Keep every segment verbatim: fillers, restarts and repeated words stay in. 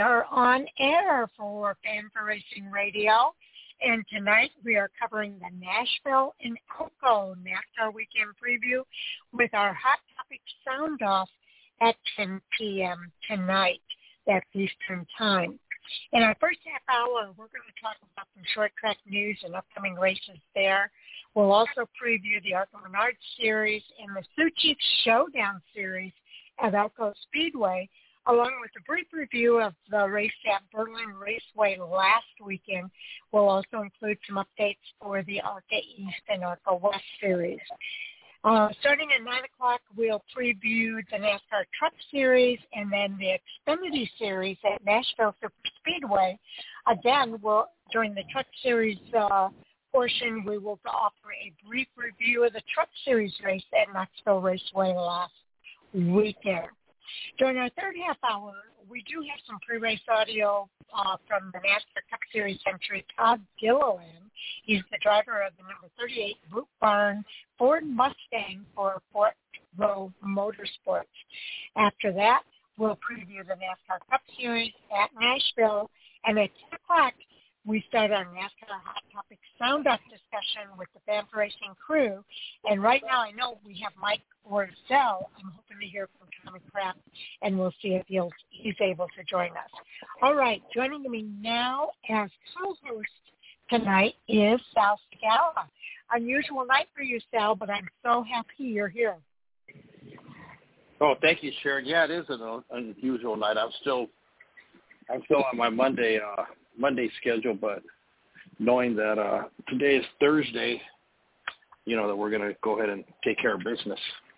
are on air for Fan for Racing Radio, and tonight we are covering the Nashville and Elko NASCAR Weekend Preview with our Hot Topic Sound Off at ten p.m. tonight. That's Eastern Time. In our first half hour, we're going to talk about some short track news and upcoming races there. We'll also preview the Arco Menard Series and the Sioux Chiefs Showdown Series at Elko Speedway, along with a brief review of the race at Berlin Raceway last weekend. We'll also include some updates for the ARCA East and ARCA West Series. Uh, starting at nine o'clock, we'll preview the NASCAR Truck Series and then the Xfinity Series at Nashville Superspeedway. Again, we'll, during the Truck Series uh, portion, we will offer a brief review of the Truck Series race at Knoxville Raceway last weekend. During our third half hour, we do have some pre-race audio uh, from the NASCAR Cup Series entry, Todd Gilliland. He's the driver of the number thirty-eight Boot Barn Ford Mustang for Fort Row Motorsports. After that, we'll preview the NASCAR Cup Series at Nashville, and at ten o'clock, we start our NASCAR Hot Topic Sound Off discussion with the Fan for Racing crew. And right now I know we have Mike Orzel. I'm hoping to hear from Tommy Kraft, and we'll see if he'll, he's able to join us. All right, joining me now as co-host tonight is Sal Segala. Unusual night for you, Sal, but I'm so happy you're here. Oh, thank you, Sharon. Yeah, it is an unusual night. I'm still, I'm still on my Monday uh, Monday schedule, but knowing that uh, today is Thursday, you know that we're going to go ahead and take care of business.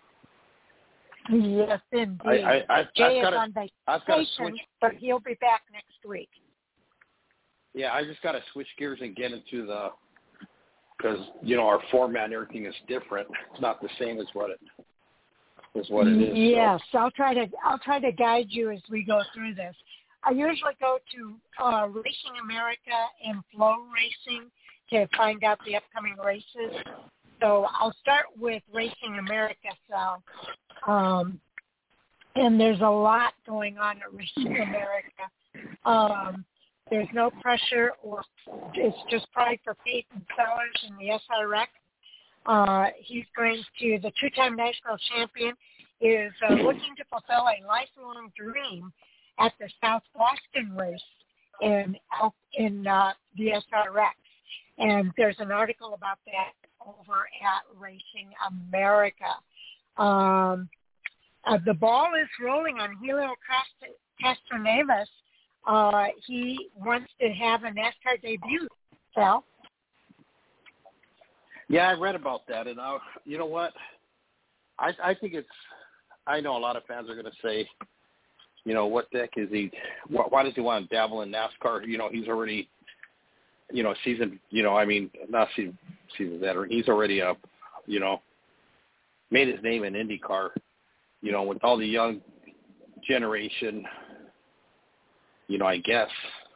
Yes, indeed. I, I, I've, Jay I've is gotta, on I've got to vacation, switch. but he'll be back next week. Yeah, I just got to switch gears and get into the, because you know our format and everything is different. It's not the same as what it is. What it is. Yes, so. I'll try to I'll try to guide you as we go through this. I usually go to uh, Racing America and Flow Racing to find out the upcoming races. So I'll start with Racing America, Sal. Um, and there's a lot going on at Racing America. Um, there's no pressure, or it's just pride for Peyton Sellers in the S R X. Uh, he's going to, the two-time national champion is uh, looking to fulfill a lifelong dream at the South Boston race in in uh, the S R X. And there's an article about that over at Racing America. Um, uh, the ball is rolling on Helio Castroneves. Uh, he wants to have a NASCAR debut, Sal. Yeah, I read about that, and I, you know what? I, I think it's. I know a lot of fans are going to say, you know, what the heck is he? Why, why does he want to dabble in NASCAR? You know, he's already, you know, season. You know, I mean, not season season veteran. He's already a, you know, made his name in IndyCar. You know, with all the young generation. You know, I guess.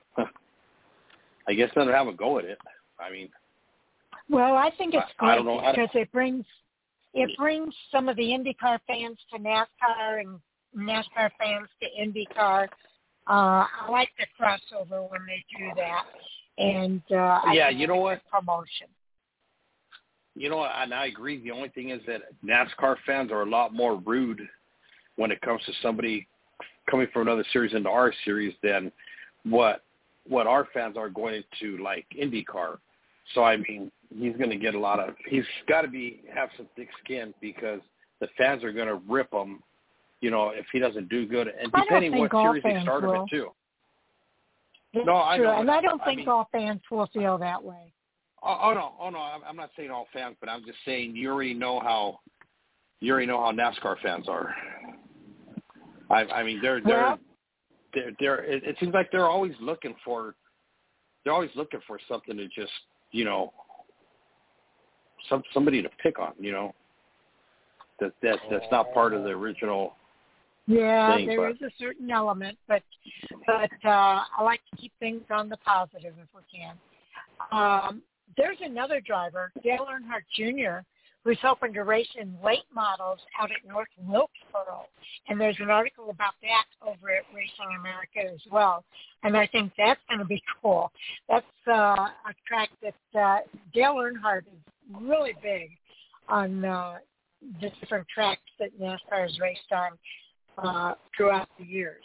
I guess let him have a go at it. I mean. Well, I think it's I, good I don't know. because it brings it brings some of the IndyCar fans to NASCAR and NASCAR fans to IndyCar. Uh, I like the crossover when they do that, and uh, I yeah, think you know what? Promotion. You know what? And I agree. The only thing is that NASCAR fans are a lot more rude when it comes to somebody coming from another series into our series than what what our fans are going into like IndyCar. So I mean, he's going to get a lot of. He's got to be have some thick skin because the fans are going to rip him. You know, if he doesn't do good, and depending what series he started will. in too. It's no, I true, know, and I don't I think mean, all fans will feel that way. Oh, oh no, oh no, I'm not saying all fans, but I'm just saying you already know how you already know how NASCAR fans are. I, I mean, they're they're well, they're, they're it, it seems like they're always looking for they're always looking for something to just you know some somebody to pick on, you know. That that that's not part of the original. Yeah, thing, there but. is a certain element, but but uh, I like to keep things on the positive if we can. Um, there's another driver, Dale Earnhardt Junior, who's hoping to race in late models out at North Wilkesboro. And there's an article about that over at Racing America as well. And I think that's going to be cool. That's uh, a track that uh, Dale Earnhardt is really big on uh, the different tracks that NASCAR has raced on uh, throughout the years.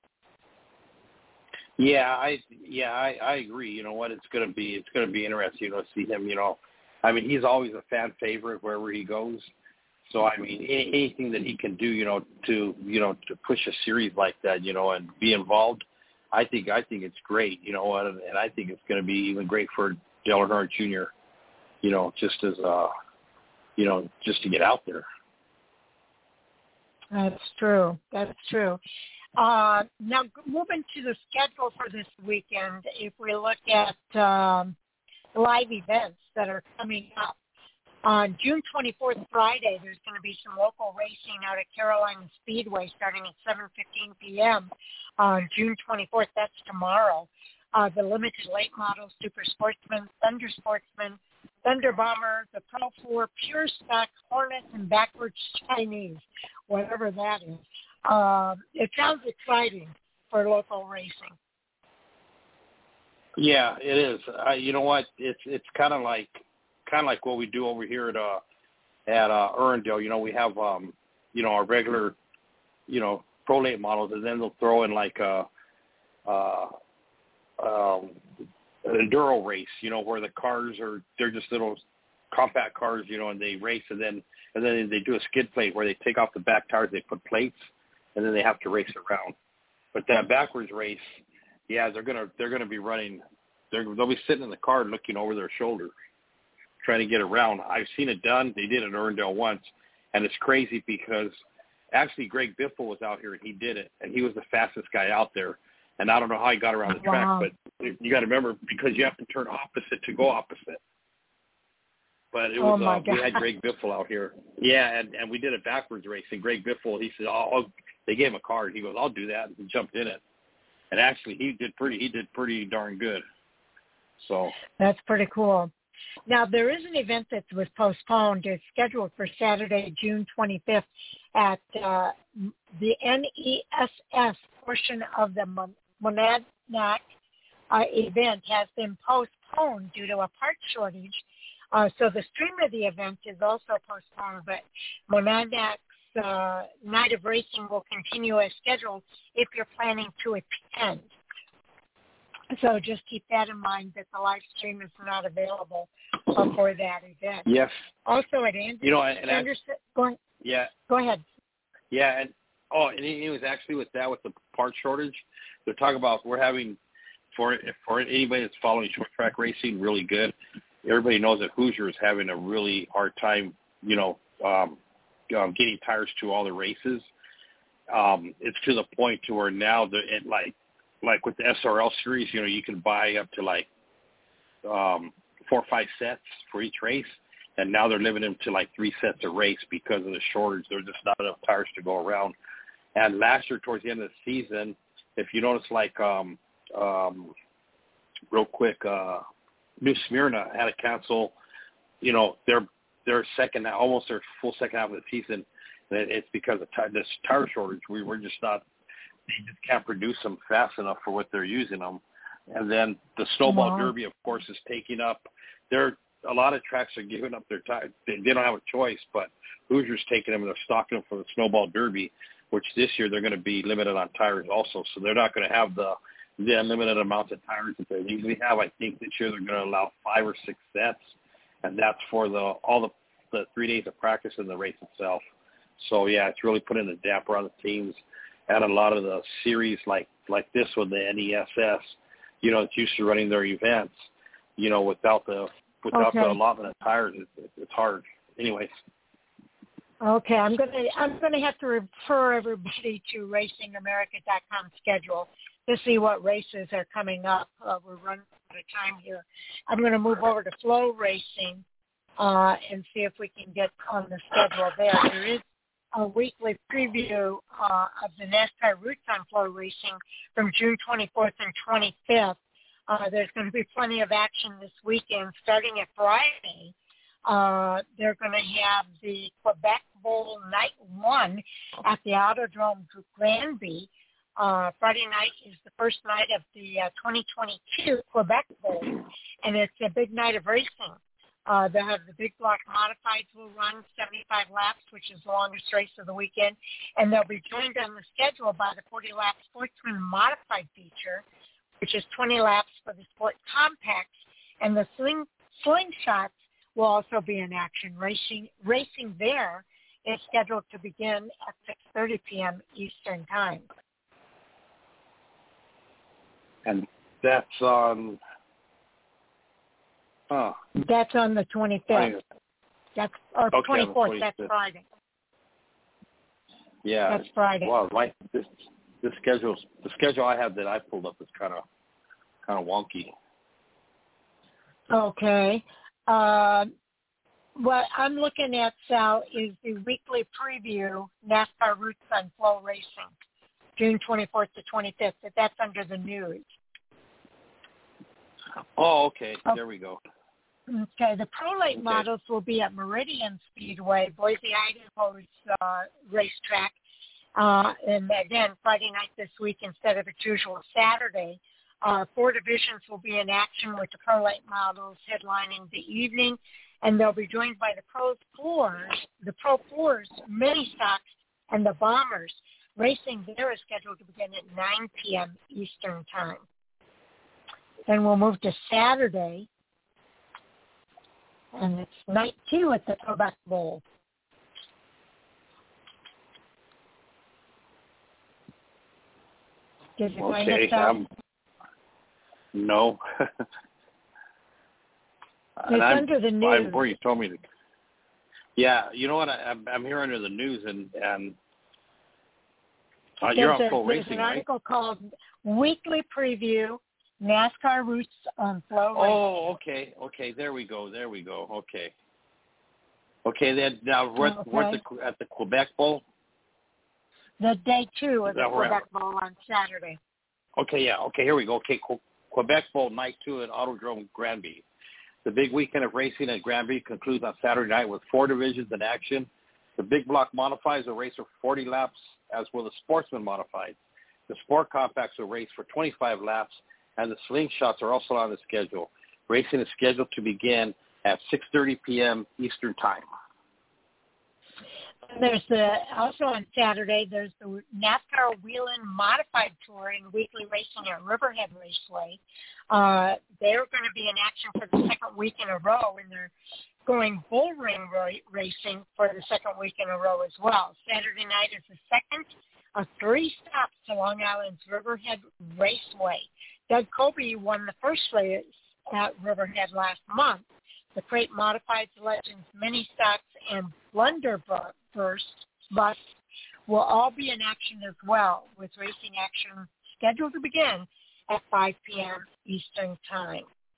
Yeah, I yeah I, I agree. You know what? It's gonna be it's gonna be interesting to see him. You know, I mean, he's always a fan favorite wherever he goes. So I mean, any, anything that he can do, you know, to you know to push a series like that, you know, and be involved, I think I think it's great. You know, and, and I think it's going to be even great for Dale Earnhardt Junior You know, just as uh, you know, just to get out there. That's true. That's true. Uh, now, moving to the schedule for this weekend, if we look at um, live events that are coming up, on June twenty-fourth, Friday, there's going to be some local racing out at Carolina Speedway starting at seven fifteen p.m. on June twenty-fourth. That's tomorrow. Uh, the limited late model Super Sportsman, Thunder Sportsman, Thunder Bomber, the Pro four, Pure Stock, Hornet, and Backwards Chinese, whatever that is. Uh, it sounds exciting for local racing. Yeah, it is. Uh, you know what? It's it's kind of like kind of like what we do over here at uh at uh, Irwindale. You know, we have um you know our regular you know pro late models, and then they'll throw in like a uh um an enduro race. You know, where the cars are they're just little compact cars. You know, and they race, and then and then they do a skid plate where they take off the back tires, they put plates, and then they have to race around. But that backwards race, yeah, they're gonna they're gonna be running. They're, they'll be sitting in the car looking over their shoulder, trying to get around. I've seen it done. They did it in Irwindale once, and it's crazy because actually Greg Biffle was out here and he did it, and he was the fastest guy out there. And I don't know how he got around the wow. track, but you got to remember because you have to turn opposite to go opposite. But it was oh my uh, we had Greg Biffle out here. Yeah, and, and we did a backwards race. And Greg Biffle, he said, "Oh, they gave him a card." He goes, "I'll do that," and he jumped in it. And actually, he did pretty. He did pretty darn good. So that's pretty cool. Now there is an event that was postponed. It's scheduled for Saturday, June twenty-fifth, at uh, the N E S S portion of the Monadnock uh, event has been postponed due to a part shortage. Uh, so the stream of the event is also postponed, but Monadnock's uh, night of racing will continue as scheduled if you're planning to attend. So just keep that in mind that the live stream is not available for that event. Yes. Also at Anderson, you know, and Anderson go, yeah, go ahead. Yeah, and oh, and it was actually with that with the part shortage. They're talking about we're having for for anybody that's following short track racing really good. Everybody knows that Hoosier is having a really hard time, you know, um, um, getting tires to all the races. Um, it's to the point to where now the it like like with the S R L series, you know, you can buy up to like um, four or five sets for each race, and now they're limiting them to like three sets a race because of the shortage. There's just not enough tires to go around. And last year, towards the end of the season, if you notice, like um, um, real quick, uh, New Smyrna had to cancel, you know, their their second, almost their full second half of the season. And it's because of t- this tire shortage. We were just not, they just can't produce them fast enough for what they're using them. And then the Snowball wow. Derby, of course, is taking up. They're a lot of tracks are giving up their tires. They, they don't have a choice, but Hoosier's taking them and they're stocking them for the Snowball Derby, which this year they're going to be limited on tires also. So they're not going to have the the unlimited amounts of tires that they usually have. I think this year they're going to allow five or six sets, and that's for the all the, the three days of practice and the race itself. So, yeah, it's really putting a damper on the teams. And a lot of the series like, like this with the N E S S, you know, it's used to running their events, you know, without the without okay. the allotment of tires, it, it, it's hard. Anyways. Okay, I'm gonna I'm gonna have to refer everybody to racing america dot com schedule to see what races are coming up. Uh, we're running out of time here. I'm going to move over to Flow Racing uh, and see if we can get on the schedule there. There is a weekly preview uh, of the NASCAR Roots on Flow Racing from June twenty-fourth and twenty-fifth. Uh, there's going to be plenty of action this weekend, starting at Friday. Uh, they're going to have the Quebec Bowl Night one at the Autodrome Granby. Uh, Friday night is the first night of the uh, twenty twenty-two Quebec Bowl, and it's a big night of racing. Uh, they'll have the big block modifieds will run seventy-five laps, which is the longest race of the weekend, and they'll be joined on the schedule by the forty-lap Sportsman Modified feature, which is twenty laps for the Sport Compacts, and the sling, Slingshots will also be in action. Racing, racing there is scheduled to begin at six thirty p.m. Eastern Time. And that's on... Huh. That's on the twenty-fifth. That's or okay, twenty-fourth. That's Friday. Yeah, that's Friday. Wow, right. This this schedule, the schedule I have that I pulled up is kind of kind of wonky. Okay. Uh, what I'm looking at, Sal, is the weekly preview NASCAR Roots on Flow Racing, June twenty-fourth to twenty-fifth. But that's under the news. Oh, okay. Oh. There we go. Okay. The Pro Late okay. models will be at Meridian Speedway, Boise, Idaho's uh, racetrack. Uh, and again, Friday night this week instead of its usual Saturday. Uh, four divisions will be in action with the Pro Late models headlining the evening, and they'll be joined by the Pro Fours, the Pro Fours, Mini Stocks, and the Bombers. Racing there is scheduled to begin at nine p.m. Eastern Time. Then we'll move to Saturday, and it's night two at the Quebec Bowl. Did you find Okay, it out? um, no. It's under the news. Before you told me to. Yeah, you know what? I, I'm, I'm here under the news, and and uh, you're on a, Flow There's Racing, an right? article called Weekly Preview, NASCAR Roots on Flow Racing. Oh, okay, okay. There we go. There we go. Okay. Okay, then now we're, okay. we're at the at the Quebec Bowl. The day two of the That we're Quebec at? Bowl on Saturday. Okay, yeah. Okay, here we go. Okay, que- Quebec Bowl night two at Autodrome Granby. The big weekend of racing at Granby concludes on Saturday night with four divisions in action. The big block modifieds will race for forty laps, as will the Sportsman modifieds. The Sport Compacts will race for twenty-five laps, and the Slingshots are also on the schedule. Racing is scheduled to begin at six thirty p.m. Eastern Time. There's the also on Saturday. There's the NASCAR Whelen Modified Tour and weekly racing at Riverhead Raceway. Uh, they're going to be in action for the second week in a row, and they're going bull ring ra- racing for the second week in a row as well. Saturday night is the second of three stops to Long Island's Riverhead Raceway. Doug Colby won the first race at Riverhead last month. The Crate Modifieds, Legends, Mini Stocks, and Blunderburst Bus will all be in action as well, with racing action scheduled to begin at five p.m. Eastern Time.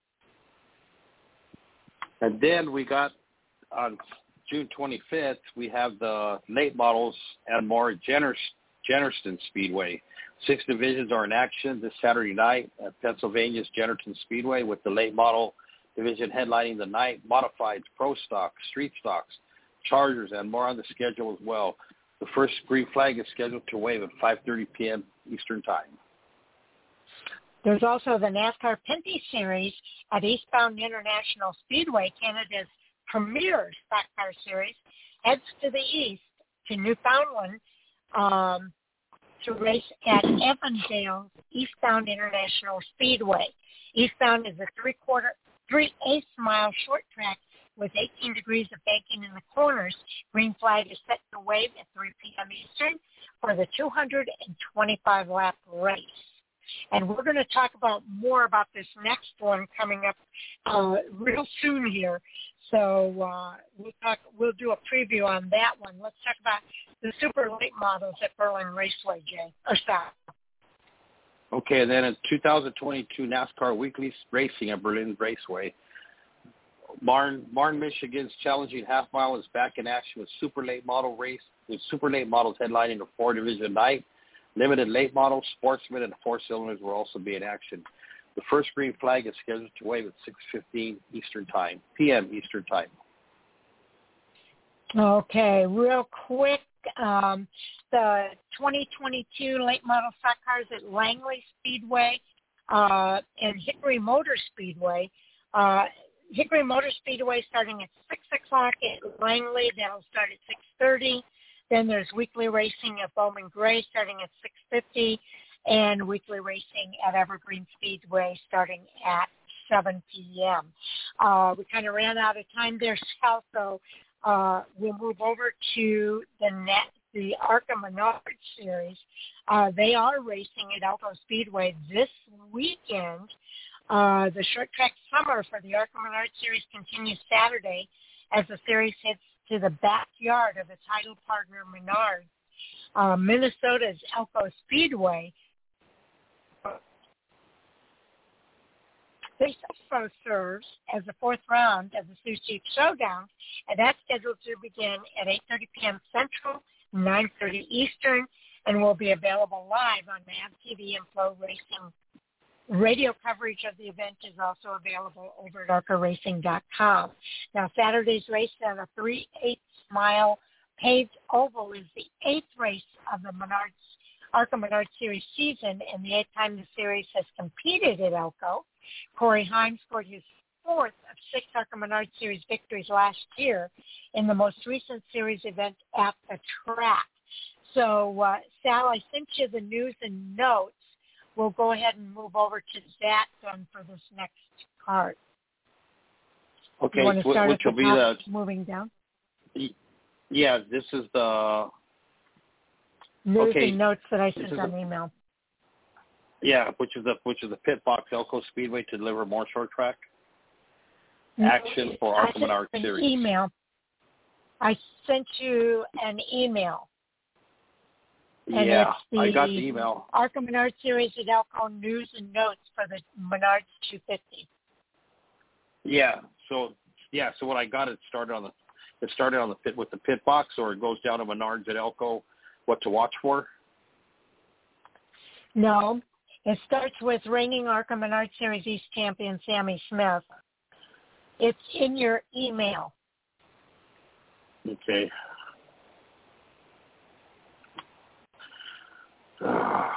And then we got on June twenty-fifth, we have the late models and more Jenner, Jennerston Speedway. Six divisions are in action this Saturday night at Pennsylvania's Jennerton Speedway, with the late model division headlining the night. Modifieds, Pro Stocks, Street Stocks, Chargers, and more on the schedule as well. The first green flag is scheduled to wave at five thirty p.m. Eastern Time. There's also the NASCAR Pinty Series at Eastbound International Speedway, Canada's premier stock car series, heads to the east to Newfoundland um, to race at Evandale's Eastbound International Speedway. Eastbound is a three-quarter, three-eighths mile short track with eighteen degrees of banking in the corners. Green flag is set to wave at three p.m. Eastern for the two hundred twenty-five lap race. And we're going to talk about more about this next one coming up uh, real soon here. So uh, we'll talk. We'll do a preview on that one. Let's talk about the super late models at Berlin Raceway, Jay. Or stop. Okay, and then in two thousand twenty-two NASCAR Weekly Racing at Berlin Raceway, Marne, Marne, Michigan's challenging half mile is back in action with super late model race, with super late models headlining the four division night. Limited late models, sportsmen, and four cylinders will also be in action. The first green flag is scheduled to wave at six fifteen Eastern Time, p m. Eastern Time. Okay, real quick, um, the twenty twenty-two late model stock cars at Langley Speedway uh, and Hickory Motor Speedway. Uh, Hickory Motor Speedway starting at six o'clock at Langley. That'll start at six thirty. Then there's weekly racing at Bowman Gray starting at six fifty, and weekly racing at Evergreen Speedway starting at seven p.m. Uh, we kind of ran out of time there, Sal, so uh, we'll move over to the net, the ARCA Menard Series. Uh, they are racing at Elko Speedway this weekend. Uh, the short track summer for the ARCA Menard Series continues Saturday as the series hits to the backyard of the title partner Menard. Uh, Minnesota's Elko Speedway. This also serves as the fourth round of the Sioux Chief Showdown, and that's scheduled to begin at eight thirty p.m. Central, nine thirty Eastern, and will be available live on M A V T V and Flow Racing. Radio coverage of the event is also available over at arca racing dot com. Now, Saturday's race at a three-eighths mile paved oval is the eighth race of the Menard, ARCA Menard Series season, and the eighth time the series has competed at Elko. Corey Heim scored his fourth of six ARCA Menard Series victories last year in the most recent series event at the track. So, uh, Sal, I sent you the news and notes. We'll go ahead and move over to that then for this next card. Okay, you want to start which at the will top, be the moving down? Yeah, this is the News okay, and notes that I sent on a, email. Yeah, which is the which is the pit box Elko Speedway to deliver more short track action no, for ARCA Menard Series. Email. I sent you an email. And yeah, it's the I got the email. ARCA Menard Series at Elko news and notes for the Menards two fifty. Yeah, so yeah, so what I got it started on the it started on the pit with the pit box, or it goes down to Menards at Elko. What to watch for? No, it starts with reigning ARCA Menard Series East champion Sammy Smith. It's in your email. Okay. Uh,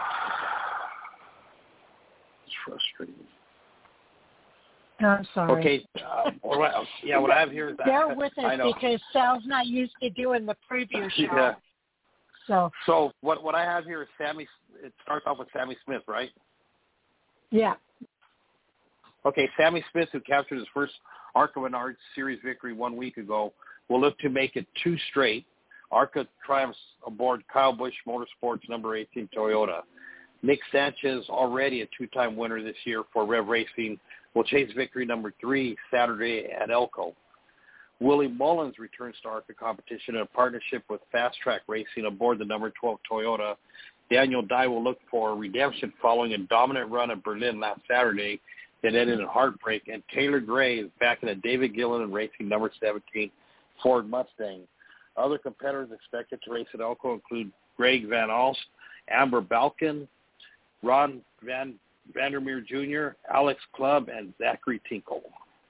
it's frustrating. No, I'm sorry. Okay. Uh, what I, yeah, what I have here is that. Bear with us because Sal's not used to doing the preview show. Yeah. So. So what what I have here is Sammy. It starts off with Sammy Smith, right? Yeah. Okay, Sammy Smith, who captured his first ARCA Menard Series victory one week ago, will look to make it two straight. ARCA triumphs aboard Kyle Busch Motorsports number eighteen Toyota. Nick Sanchez, already a two-time winner this year for Rev Racing, will chase victory number three Saturday at Elko. Willie Mullins returns to ARCA competition in a partnership with Fast Track Racing aboard the number twelve Toyota. Daniel Dye will look for redemption following a dominant run at Berlin last Saturday that ended in heartbreak. And Taylor Gray is back in a David Gillen and Racing number seventeen Ford Mustang. Other competitors expected to race at Elko include Greg Van Alst, Amber Balkin, Ron Van Vandermeer Junior, Alex Clubb, and Zachary Tinkle.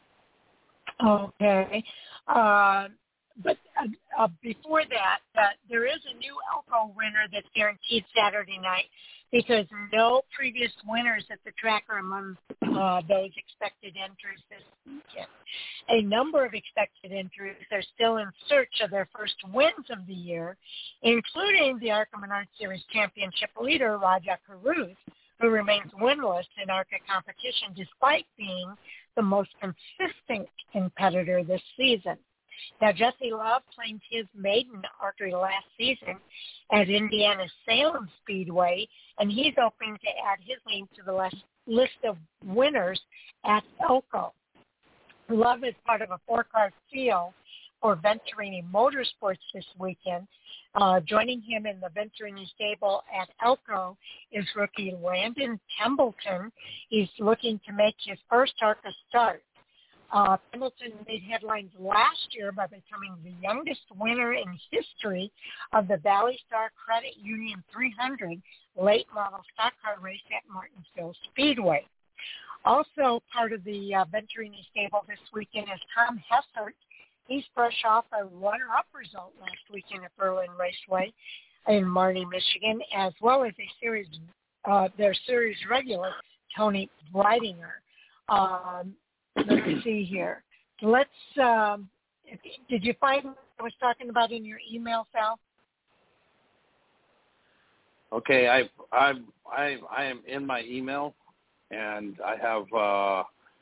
Okay. Uh, but uh, uh, before that, uh, there is a new Elko winner that's guaranteed Saturday night because no previous winners at the track are among uh, those expected entries this weekend. A number of expected entries are still in search of their first wins of the year, including the ARCA Menard Series Championship leader, Raja Caruth, who remains winless in ARCA competition despite being the most consistent competitor this season. Now, Jesse Love claimed his maiden archery last season at Indiana's Salem Speedway, and he's hoping to add his name to the list of winners at Elko. Love is part of a four-car field for Venturini Motorsports this weekend. Uh, joining him in the Venturini stable at Elko is rookie Landon Templeton. He's looking to make his first ARCA start. Uh, Pendleton made headlines last year by becoming the youngest winner in history of the Valley Star Credit Union three hundred late model stock car race at Martinsville Speedway. Also part of the uh, Venturini stable this weekend is Tom Hessert. He's fresh off a runner-up result last weekend at Berlin Raceway in Marnie, Michigan, as well as a series, uh, their series regular, Tony Breidinger. Um, let's see here. Let's. Um, did you find what I was talking about in your email, Sal? Okay, I I I I am in my email, and I have. Uh,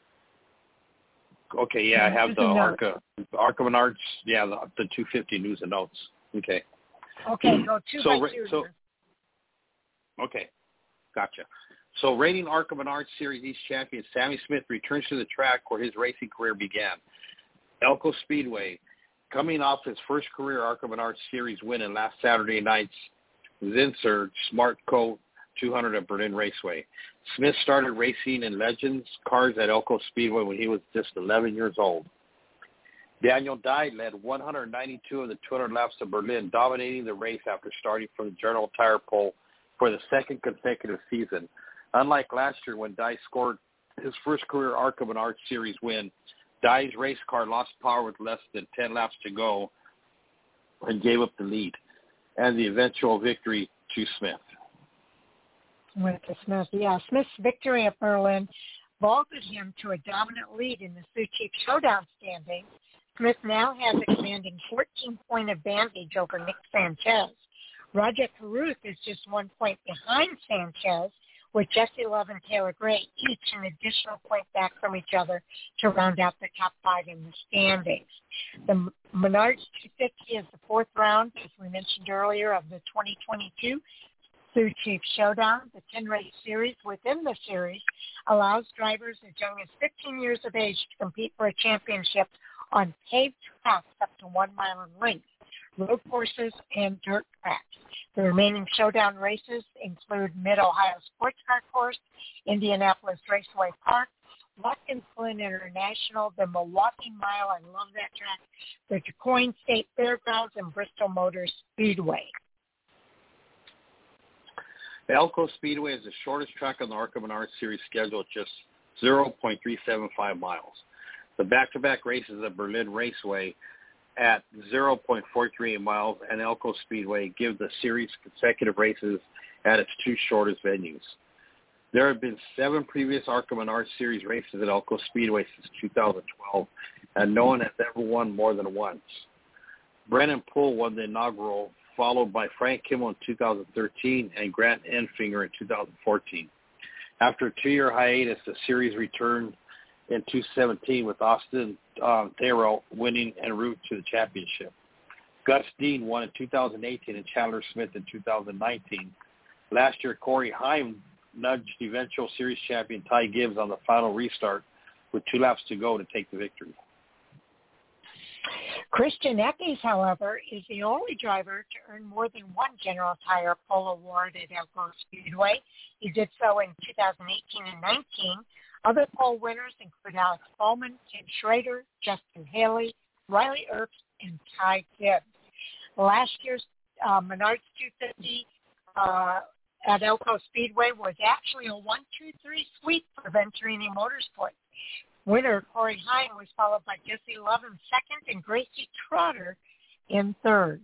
okay, yeah, I have the ARCA ARCA Menards. Yeah, the, the two fifty news and notes. Okay. Okay, go two so, by two. So, okay, gotcha. So, reigning ARCA Menards Series East champion Sammy Smith returns to the track where his racing career began. Elko Speedway, coming off his first career ARCA Menards Series win in last Saturday night's Zinsser Smart Coat two hundred at Berlin Raceway. Smith started racing in Legends cars at Elko Speedway when he was just eleven years old. Daniel Dye led one hundred ninety-two of the two hundred laps of Berlin, dominating the race after starting from the General Tire pole for the second consecutive season. Unlike last year when Dye scored his first career ARCA Menards Series win, Dye's race car lost power with less than ten laps to go and gave up the lead and the eventual victory to Smith. With the Smith, yeah. Smith's victory at Berlin vaulted him to a dominant lead in the Sioux Chief Showdown standings. Smith now has a commanding fourteen-point advantage over Nick Sanchez. Roger Caruth is just one point behind Sanchez, with Jesse Love and Taylor Gray each an additional point back from each other to round out the top five in the standings. The Menards two fifty is the fourth round, as we mentioned earlier, of the twenty twenty-two Sioux Chief Showdown. The ten-race series within the series allows drivers as young as fifteen years of age to compete for a championship on paved tracks up to one mile in length, road courses, and dirt tracks. The remaining showdown races include Mid-Ohio Sports Car Course, Indianapolis Raceway Park, Watkins Glen International, the Milwaukee Mile, I love that track, the DuQuoin State Fairgrounds, and Bristol Motor Speedway. Elko Speedway is the shortest track on the ARCA Menards Series schedule at just zero point three seven five miles. The back-to-back races at Berlin Raceway at zero point four three eight miles and Elko Speedway give the series consecutive races at its two shortest venues. There have been seven previous ARCA Menards Series races at Elko Speedway since two thousand twelve, and no one has ever won more than once. Brennan Poole won the inaugural, followed by Frank Kimmel in two thousand thirteen and Grant Enfinger in two thousand fourteen. After a two-year hiatus, the series returned in two thousand seventeen with Austin um, Theroux winning en route to the championship. Gus Dean won in two thousand eighteen and Chandler Smith in two thousand nineteen. Last year, Corey Heim nudged eventual series champion Ty Gibbs on the final restart with two laps to go to take the victory. Christian Eckes, however, is the only driver to earn more than one General Tire Pole Award at Elko Speedway. He did so in two thousand eighteen and nineteen. Other pole winners include Alex Bowman, Tim Schrader, Justin Haley, Riley Earps, and Ty Gibbs. Last year's uh, Menards two fifty uh, at Elko Speedway was actually a one two three sweep for Venturini Motorsports. Winner Corey Heim was followed by Jesse Love in second and Gracie Trotter in third.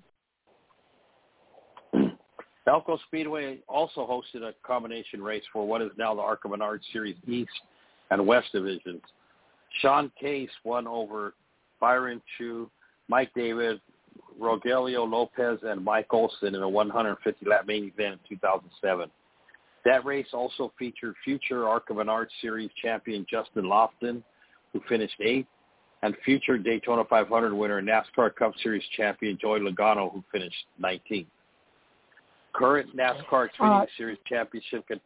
Elko Speedway also hosted a combination race for what is now the ARCA Menards Series East and West divisions. Sean Case won over Byron Chu, Mike David, Rogelio Lopez, and Mike Olson in a one hundred fifty lap main event in two thousand seven. That race also featured future ARCA Menards Series champion Justin Lofton, who finished eighth, and future Daytona five hundred winner and NASCAR Cup Series champion Joey Logano, who finished nineteenth. Current NASCAR Xfinity uh, Series championship. Con-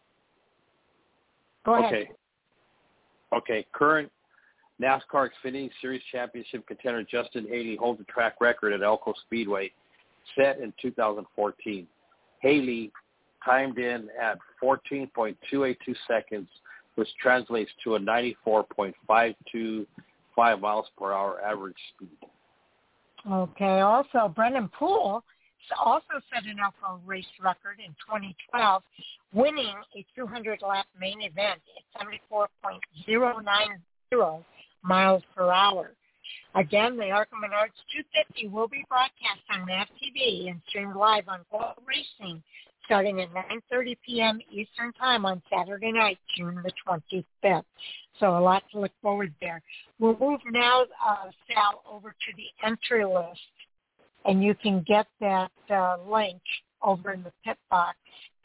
Go ahead. Okay. Okay. Current NASCAR Xfinity Series championship contender Justin Haley holds a track record at Elko Speedway, set in two thousand fourteen. Haley timed in at fourteen point two eight two seconds, which translates to a ninety-four point five two five miles per hour average speed. Okay. Also, Brennan Poole also set an Elko race record in twenty twelve, winning a two hundred lap main event at seventy-four point zero nine zero miles per hour. Again, the ARCA Menards two fifty will be broadcast on N A V T V and streamed live on Global Racing starting at nine thirty p.m. Eastern Time on Saturday night, June the twenty-fifth. So a lot to look forward there. We'll move now, uh, Sal, over to the entry list, and you can get that uh, link over in the pit box.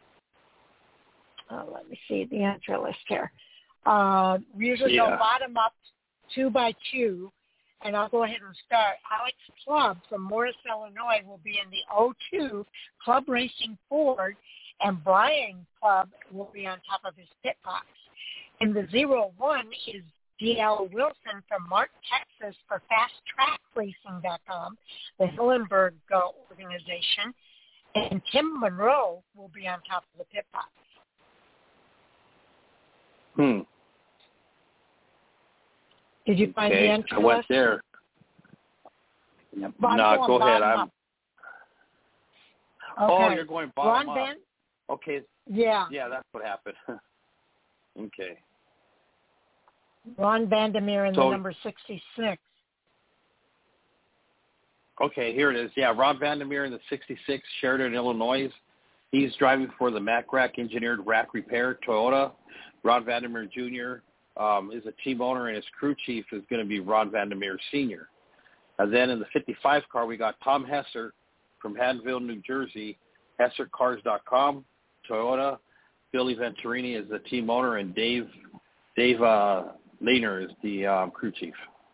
Uh, let me see the entry list here. Uh, we usually yeah. go bottom up, two by two, and I'll go ahead and start. Alex Club from Morris, Illinois will be in the oh two Club Racing Ford, and Brian Club will be on top of his pit box. In the oh one is D L Wilson from Mart, Texas for fast track racing dot com, the Hillenberg uh, organization, and Tim Monroe will be on top of the pit box. Hmm. Did you find okay. the entry I went list? there. No, no go ahead. I'm. Okay. Oh, you're going bottom Ron up. Van... Okay. Yeah. Yeah, that's what happened. Okay. Ron Vandermeer in so, the number sixty-six. Okay, here it is. Yeah, Ron Vandermeer in the sixty-six, Sheridan, Illinois. He's driving for the Mack Rack Engineered Rack Repair Toyota. Ron Vandermeer Junior Um, is a team owner, and his crew chief is going to be Ron Vandermeer Senior And then in the fifty-five car, we got Tom Hesser from Haddonfield, New Jersey, Hesser Cars dot com, Toyota. Billy Venturini is the team owner, and Dave Dave uh, Lehner is the um, crew chief.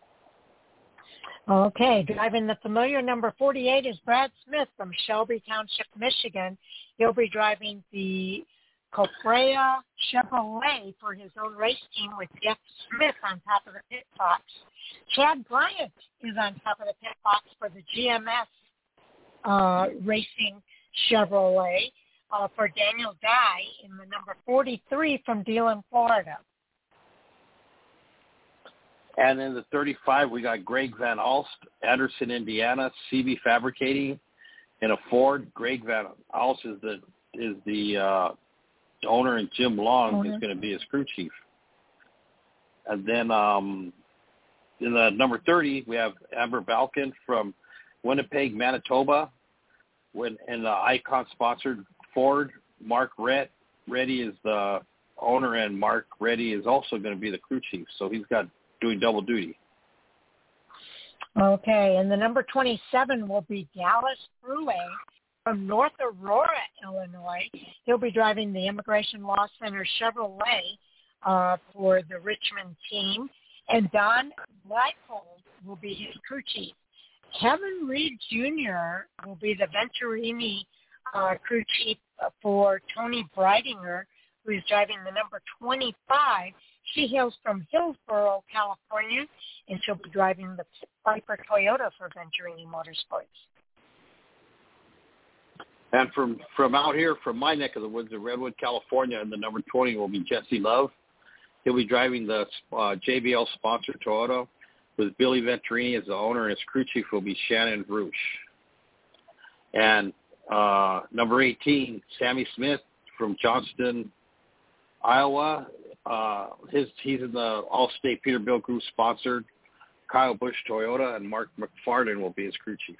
Okay, driving the familiar number forty-eight is Brad Smith from Shelby Township, Michigan. He'll be driving the Cofrea Chevrolet for his own race team with Jeff Smith on top of the pit box. Chad Bryant is on top of the pit box for the G M S uh, Racing Chevrolet uh, for Daniel Dye in the number forty-three from Dealin, Florida. And in the thirty-five, we got Greg Van Alst, Anderson, Indiana, C B Fabricating, in a Ford. Greg Van Alst is the is the uh, owner, and Jim Long mm-hmm. is going to be his crew chief. And then um, in the number thirty, we have Amber Balkin from Winnipeg, Manitoba, when in the Icon-sponsored Ford. Mark Rett, Reddy is the owner, and Mark Reddy is also going to be the crew chief. So he's got doing double duty. Okay, and the number twenty-seven will be Dallas Brule from North Aurora, Illinois. He'll be driving the Immigration Law Center Chevrolet uh, for the Richmond team, and Don Leipold will be his crew chief. Kevin Reed Junior will be the Venturini uh, crew chief for Tony Breidinger, who is driving the number twenty-five. She hails from Hillsborough, California, and she'll be driving the Viper Toyota for Venturini Motorsports. And from, from out here, from my neck of the woods in Redwood, California, and the number twenty will be Jesse Love. He'll be driving the uh, J B L-sponsored Toyota with Billy Venturini as the owner, and his crew chief will be Shannon Vruch. And uh, number eighteen, Sammy Smith from Johnston, Iowa. Uh, his he's in the All-State Peterbilt Group sponsored Kyle Busch Toyota, and Mark McFarland will be his crew chief.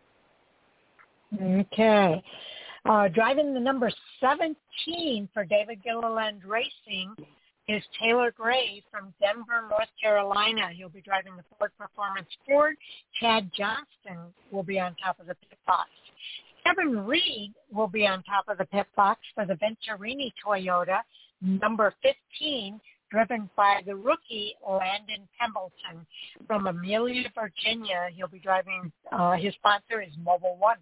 Okay. Uh, driving the number seventeen for David Gilliland Racing is Taylor Gray from Denver, North Carolina. He'll be driving the Ford Performance Ford. Chad Johnston will be on top of the pit box. Kevin Reed will be on top of the pit box for the Venturini Toyota, number fifteen, driven by the rookie Landon Pembleton from Amelia, Virginia. He'll be driving, uh, his sponsor is Mobile One.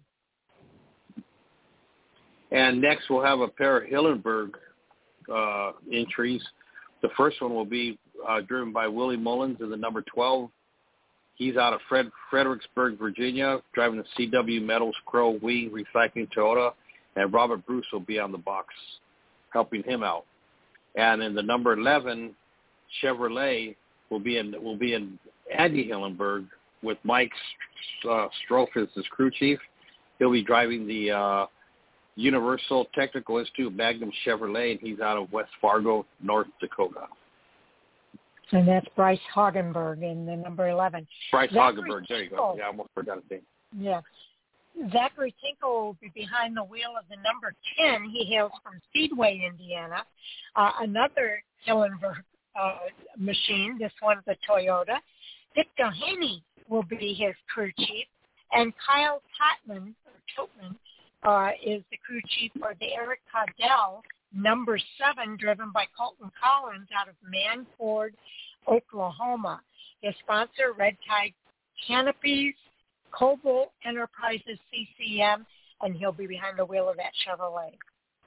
And next we'll have a pair of Hillenberg uh, entries. The first one will be uh, driven by Willie Mullins in the number twelve. He's out of Fred, Fredericksburg, Virginia, driving the C W Metals Crow Wing Recycling Toyota, and Robert Bruce will be on the box helping him out. And in the number eleven, Chevrolet will be in will be in Andy Hillenberg with Mike uh, Strofe as his crew chief. He'll be driving the uh, Universal Technical Institute Magnum Chevrolet, and he's out of West Fargo, North Dakota. And that's Bryce Hagenberg in the number eleven. Bryce Zachary Hagenberg, there you go. Tinkle. Yeah, I almost forgot his name. Yeah. Zachary Tinkle will be behind the wheel of the number ten. He hails from Speedway, Indiana. Uh, another Hillenberg uh, machine, this one's a Toyota. Dick Doheny will be his crew chief. And Kyle Totman, or Totman uh, is the crew chief for the Eric Caudell number seven, driven by Colton Collins out of Manford, Oklahoma. His sponsor, Red Tide Canopies, Coble Enterprises C C M, and he'll be behind the wheel of that Chevrolet.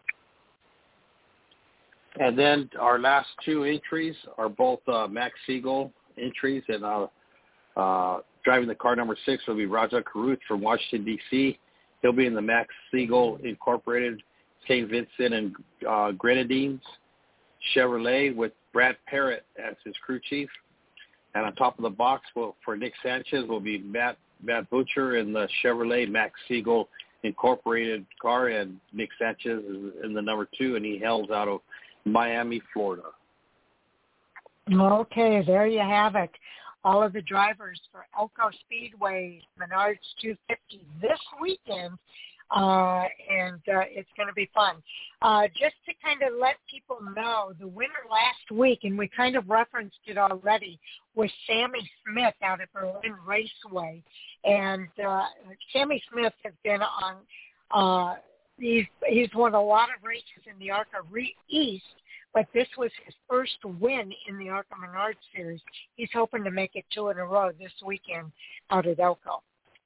And then our last two entries are both uh, Max Siegel entries, and uh, uh, driving the car number six will be Raja Caruth from Washington, D C He'll be in the Max Siegel Incorporated Saint Vincent and uh, Grenadines Chevrolet with Brad Parrott as his crew chief. And on top of the box will, for Nick Sanchez will be Matt Matt Butcher in the Chevrolet Max Siegel Incorporated car, and Nick Sanchez is in the number two, and he hails out of Miami, Florida. Okay, there you have it. All of the drivers for Elko Speedway, Menards two fifty this weekend, uh, and uh, it's going to be fun. Uh, just to kind of let people know, the winner last week, and we kind of referenced it already, was Sammy Smith out at Berlin Raceway. And uh, Sammy Smith has been on, uh, he's, he's won a lot of races in the ARCA Re- East, but this was his first win in the ARCA Menards Series. He's hoping to make it two in a row this weekend out at Elko.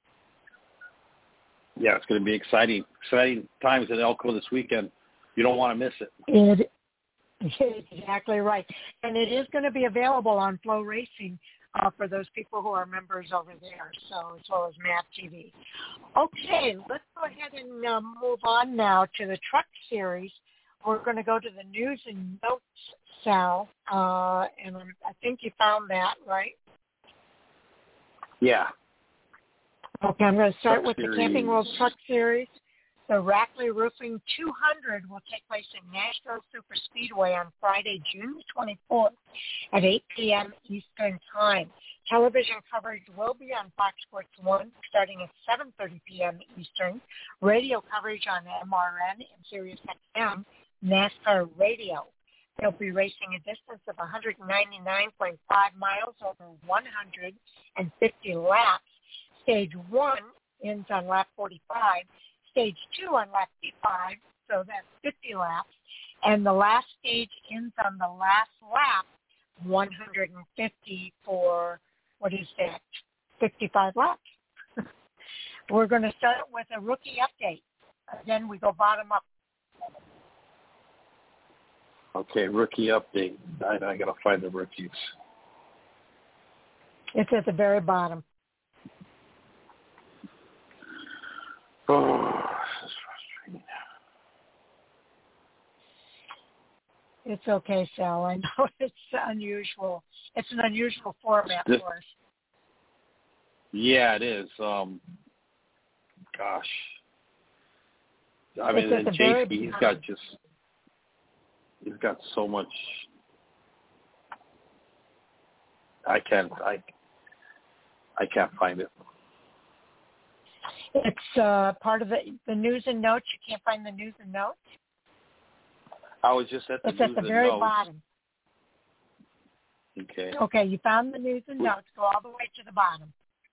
Yeah, it's going to be exciting, exciting times at Elko this weekend. You don't want to miss it. It, exactly right. And it is going to be available on Flow Racing uh, for those people who are members over there, so as well as M A V T V. Okay, let's go ahead and uh, move on now to the Truck Series. We're going to go to the news and notes, Sal, uh, and um, I think you found that, right? Yeah. Okay, I'm going to start Truck with Series. the Camping World Truck Series. The Rackley Roofing two hundred will take place in Nashville Super Speedway on Friday, June twenty-fourth at eight p.m. Eastern Time. Television coverage will be on Fox Sports one starting at seven thirty p.m. Eastern. Radio coverage on M R N and Sirius X M, NASCAR Radio. They'll be racing a distance of one hundred ninety-nine point five miles over one hundred fifty laps. Stage one ends on lap forty-five. Stage two on lap fifty-five, so that's fifty laps. And the last stage ends on the last lap, one hundred fifty for, what is that, fifty-five laps. We're going to start with a rookie update. Then we go bottom up. Okay, rookie update. I, I got to find the rookies. It's at the very bottom. Oh, this is frustrating. It's okay, Sal. I know it's unusual. It's an unusual format This, for us. Yeah, it is. Um, gosh. I mean, It's at and the very J P, he's bottom. got just, he's got so much. I can't, I, I can't find it. It's uh, part of the, the news and notes. You can't find the news and notes? I was just at the It's news at the and very notes. bottom. Okay. Okay, you found the news and notes. Go all the way to the bottom.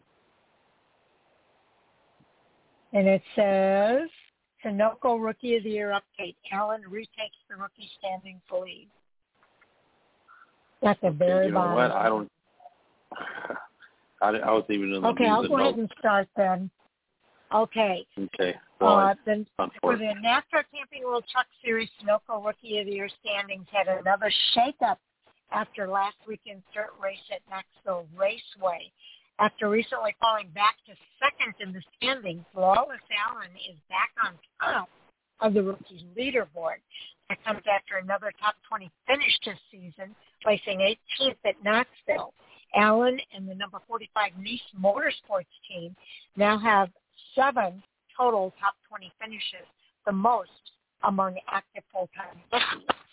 And it says, Sunoco Rookie of the Year update. Allen retakes the rookie standings lead. At the Okay, very you know bottom. what? I don't. I, I wasn't even in the Okay, news I'll and go ahead notes. and start then. Okay. Okay. Well, Uh, then for the unfortunate. NASCAR Camping World Truck Series, Sunoco Rookie of the Year standings had another shakeup after last weekend's dirt race at Knoxville Raceway. After recently falling back to second in the standings, Lawless Allen is back on top of the rookies leaderboard. That comes after another top twenty finish this season, placing eighteenth at Knoxville. Allen and the number forty-five Nice Motorsports team now have seven total top twenty finishes, the most among active full-time rookies.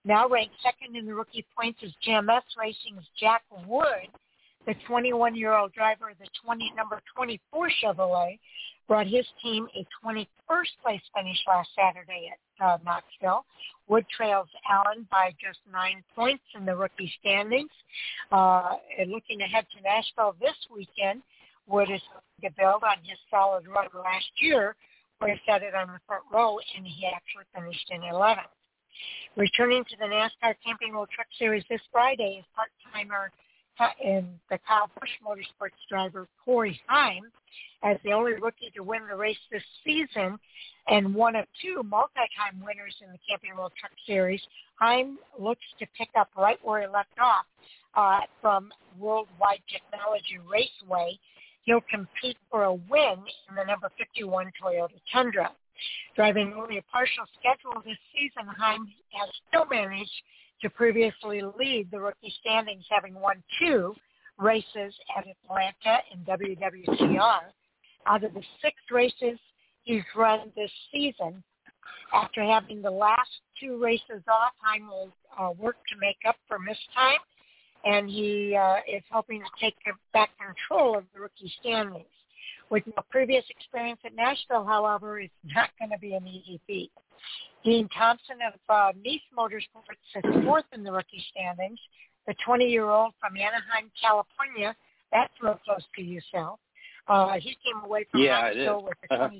Now ranked second in the rookie points is G M S Racing's Jack Wood. The twenty-one-year-old driver of the twenty, number twenty-four Chevrolet brought his team a twenty-first place finish last Saturday at uh, Knoxville. Wood trails Allen by just nine points in the rookie standings. Uh, and looking ahead to Nashville this weekend, Wood is hoping to build on his solid run last year, where he set it on the front row, and he actually finished in eleventh. Returning to the NASCAR Camping World Truck Series this Friday is part-timer in the Kyle Busch Motorsports driver Corey Heim, as the only rookie to win the race this season and one of two multi-time winners in the Camping World Truck Series. Heim looks to pick up right where he left off uh, from Worldwide Technology Raceway. He'll compete for a win in the number fifty-one Toyota Tundra. Driving only a partial schedule this season, Heim has still managed to previously lead the rookie standings, having won two races at Atlanta and W W T R. Out of the six races he's run this season, after having the last two races off, Heim will uh, work to make up for missed time, and he uh, is hoping to take back control of the rookie standings. With no previous experience at Nashville, however, it's not going to be an easy feat. Dean Thompson of uh, Nice Motorsports sits fourth in the rookie standings. The twenty-year-old from Anaheim, California, that's real close to you, Sal. Uh, he came away from yeah, Knoxville with a twenty,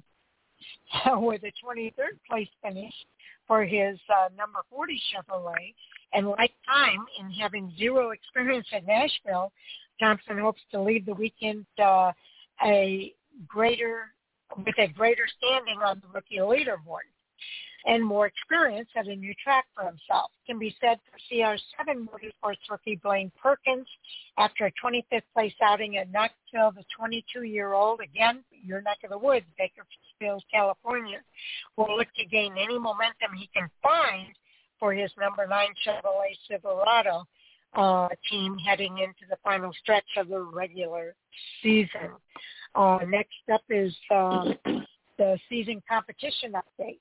with a twenty-third place finish for his uh, number forty Chevrolet. And like Heim, in having zero experience at Nashville, Thompson hopes to leave the weekend uh, a greater with a greater standing on the rookie leaderboard and more experience at a new track for himself. Can be said for C R seven Motorsports rookie Blaine Perkins. After a twenty-fifth place outing at Knoxville, the twenty-two-year-old, again, your neck of the woods, Bakersfield, California, will look to gain any momentum he can find for his number nine Chevrolet Silverado uh, team heading into the final stretch of the regular season. Uh, next up is uh, the season competition update.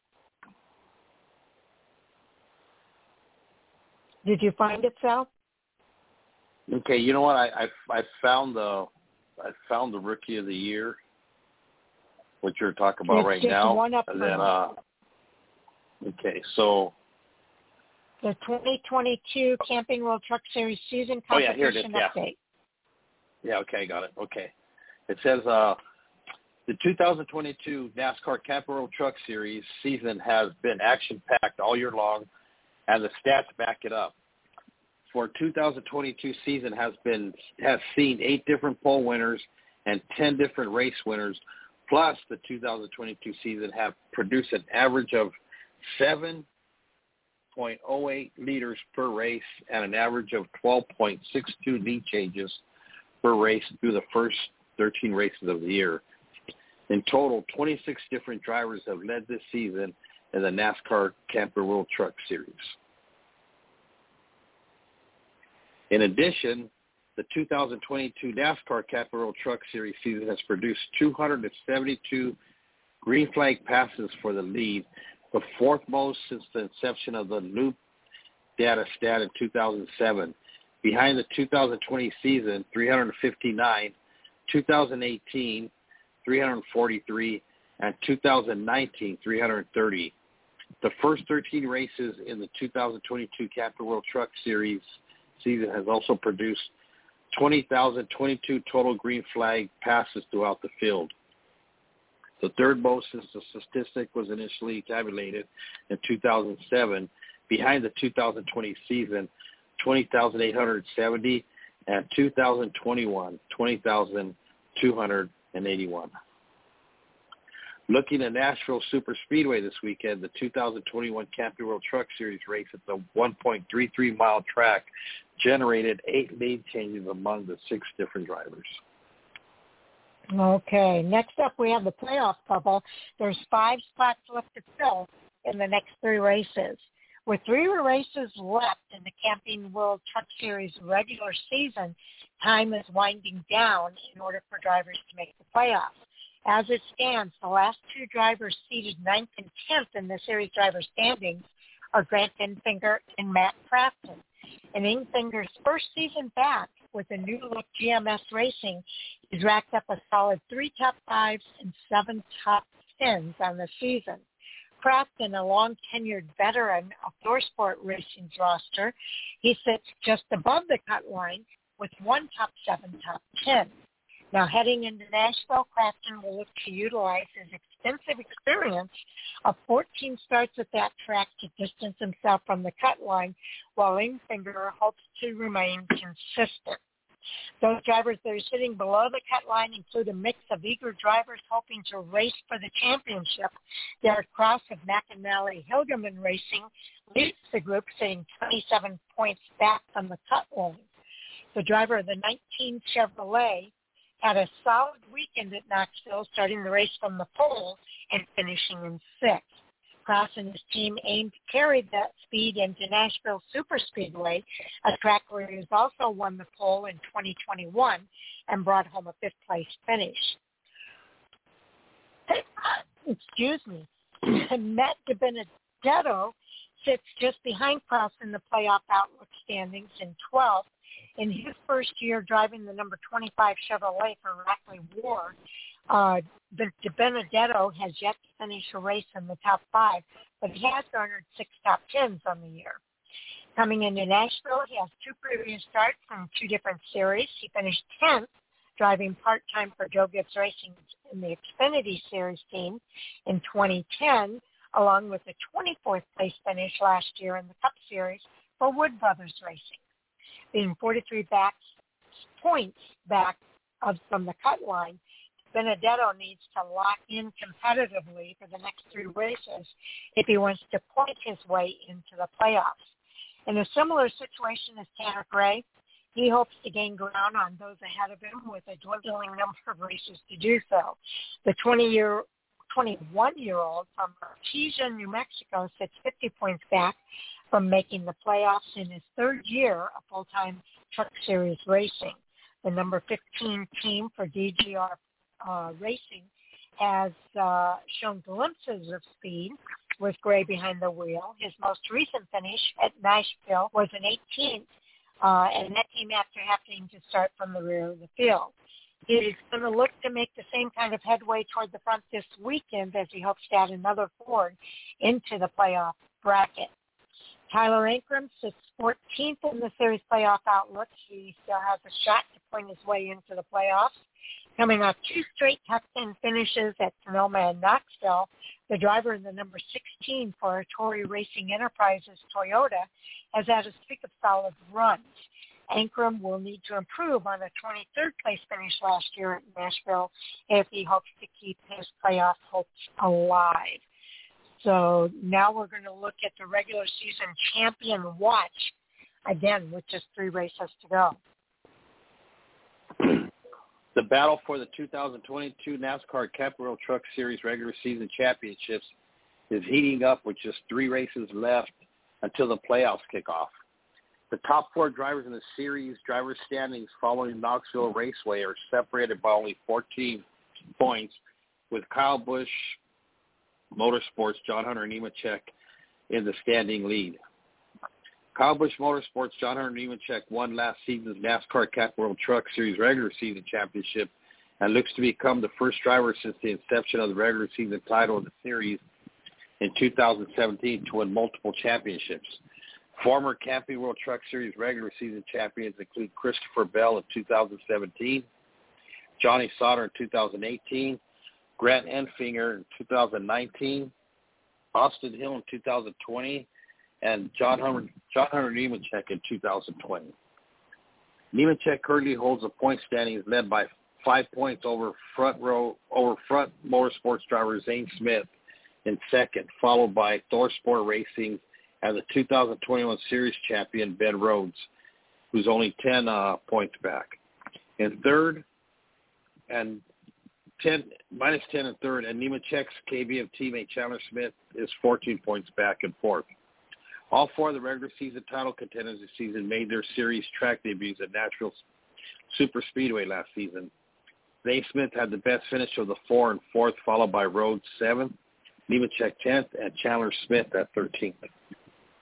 Did you find it, Sal? Okay, you know what? I, I I found the I found the rookie of the year, what you're talking about it's right just now. One up and then uh, okay, so the twenty twenty-two Camping World Truck Series season oh yeah, competition here it is. Yeah. update. Yeah, okay, got it. Okay, it says uh, the two thousand twenty-two NASCAR Camping World Truck Series season has been action-packed all year long, and the stats back it up. For two thousand twenty-two season has been has seen eight different pole winners and ten different race winners, plus the two thousand twenty-two season have produced an average of seven point oh eight liters per race and an average of twelve point six two lead changes per race through the first thirteen races of the year. In total, twenty-six different drivers have led this season in the NASCAR Camping World Truck Series. In addition, the two thousand twenty-two NASCAR Camping World Truck Series season has produced two hundred seventy-two green flag passes for the lead, the fourth most since the inception of the Loop data stat in two thousand seven. Behind the two thousand twenty season, three hundred fifty-nine, two thousand eighteen, three hundred forty-three, and two thousand nineteen, three hundred thirty. The first thirteen races in the two thousand twenty-two Camping World Truck Series season has also produced twenty thousand twenty-two total green flag passes throughout the field. The third most since the statistic was initially tabulated in two thousand seven, behind the two thousand twenty season, twenty thousand eight hundred seventy, and two thousand twenty-one, twenty thousand two hundred eighty-one. Looking at Nashville Super Speedway this weekend, the two thousand twenty-one Camping World Truck Series race at the one point three three mile track generated eight lead changes among the six different drivers. Okay, next up we have the playoff bubble. There's five spots left to fill in the next three races. With three races left in the Camping World Truck Series regular season, time is winding down in order for drivers to make the playoffs. As it stands, the last two drivers seated ninth and tenth in the series driver standings are Grant Enfinger and Matt Crafton. In Enfinger's first season back with a new look G M S Racing, he's racked up a solid three top fives and seven top tens on the season. Crafton, a long-tenured veteran of ThorSport Racing's roster, he sits just above the cut line with one top seven, top ten. Now, heading into Nashville, Crafton will look to utilize his extensive experience of fourteen starts at that track to distance himself from the cut line, while Enfinger hopes to remain consistent. Those drivers that are sitting below the cut line include a mix of eager drivers hoping to race for the championship. Derek Cross of McAnally Hilgerman Racing leads the group, sitting twenty-seven points back from the cut line. The driver of the nineteen Chevrolet had a solid weekend at Knoxville, starting the race from the pole and finishing in sixth. Cross and his team aim to carry that speed into Nashville Superspeedway, a track where he has also won the pole in twenty twenty-one and brought home a fifth-place finish. Excuse me. Matt DiBenedetto sits just behind Cross in the playoff outlook standings in twelfth. In his first year driving the number twenty-five Chevrolet for Rackley War, uh, DiBenedetto has yet to finish a race in the top five, but he has garnered six top tens on the year. Coming into Nashville, he has two previous starts from two different series. He finished tenth, driving part-time for Joe Gibbs Racing in the Xfinity Series team in twenty ten, along with a twenty-fourth place finish last year in the Cup Series for Wood Brothers Racing. Being forty-three back, points back of, from the cut line, Benedetto needs to lock in competitively for the next three races if he wants to point his way into the playoffs. In a similar situation as Tanner Gray, he hopes to gain ground on those ahead of him with a dwindling number of races to do so. The twenty-year, twenty-one-year-old from Artesia, New Mexico, sits fifty points back from making the playoffs in his third year of full-time Truck Series racing. The number fifteen team for D G R uh, Racing has uh, shown glimpses of speed with Gray behind the wheel. His most recent finish at Nashville was an eighteenth, uh, and that came after having to start from the rear of the field. He is going to look to make the same kind of headway toward the front this weekend as he hopes to add another Ford into the playoff bracket. Tyler Ankrum sits fourteenth in the series playoff outlook. He still has a shot to point his way into the playoffs. Coming off two straight top ten finishes at Sonoma and Knoxville, the driver in the number sixteen for Tory Racing Enterprises Toyota has had a streak of solid runs. Ankrum will need to improve on a twenty-third place finish last year at Nashville if he hopes to keep his playoff hopes alive. So now we're going to look at the regular season champion watch, again, with just three races to go. The battle for the two thousand twenty-two NASCAR Camping World Truck Series regular season championships is heating up with just three races left until the playoffs kick off. The top four drivers in the series driver standings following Knoxville Raceway are separated by only fourteen points, with Kyle Busch Motorsports, John Hunter Nemechek in the standing lead. Kyle Busch Motorsports, John Hunter Nemechek won last season's NASCAR Camping World Truck Series regular season championship and looks to become the first driver since the inception of the regular season title of the series in two thousand seventeen to win multiple championships. Former Camping World Truck Series regular season champions include Christopher Bell in two thousand seventeen, Johnny Sauter in two thousand eighteen, Grant Enfinger in two thousand nineteen, Austin Hill in two thousand twenty, and John Hunter, John Hunter Nemechek in two thousand twenty. Nemechek currently holds the point standings led by five points over front row over front motorsports driver Zane Smith in second, followed by ThorSport Racing and the two thousand twenty-one Series champion Ben Rhodes, who's only ten uh, points back. In third, and ten minus ten in third, and Nemechek's K B M teammate Chandler Smith is fourteen points back in fourth. All four of the regular season title contenders this season made their series track debuts at Nashville Superspeedway last season. Zane Smith had the best finish of the four in fourth, followed by Rhodes seventh, Nemechek tenth, and Chandler Smith at thirteenth.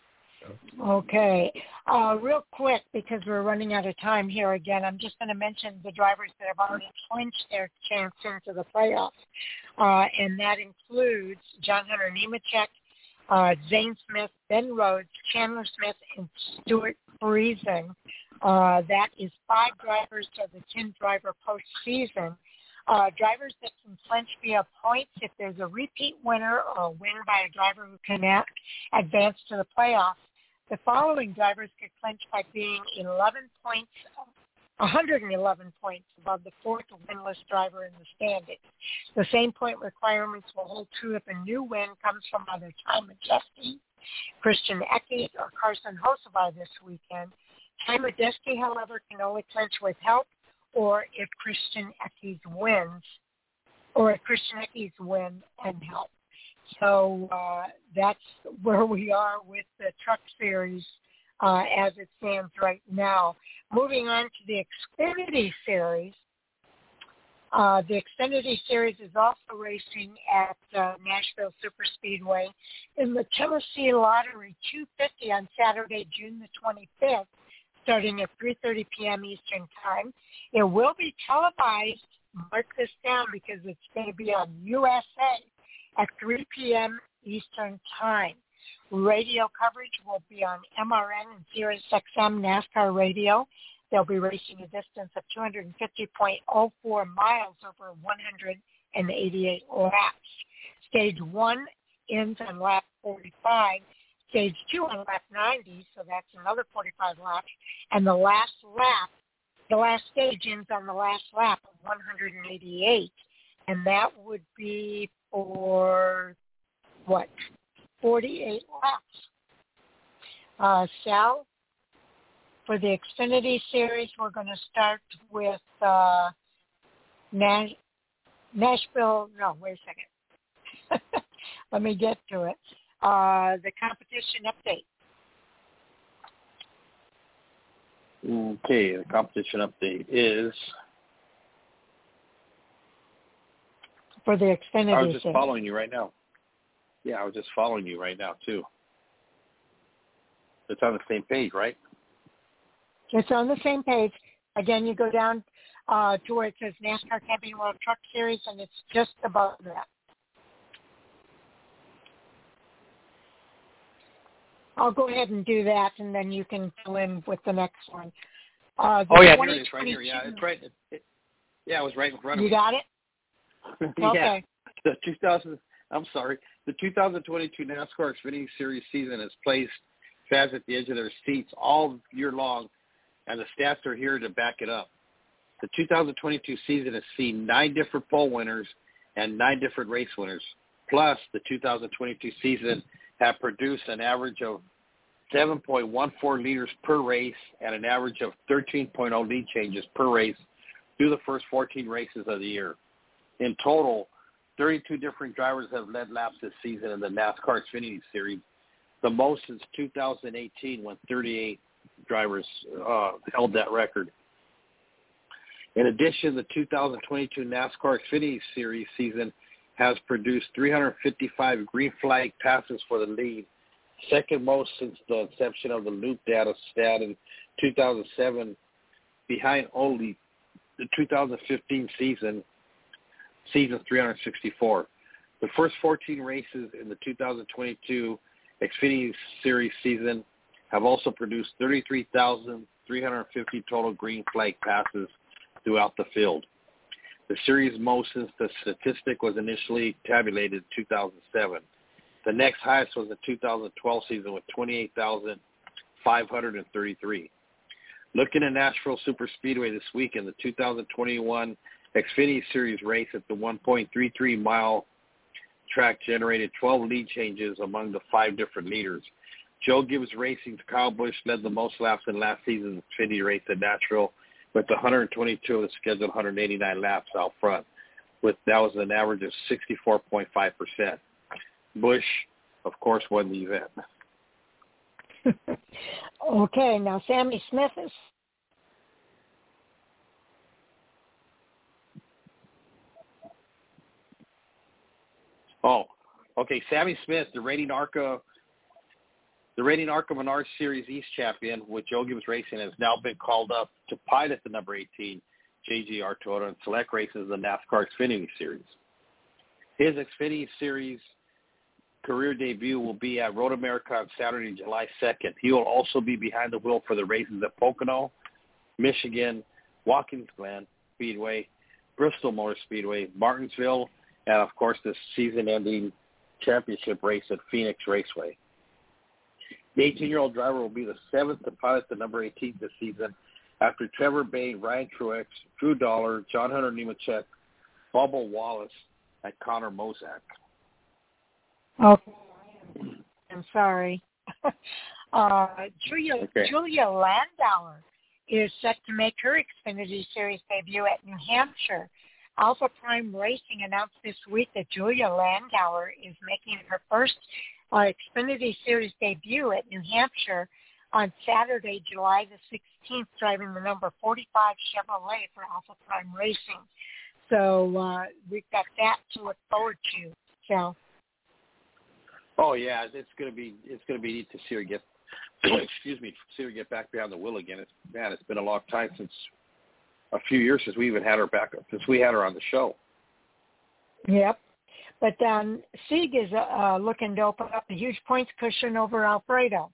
Okay. Uh, real quick, because we're running out of time here again, I'm just going to mention the drivers that have already clinched their chance into the playoffs. Uh, and that includes John Hunter Nemechek, uh, Zane Smith, Ben Rhodes, Chandler Smith, and Stuart Friesen. Uh, that is five drivers to the ten-driver postseason. Uh, drivers that can clinch via points if there's a repeat winner or a win by a driver who can a- advance to the playoffs. The following drivers could clinch by being eleven points, one hundred eleven points above the fourth winless driver in the standings. The same point requirements will hold true if a new win comes from either Ty Majeski, Christian Eckes, or Carson Hocevar this weekend. Ty Majeski, however, can only clinch with help, or if Christian Eckes wins, or if Christian Eckes win and help. So uh, that's where we are with the Truck Series uh, as it stands right now. Moving on to the Xfinity Series. Uh, the Xfinity Series is also racing at uh, Nashville Superspeedway in the Tennessee Lottery two fifty on Saturday, June the twenty-fifth, starting at three thirty p.m. Eastern Time. It will be televised. Mark this down because it's going to be on U S A at three p.m. Eastern Time. Radio coverage will be on M R N and Sirius X M NASCAR Radio. They'll be racing a distance of two hundred fifty point oh four miles over one hundred eighty-eight laps. Stage one ends on lap forty-five. Stage two on lap ninety, so that's another forty-five laps. And the last lap, the last stage ends on the last lap of one hundred eighty-eight. And that would be for, what, forty-eight laps. Uh, Sal, for the Xfinity Series, we're going to start with uh, Nash- Nashville. No, wait a second. Let me get to it. Uh, the competition update. Okay, the competition update is... For the Xfinity I was just Series. following you right now. Yeah, I was just following you right now, too. It's on the same page, right? It's on the same page. Again, you go down uh, to where it says NASCAR Camping World Truck Series, and it's just above that. I'll go ahead and do that, and then you can fill in with the next one. Uh, oh, yeah, here it is right here. Yeah, it's right. It, it, yeah, it was right in front of you me. You got it? yeah. Okay. The two thousand, I'm sorry, the two thousand twenty-two NASCAR Xfinity Series season has placed fans at the edge of their seats all year long, and the stats are here to back it up. The two thousand twenty-two season has seen nine different pole winners and nine different race winners. Plus, the two thousand twenty-two season have produced an average of seven point one four liters per race and an average of thirteen point oh lead changes per race through the first fourteen races of the year. In total, thirty-two different drivers have led laps this season in the NASCAR Xfinity Series, the most since two thousand eighteen when thirty-eight drivers uh, held that record. In addition, the two thousand twenty-two NASCAR Xfinity Series season has produced three hundred fifty-five green flag passes for the lead, second most since the inception of the Loop data stat in two thousand seven, behind only the two thousand fifteen season, season three hundred sixty-four. The first fourteen races in the two thousand twenty-two Xfinity Series season have also produced thirty-three thousand three hundred fifty total green flag passes throughout the field. The series most since the statistic was initially tabulated in two thousand seven. The next highest was the two thousand twelve season with twenty-eight thousand five hundred thirty-three. Looking at Nashville Superspeedway this weekend, the two thousand twenty-one Xfinity Series race at the one point three three mile track generated twelve lead changes among the five different leaders. Joe Gibbs Racing's Kyle Busch led the most laps in last season's Xfinity race at Nashville with one hundred twenty-two of the scheduled one hundred eighty-nine laps out front. With that was an average of sixty-four point five percent. Busch, of course, won the event. Okay, now Sammy Smith is. Oh, okay. Sammy Smith, the Rating ARCA The reigning ARCA Menards Series East champion with Joe Gibbs Racing has now been called up to pilot the number eighteen J G R Toyota and select races in the NASCAR Xfinity Series. His Xfinity Series career debut will be at Road America on Saturday, July second. He will also be behind the wheel for the races at Pocono, Michigan, Watkins Glen Speedway, Bristol Motor Speedway, Martinsville, and, of course, the season-ending championship race at Phoenix Raceway. The eighteen-year-old driver will be the seventh to pilot the number eighteen this season after Trevor Bay, Ryan Truex, Drew Dollar, John Hunter Nemechek, Bubba Wallace, and Connor Mozak. Oh, I'm sorry. uh, Julia, okay. Julia Landauer is set to make her Xfinity Series debut at New Hampshire. Alpha Prime Racing announced this week that Julia Landauer is making her first uh, Xfinity Series debut at New Hampshire on Saturday, July the sixteenth, driving the number forty-five Chevrolet for Alpha Prime Racing. So uh, we've got that to look forward to. So. Oh yeah, it's gonna be it's gonna be neat to see her get excuse me, see her get back behind the wheel again. It's man, it's been a long time since a few years since we even had her back since we had her on the show. Yep, but um, Sieg is uh, looking to open up a huge points cushion over Alfredo.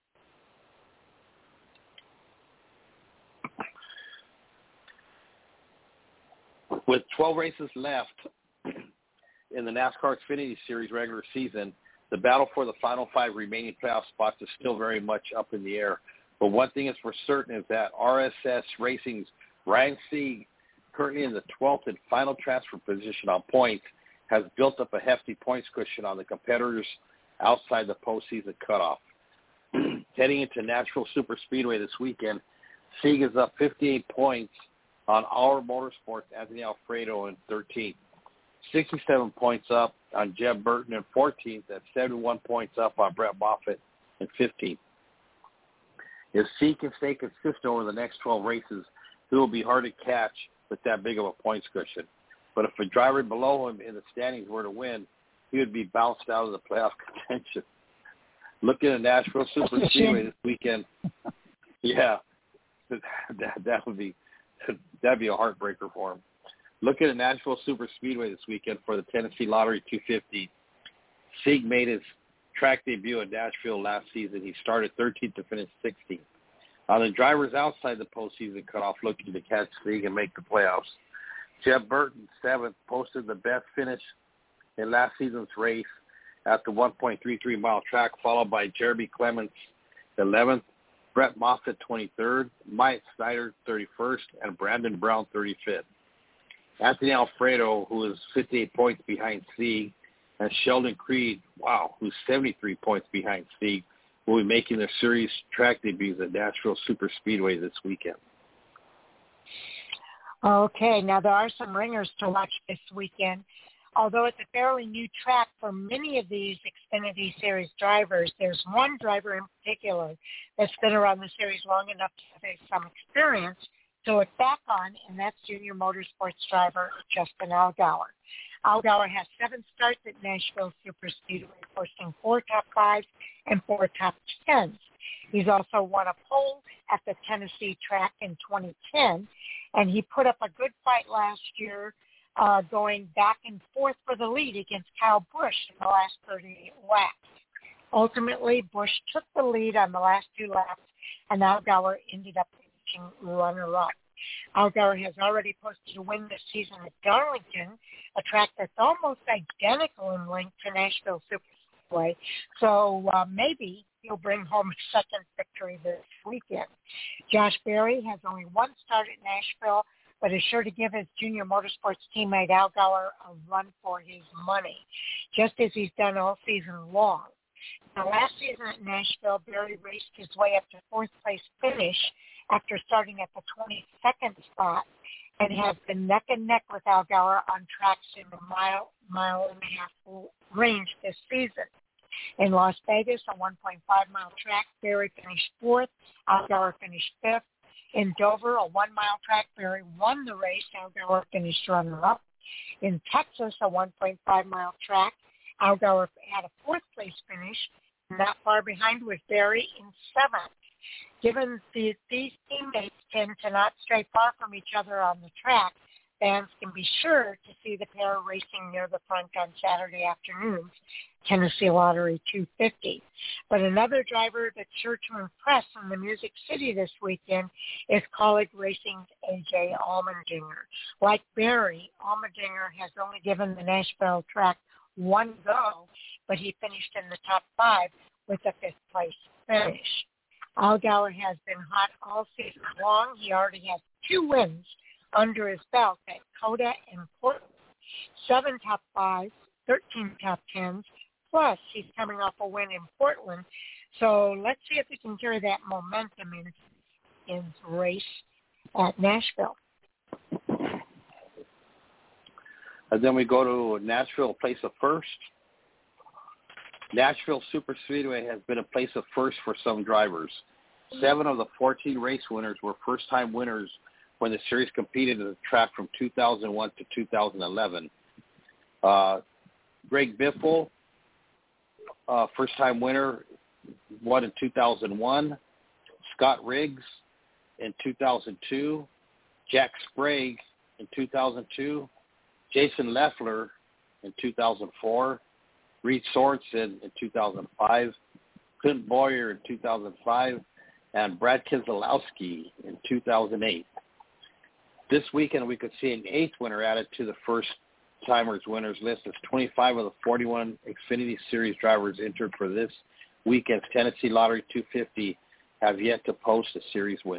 With twelve races left in the NASCAR Xfinity Series regular season, the battle for the final five remaining playoff spots is still very much up in the air. But one thing is for certain is that R S S Racing's Ryan Sieg, currently in the twelfth and final transfer position on points, has built up a hefty points cushion on the competitors outside the postseason cutoff. Heading into Nashville Superspeedway this weekend, Sieg is up fifty-eight points on Our Motorsports' Anthony Alfredo in thirteenth. sixty-seven points up on Jeb Burton in fourteenth, and seventy-one points up on Brett Moffitt in fifteenth. If Sieg can stay consistent over the next twelve races, he will be hard to catch with that big of a points cushion. But if a driver below him in the standings were to win, he would be bounced out of the playoff contention. Looking at Nashville Superspeedway this weekend, yeah, that, that would be that'd be a heartbreaker for him. Looking at Nashville Superspeedway this weekend for the Tennessee Lottery two fifty, Sieg made his track debut at Nashville last season. He started thirteenth to finish sixteenth. On the drivers outside the postseason cutoff looking to catch Sieg and make the playoffs, Jeb Burton, seventh, posted the best finish in last season's race at the one point three three mile track, followed by Jeremy Clements, eleventh, Brett Moffitt, twenty-third, Mike Snyder, thirty-first, and Brandon Brown, thirty-fifth. Anthony Alfredo, who is fifty-eight points behind Sieg, and Sheldon Creed, wow, who's seventy-three points behind Sieg, will be making their series track debuts at Nashville Superspeedway this weekend. Okay, now there are some ringers to watch this weekend. Although it's a fairly new track for many of these Xfinity Series drivers, there's one driver in particular that's been around the series long enough to have some experience to look back on, and that's Junior Motorsports driver Justin Allgaier. Allgaier has seven starts at Nashville Superspeedway, posting four top fives and four top tens. He's also won a pole at the Tennessee track in twenty ten, and he put up a good fight last year, uh, going back and forth for the lead against Kyle Busch in the last thirty-eight laps. Ultimately, Busch took the lead on the last two laps, and Allgaier ended up finishing runner-up. Allgaier has already posted a win this season at Darlington, a track that's almost identical in length to Nashville Superspeedway, so uh, maybe he'll bring home a second victory this weekend. Josh Berry has only one start at Nashville, but is sure to give his Junior Motorsports teammate Allgaier a run for his money, just as he's done all season long. Now, last season at Nashville, Berry raced his way up to fourth place finish after starting at the twenty-second spot, and has been neck and neck with Allgaier on tracks in the mile, mile and a half range this season. In Las Vegas, a one point five mile track, Berry finished fourth, Allgaier finished fifth. In Dover, a one-mile track, Berry won the race, Allgaier finished runner-up. In Texas, a one point five mile track, Allgaier had a fourth-place finish. Not far behind was Barry in seventh. Given the, these teammates tend to not stray far from each other on the track, fans can be sure to see the pair racing near the front on Saturday afternoons, Tennessee Lottery two fifty. But another driver that's sure to impress in the Music City this weekend is Kaulig Racing's A J Allmendinger. Like Barry, Allmendinger has only given the Nashville track one go, but he finished in the top five with a fifth place finish. Allgaier has been hot all season long. He already has two wins under his belt at COTA and Portland. Seven top fives, thirteen top tens, plus he's coming off a win in Portland. So let's see if we can carry that momentum in his race at Nashville. And then we go to Nashville, place of first. Nashville Super Speedway has been a place of first for some drivers. Seven of the fourteen race winners were first-time winners when the series competed at the track from two thousand one to two thousand eleven. Uh, Greg Biffle, uh, first-time winner, won in two thousand one. Scott Riggs in two thousand two. Jack Sprague in two thousand two. Jason Leffler in two thousand four. Reed Sorensen in two thousand five, Clint Boyer in two thousand five, and Brad Keselowski in two thousand eight. This weekend, we could see an eighth winner added to the first-timers winners list as twenty-five of the forty-one Xfinity Series drivers entered for this weekend's Tennessee Lottery two fifty have yet to post a series win.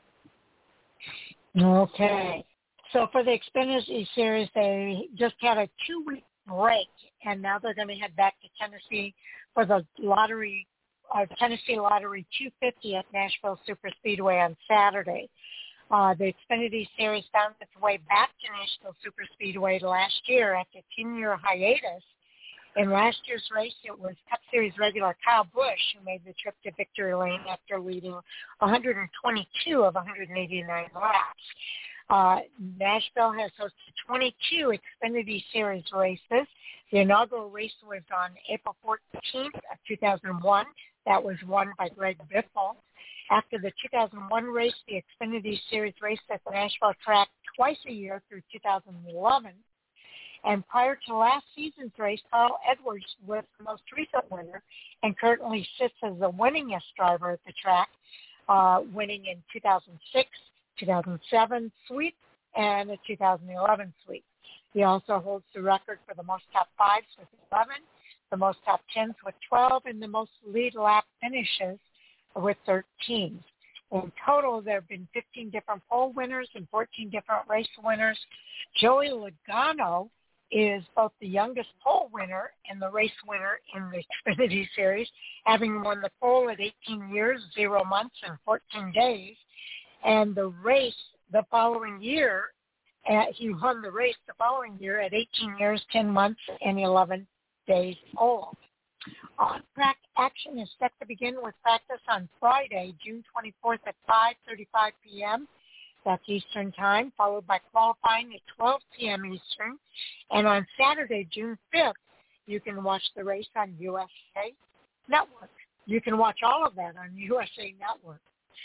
Okay. So for the Xfinity Series, they just had a two-week break, and now they're going to head back to Tennessee for the lottery, uh, Tennessee Lottery two fifty at Nashville Superspeedway on Saturday. Uh, the Xfinity Series found its way back to Nashville Superspeedway last year after a ten-year hiatus. In last year's race, it was Cup Series regular Kyle Busch who made the trip to victory lane after leading one hundred twenty-two of one hundred eighty-nine laps. Uh, Nashville has hosted twenty-two Xfinity Series races. The inaugural race was on April fourteenth of two thousand one. That was won by Greg Biffle. After the two thousand one race, the Xfinity Series raced at the Nashville track twice a year through two thousand eleven. And prior to last season's race, Carl Edwards was the most recent winner and currently sits as the winningest driver at the track, uh, winning in two thousand six, two thousand seven sweep, and a two thousand eleven sweep. He also holds the record for the most top fives with eleven, the most top tens with twelve, and the most lead lap finishes with thirteen. In total, there have been fifteen different pole winners and fourteen different race winners. Joey Logano is both the youngest pole winner and the race winner in the Xfinity Series, having won the pole at eighteen years, zero months, and fourteen days. And the race the following year, uh, he won the race the following year at eighteen years, ten months, and eleven days old. On-track action is set to begin with practice on Friday, June twenty-fourth at five thirty-five p.m. That's Eastern Time, followed by qualifying at twelve p.m. Eastern. And on Saturday, June fifth, you can watch the race on U S A Network. You can watch all of that on U S A Network.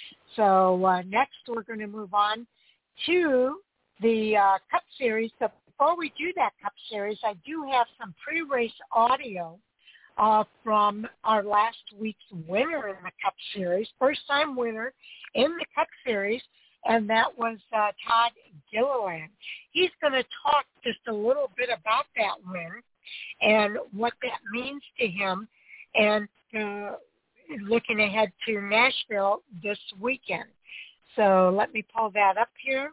So uh, next, we're going to move on to the uh, Cup Series. So before we do that Cup Series, I do have some pre-race audio uh, from our last week's winner in the Cup Series, first-time winner in the Cup Series, and that was uh, Todd Gilliland. He's going to talk just a little bit about that win and what that means to him, and uh, looking ahead to Nashville this weekend. So let me pull that up here.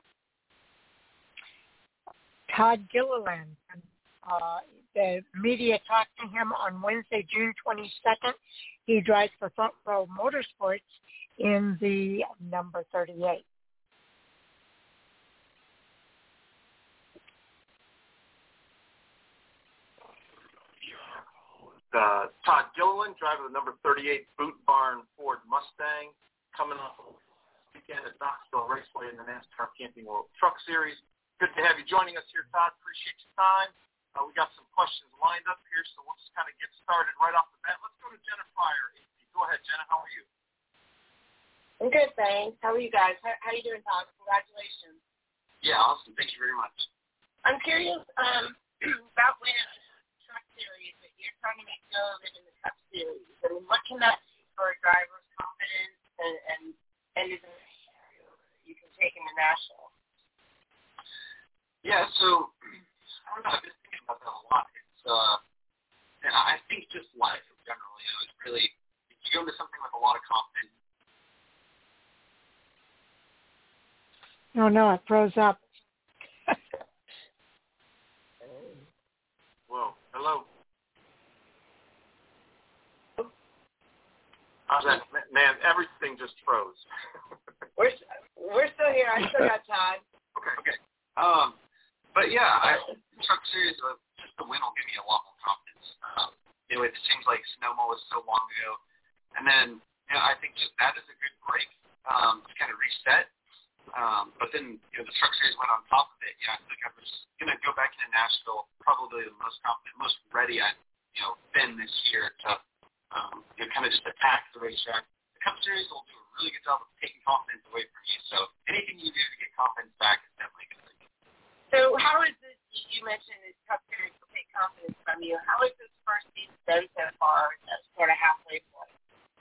Todd Gilliland. Uh, the media talked to him on Wednesday, June twenty-second. He drives for Front Row Motorsports in the number thirty-eight. Uh, Todd Gilliland, driver of the number thirty-eight Boot Barn Ford Mustang, coming off the weekend at Knoxville Raceway in the NASCAR Camping World Truck Series. Good to have you joining us here, Todd. Appreciate your time. Uh, we got some questions lined up here, so we'll just kind of get started right off the bat. Let's go to Jenna Fryer. Go ahead, Jenna. How are you? I'm good, thanks. How are you guys? How, how are you doing, Todd? Congratulations. Yeah, awesome. Thank you very much. I'm curious um, about when Truck Series that you're trying to make go of it in the Cup Series. I mean, what can that do for a driver's confidence and and, and is it you can take in the national? Yeah, so I don't know. I've been thinking about that a lot. It's uh, and I think just life in general, you know, is really you go into something with a lot of confidence. No, no, it froze up. Whoa, hello. How's that? Man, everything just froze. we're we're still here. I still got Todd. Okay, okay. Um, but yeah, I Truck Series, uh, just the win will give me a lot more confidence. Um, you know, it seems like Sonoma was so long ago, and then you know, I think just that is a good break um, to kind of reset. Um, but then, you know, the Truck Series went on top of it. Yeah, I think I'm just going to go back into Nashville, probably the most confident, most ready I've, you know, been this year to, um, you know, kind of just attack the racetrack. The Cup Series will do a really good job of taking confidence away from you. So anything you do to get confidence back is definitely good. So how is this, you mentioned this Cup Series will take confidence from you. How is this first season done so far at sort of halfway point?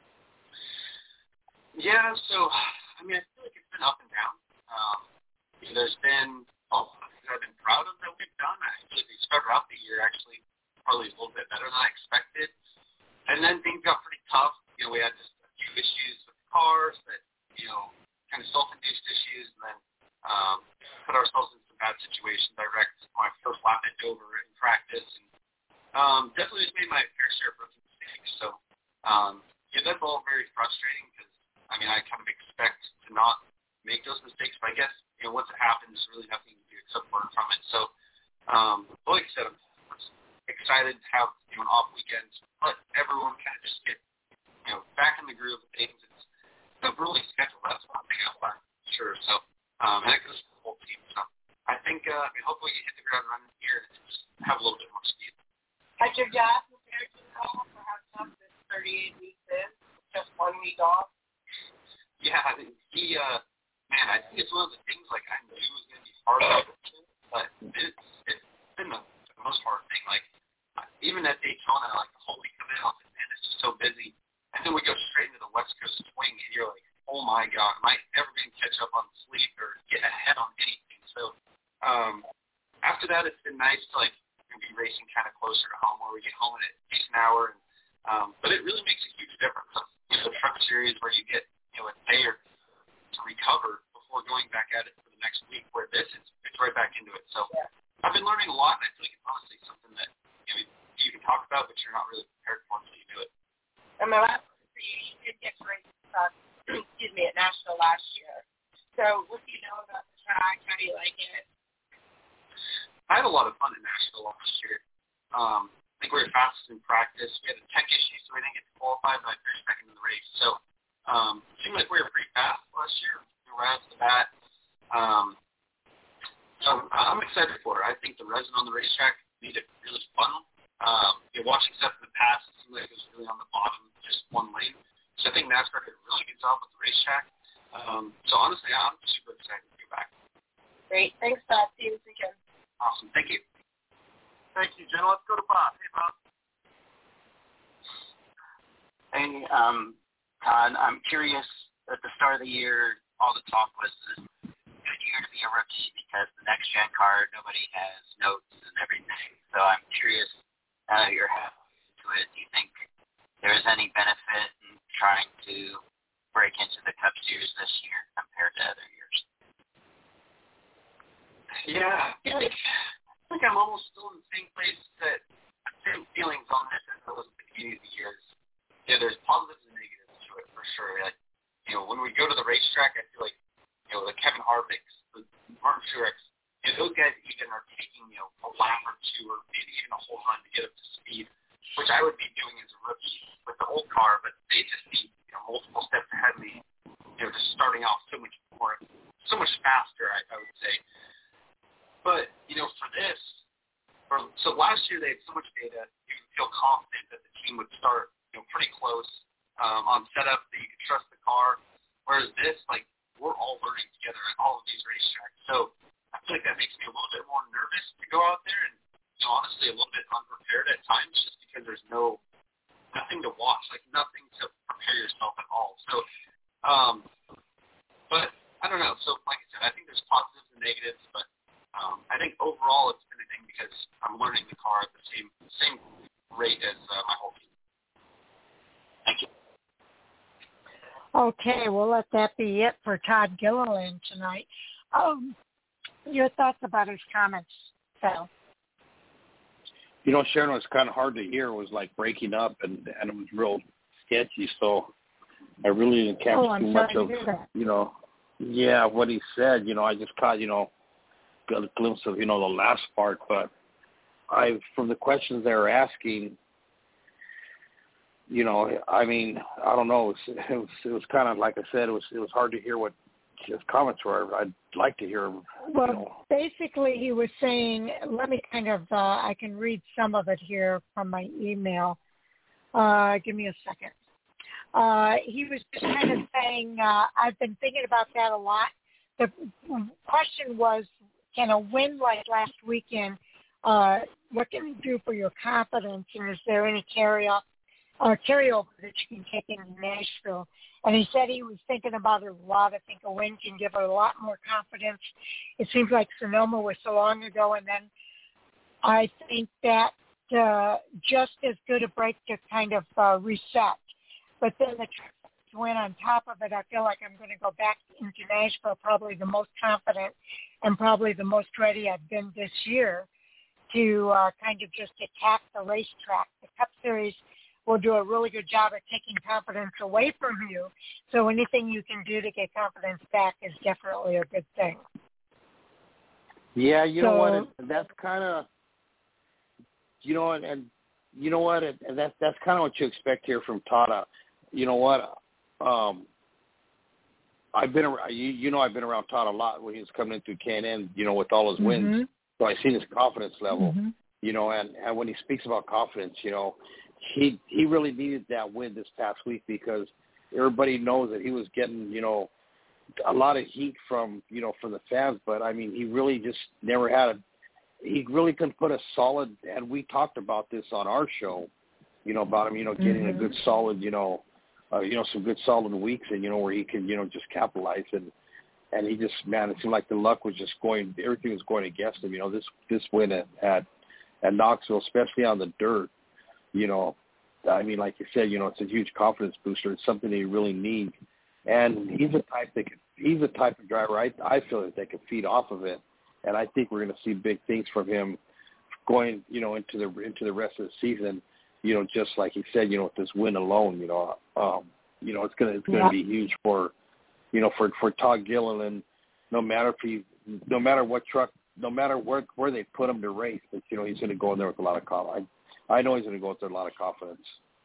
Yeah, so, I mean, I feel like it's been up and down. Um, you know, there's been a lot of things I've been proud of that we've done. I think we started out the year actually probably a little bit better than I expected. And then things got pretty tough. You know, we had just a few issues with the cars that, you know, kind of self-induced issues, and then um, put ourselves in some bad situations. I wrecked my first lap at Dover in practice, and um, definitely just made my fair share of rookie mistakes. So, um, yeah, that's all very frustrating because, I mean, I kind of expect to not make those mistakes, but I guess, you know, once it happens, there's really nothing to do except learn from it. So, um, like I said, I'm excited to have, you know, an off weekend, let everyone kind of just get, you know, back in the groove of things. It's a really schedule. That's one thing I've learned, sure. So, um, and it goes for the whole team. So, I think, uh, I mean, hopefully you hit the ground running here and just have a little bit more speed. Has your job prepared you at all for how tough this thirty-eight weeks is? Just one week off? Yeah, I think he, uh, man, I think it's one of the things, like, I knew it was going to be hard, but it's, it's been the, the most hard thing. Like, even at Daytona, like, the whole week of it, I'm like, man, it's just so busy. And then we go straight into the West Coast swing, and you're like, oh, my God, am I ever going to catch up on sleep or get ahead on anything? So, um, after that, it's been nice to, like, be racing kind of closer to home, where we get home in a decent hour. And, um, but it really makes a huge difference. You know, the Truck Series where you get, you know, a day or to recover before going back at it for the next week, where this is, it's right back into it. So yeah. I've been learning a lot, and I feel like it's honestly something that, you know, you can talk about, but you're not really prepared for until you do it. And my last question for you, you did get to race, uh, excuse me, at Nashville last year. So what do you know about the track? How do you like it? I had a lot of fun in Nashville last year. Um, I think we were fastest in practice. We had a tech issue, so we didn't get to qualify, but I finished second in the race. So um, it seemed like we were pretty fast last year. We were right off the bat. Um, so I'm excited for it. I think the resin on the racetrack made it really fun. Um, you know, watching stuff in the past, it seemed like it was really on the bottom, just one lane. So I think NASCAR did a really good job with the racetrack. Um, so honestly, I'm super excited to go back. Great. Thanks, Todd. See you this weekend. Awesome. Thank you. Thank you, Jen. Let's go to Bob. Hey, Bob. Hey, um, Todd, I'm curious, at the start of the year, all the talk was this good year to be a rookie because the next-gen car, nobody has notes and everything. So I'm curious, now that you're halfway into it, do you think there is any benefit in trying to break into the Cup Series this year compared to other years? Yeah, I feel like, I feel like I'm almost still in the same place that same feelings on this as I was at the beginning of the year. Yeah, there's positives and negatives to it for sure. Like, you know, when we go to the racetrack, I feel like, you know, the Kevin Harvicks, the Martin Truex, you know, those guys even are taking, you know, a lap or two or maybe even a whole run to get up to speed, which I would be doing as a rookie with the old car, but they just be, you know, multiple steps ahead of me, you know, just starting off so much more, so much faster, I, I would say. But, you know, for this, or so last year they had so much data, you could feel confident that the team would start, you know, pretty close um, on setup, that you could trust the car. Whereas this, like, we're all learning together at all of these racetracks. So I feel like that makes me a little bit more nervous to go out there and, you know, honestly a little bit unprepared at times just because there's no nothing to watch, like nothing to prepare yourself at all. So, um, but I don't know. So like I said, I think there's positives and negatives, but um, I think overall it's been a thing because I'm learning the car at the same same rate as uh, my whole team. Thank you. Okay, we'll let that be it for Todd Gilliland tonight. Um, your thoughts about his comments, Phil? You know, Sharon, was kind of hard to hear. It was like breaking up, and, and it was real sketchy. So I really didn't catch oh, too I'm much sorry of, to hear that. you know, yeah, what he said. You know, I just caught, you know, got a glimpse of, you know, the last part. But I, from the questions they were asking, you know, I mean, I don't know. It was, it was, it was kind of like I said. It was, it was hard to hear what his comments were. I'd like to hear him. Well, you know. basically, he was saying. Let me kind of. Uh, I can read some of it here from my email. Uh, give me a second. Uh, he was just kind of saying, uh, I've been thinking about that a lot. The question was, can a win like last weekend, uh, what can it do for your confidence, and is there any carry off? Uh, carryover that you can take into Nashville. And he said he was thinking about it a lot. I think a win can give her a lot more confidence. It seems like Sonoma was so long ago, and then I think that uh, just as good a break to kind of uh, reset. But then the win on top of it, I feel like I'm going to go back into Nashville probably the most confident and probably the most ready I've been this year to uh, kind of just attack the racetrack. The Cup Series will do a really good job at taking confidence away from you. So anything you can do to get confidence back is definitely a good thing. Yeah, you so, know what? And that's kind of, you know, and, and you know what? And that's that's kind of what you expect here from Tata. You know what? Um, I've been around, you, you know, I've been around Todd a lot when he was coming in through K and N, you know, with all his wins. Mm-hmm. So I've seen his confidence level, mm-hmm. you know, and, and when he speaks about confidence, you know, he he really needed that win this past week because everybody knows that he was getting, you know, a lot of heat from, you know, from the fans. But, I mean, he really just never had a – he really couldn't put a solid – and we talked about this on our show, you know, about him, you know, getting mm-hmm. a good solid, you know, uh, you know, some good solid weeks and, you know, where he can, you know, just capitalize. And, and he just, man, it seemed like the luck was just going – everything was going against him. You know, this, this win at, at, at Knoxville, especially on the dirt, you know, I mean, like you said, you know, it's a huge confidence booster. It's something that you really need. And he's a type that could, he's a type of driver, I, I feel that they can feed off of it. And I think we're going to see big things from him going, you know, into the into the rest of the season, you know, just like he said, you know, with this win alone, you know, um, you know, it's going to it's going to yeah. be huge for, you know, for, for Todd Gilliland, no matter if he, no matter what truck, no matter where where they put him to race, but, you know, he's going to go in there with a lot of confidence. I, I know he's going to go with there with a lot of confidence.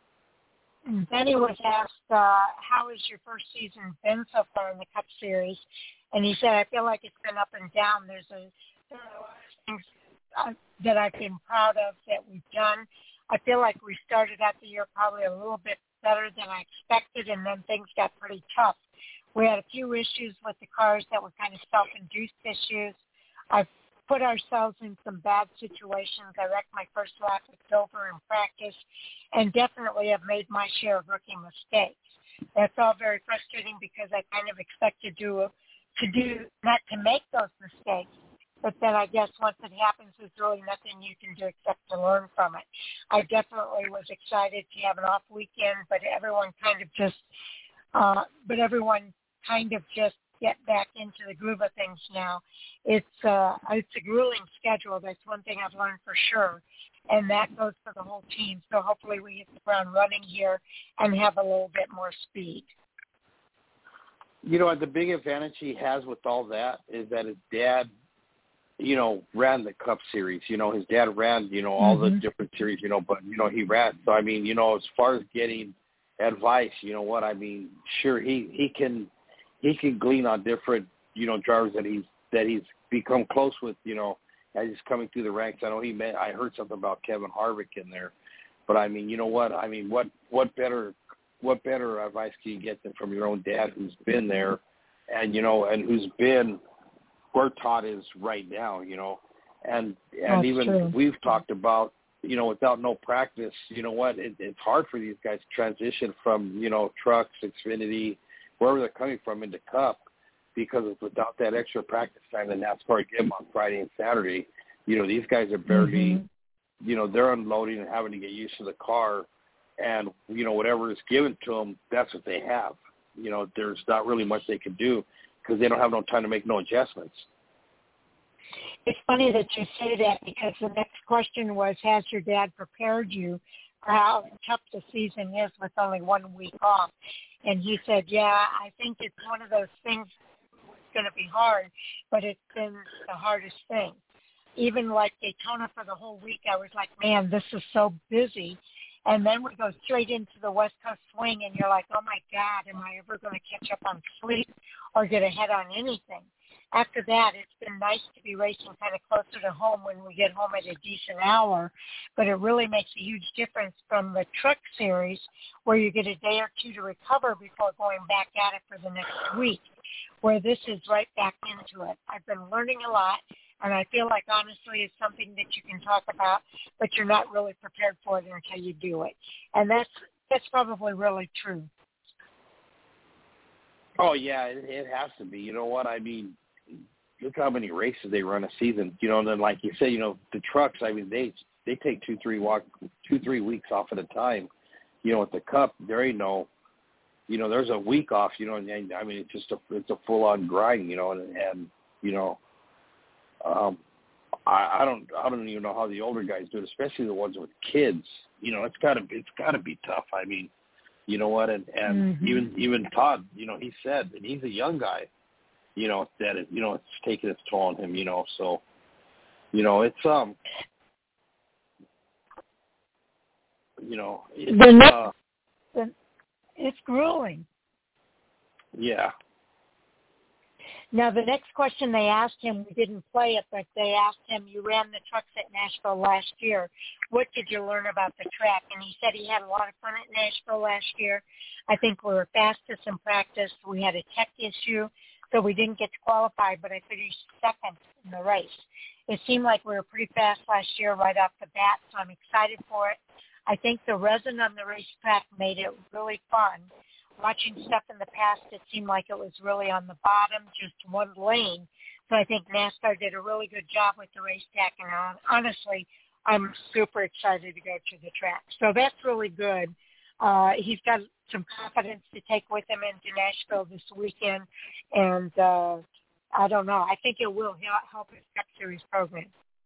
Then he was asked, uh, how has your first season been so far in the Cup Series? And he said, I feel like it's been up and down. There's a, there are a lot of things uh, that I've been proud of that we've done. I feel like we started out the year probably a little bit better than I expected, and then things got pretty tough. We had a few issues with the cars that were kind of self-induced issues. I've put ourselves in some bad situations. I wrecked my first lap at Dover in practice and definitely have made my share of rookie mistakes. That's all very frustrating because I kind of expected to, to do, not to make those mistakes. But then I guess once it happens, there's really nothing you can do except to learn from it. I definitely was excited to have an off weekend, but everyone kind of just, uh, but everyone kind of just get back into the groove of things now. It's uh, it's a grueling schedule. That's one thing I've learned for sure, and that goes for the whole team. So hopefully we hit the ground running here and have a little bit more speed. You know, the big advantage he has with all that is that his dad, you know, ran the Cup Series. You know, his dad ran, you know, all mm-hmm. the different series, you know, but, you know, he ran. So, I mean, you know, as far as getting advice, you know what, I mean, sure, he, he can – he can glean on different, you know, drivers that he's that he's become close with, you know, as he's coming through the ranks. I know he met, I heard something about Kevin Harvick in there, but I mean, you know what? I mean, what what better what better advice can you get than from your own dad, who's been there, and you know, and who's been where Todd is right now, you know, and and That's even true. we've talked about, you know, without no practice, you know what? It, it's hard for these guys to transition from, you know, trucks, Xfinity, wherever they're coming from into Cup, because it's without that extra practice time that NASCAR give them on Friday and Saturday. You know, these guys are barely, mm-hmm. you know, they're unloading and having to get used to the car, and, you know, whatever is given to them, that's what they have. You know, there's not really much they can do because they don't have no time to make no adjustments. It's funny that you say that, because the next question was, has your dad prepared you for how tough the season is with only one week off? And he said, yeah, I think it's one of those things that's going to be hard, but it's been the hardest thing. Even like Daytona for the whole week, I was like, man, this is so busy. And then we go straight into the West Coast swing, and you're like, oh, my God, am I ever going to catch up on sleep or get ahead on anything? After that, it's been nice to be racing kind of closer to home when we get home at a decent hour, but it really makes a huge difference from the Truck Series, where you get a day or two to recover before going back at it for the next week, where this is right back into it. I've been learning a lot, and I feel like, honestly, it's something that you can talk about, but you're not really prepared for it until you do it. And that's that's probably really true. Oh, yeah, it, it has to be. You know what? I mean, look how many races they run a season. You know, and then like you say, you know, the trucks, I mean, they they take two, three walk, two, three weeks off at a time. You know, at the Cup, there ain't no, you know, there's a week off, you know, and, and I mean, it's just a, it's a full-on grind, you know, and, and you know, um, I, I don't, I don't even know how the older guys do it, especially the ones with kids. You know, it's gotta, it's gotta be tough. I mean, you know what, and, and mm-hmm. even, even Todd, you know, he said, and he's a young guy, you know, that it, you know, it's taking its toll on him, you know, so, you know, it's, um, you know, it's, the next, uh, the, it's grueling. Yeah. Now, the next question they asked him, we didn't play it, but they asked him, you ran the trucks at Nashville last year. What did you learn about the track? And he said he had a lot of fun at Nashville last year. I think we were fastest in practice. We had a tech issue, so we didn't get to qualify, but I finished second in the race. It seemed like we were pretty fast last year right off the bat, so I'm excited for it. I think the resin on the racetrack made it really fun. Watching stuff in the past, it seemed like it was really on the bottom, just one lane. So I think NASCAR did a really good job with the racetrack, and honestly, I'm super excited to go to the track. So that's really good. Uh, he's got some confidence to take with him into Nashville this weekend, and uh, I don't know. I think it will help his Cup Series program.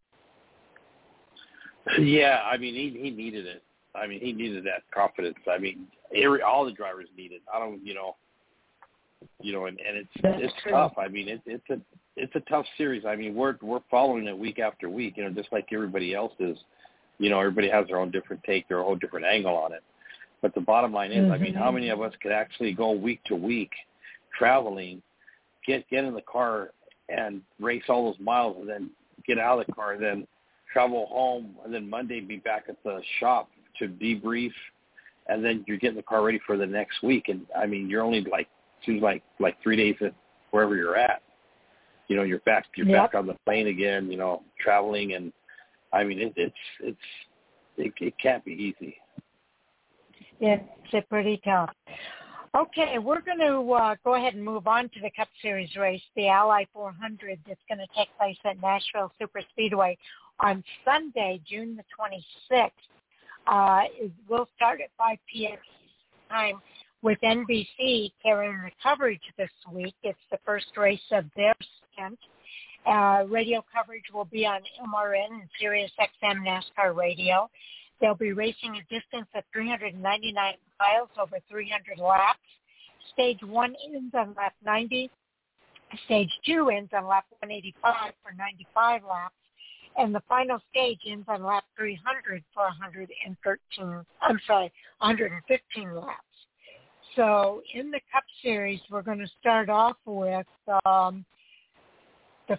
Yeah, I mean, he he needed it. I mean, he needed that confidence. I mean, every, all the drivers need it. I don't, you know, you know, and, and it's That's it's true. tough. I mean, it's it's a it's a tough series. I mean, we're we're following it week after week, you know, just like everybody else is. You know, everybody has their own different take, their own different angle on it. But the bottom line is, mm-hmm. I mean, how many of us could actually go week to week, traveling, get get in the car and race all those miles, and then get out of the car, and then travel home, and then Monday be back at the shop to debrief, and then you're getting the car ready for the next week. And I mean, you're only like, seems like, like three days at wherever you're at. You know, you're back, you're yep. back on the plane again, you know, traveling. And I mean, it, it's, it's, it, it can't be easy. Yeah, it's pretty tough. Okay, we're going to uh, go ahead and move on to the Cup Series race, the Ally four hundred, that's going to take place at Nashville Superspeedway on Sunday, June the twenty-sixth. Uh, it will start at five p.m. time with N B C carrying the coverage this week. It's the first race of their stint. Uh, radio coverage will be on M R N and Sirius X M NASCAR Radio. They'll be racing a distance of three hundred ninety-nine miles over three hundred laps. Stage one ends on lap ninety. Stage two ends on lap one eighty-five for ninety-five laps. And the final stage ends on lap three hundred for one hundred thirteen, I'm sorry, one hundred fifteen laps. So in the Cup Series, we're going to start off with um, the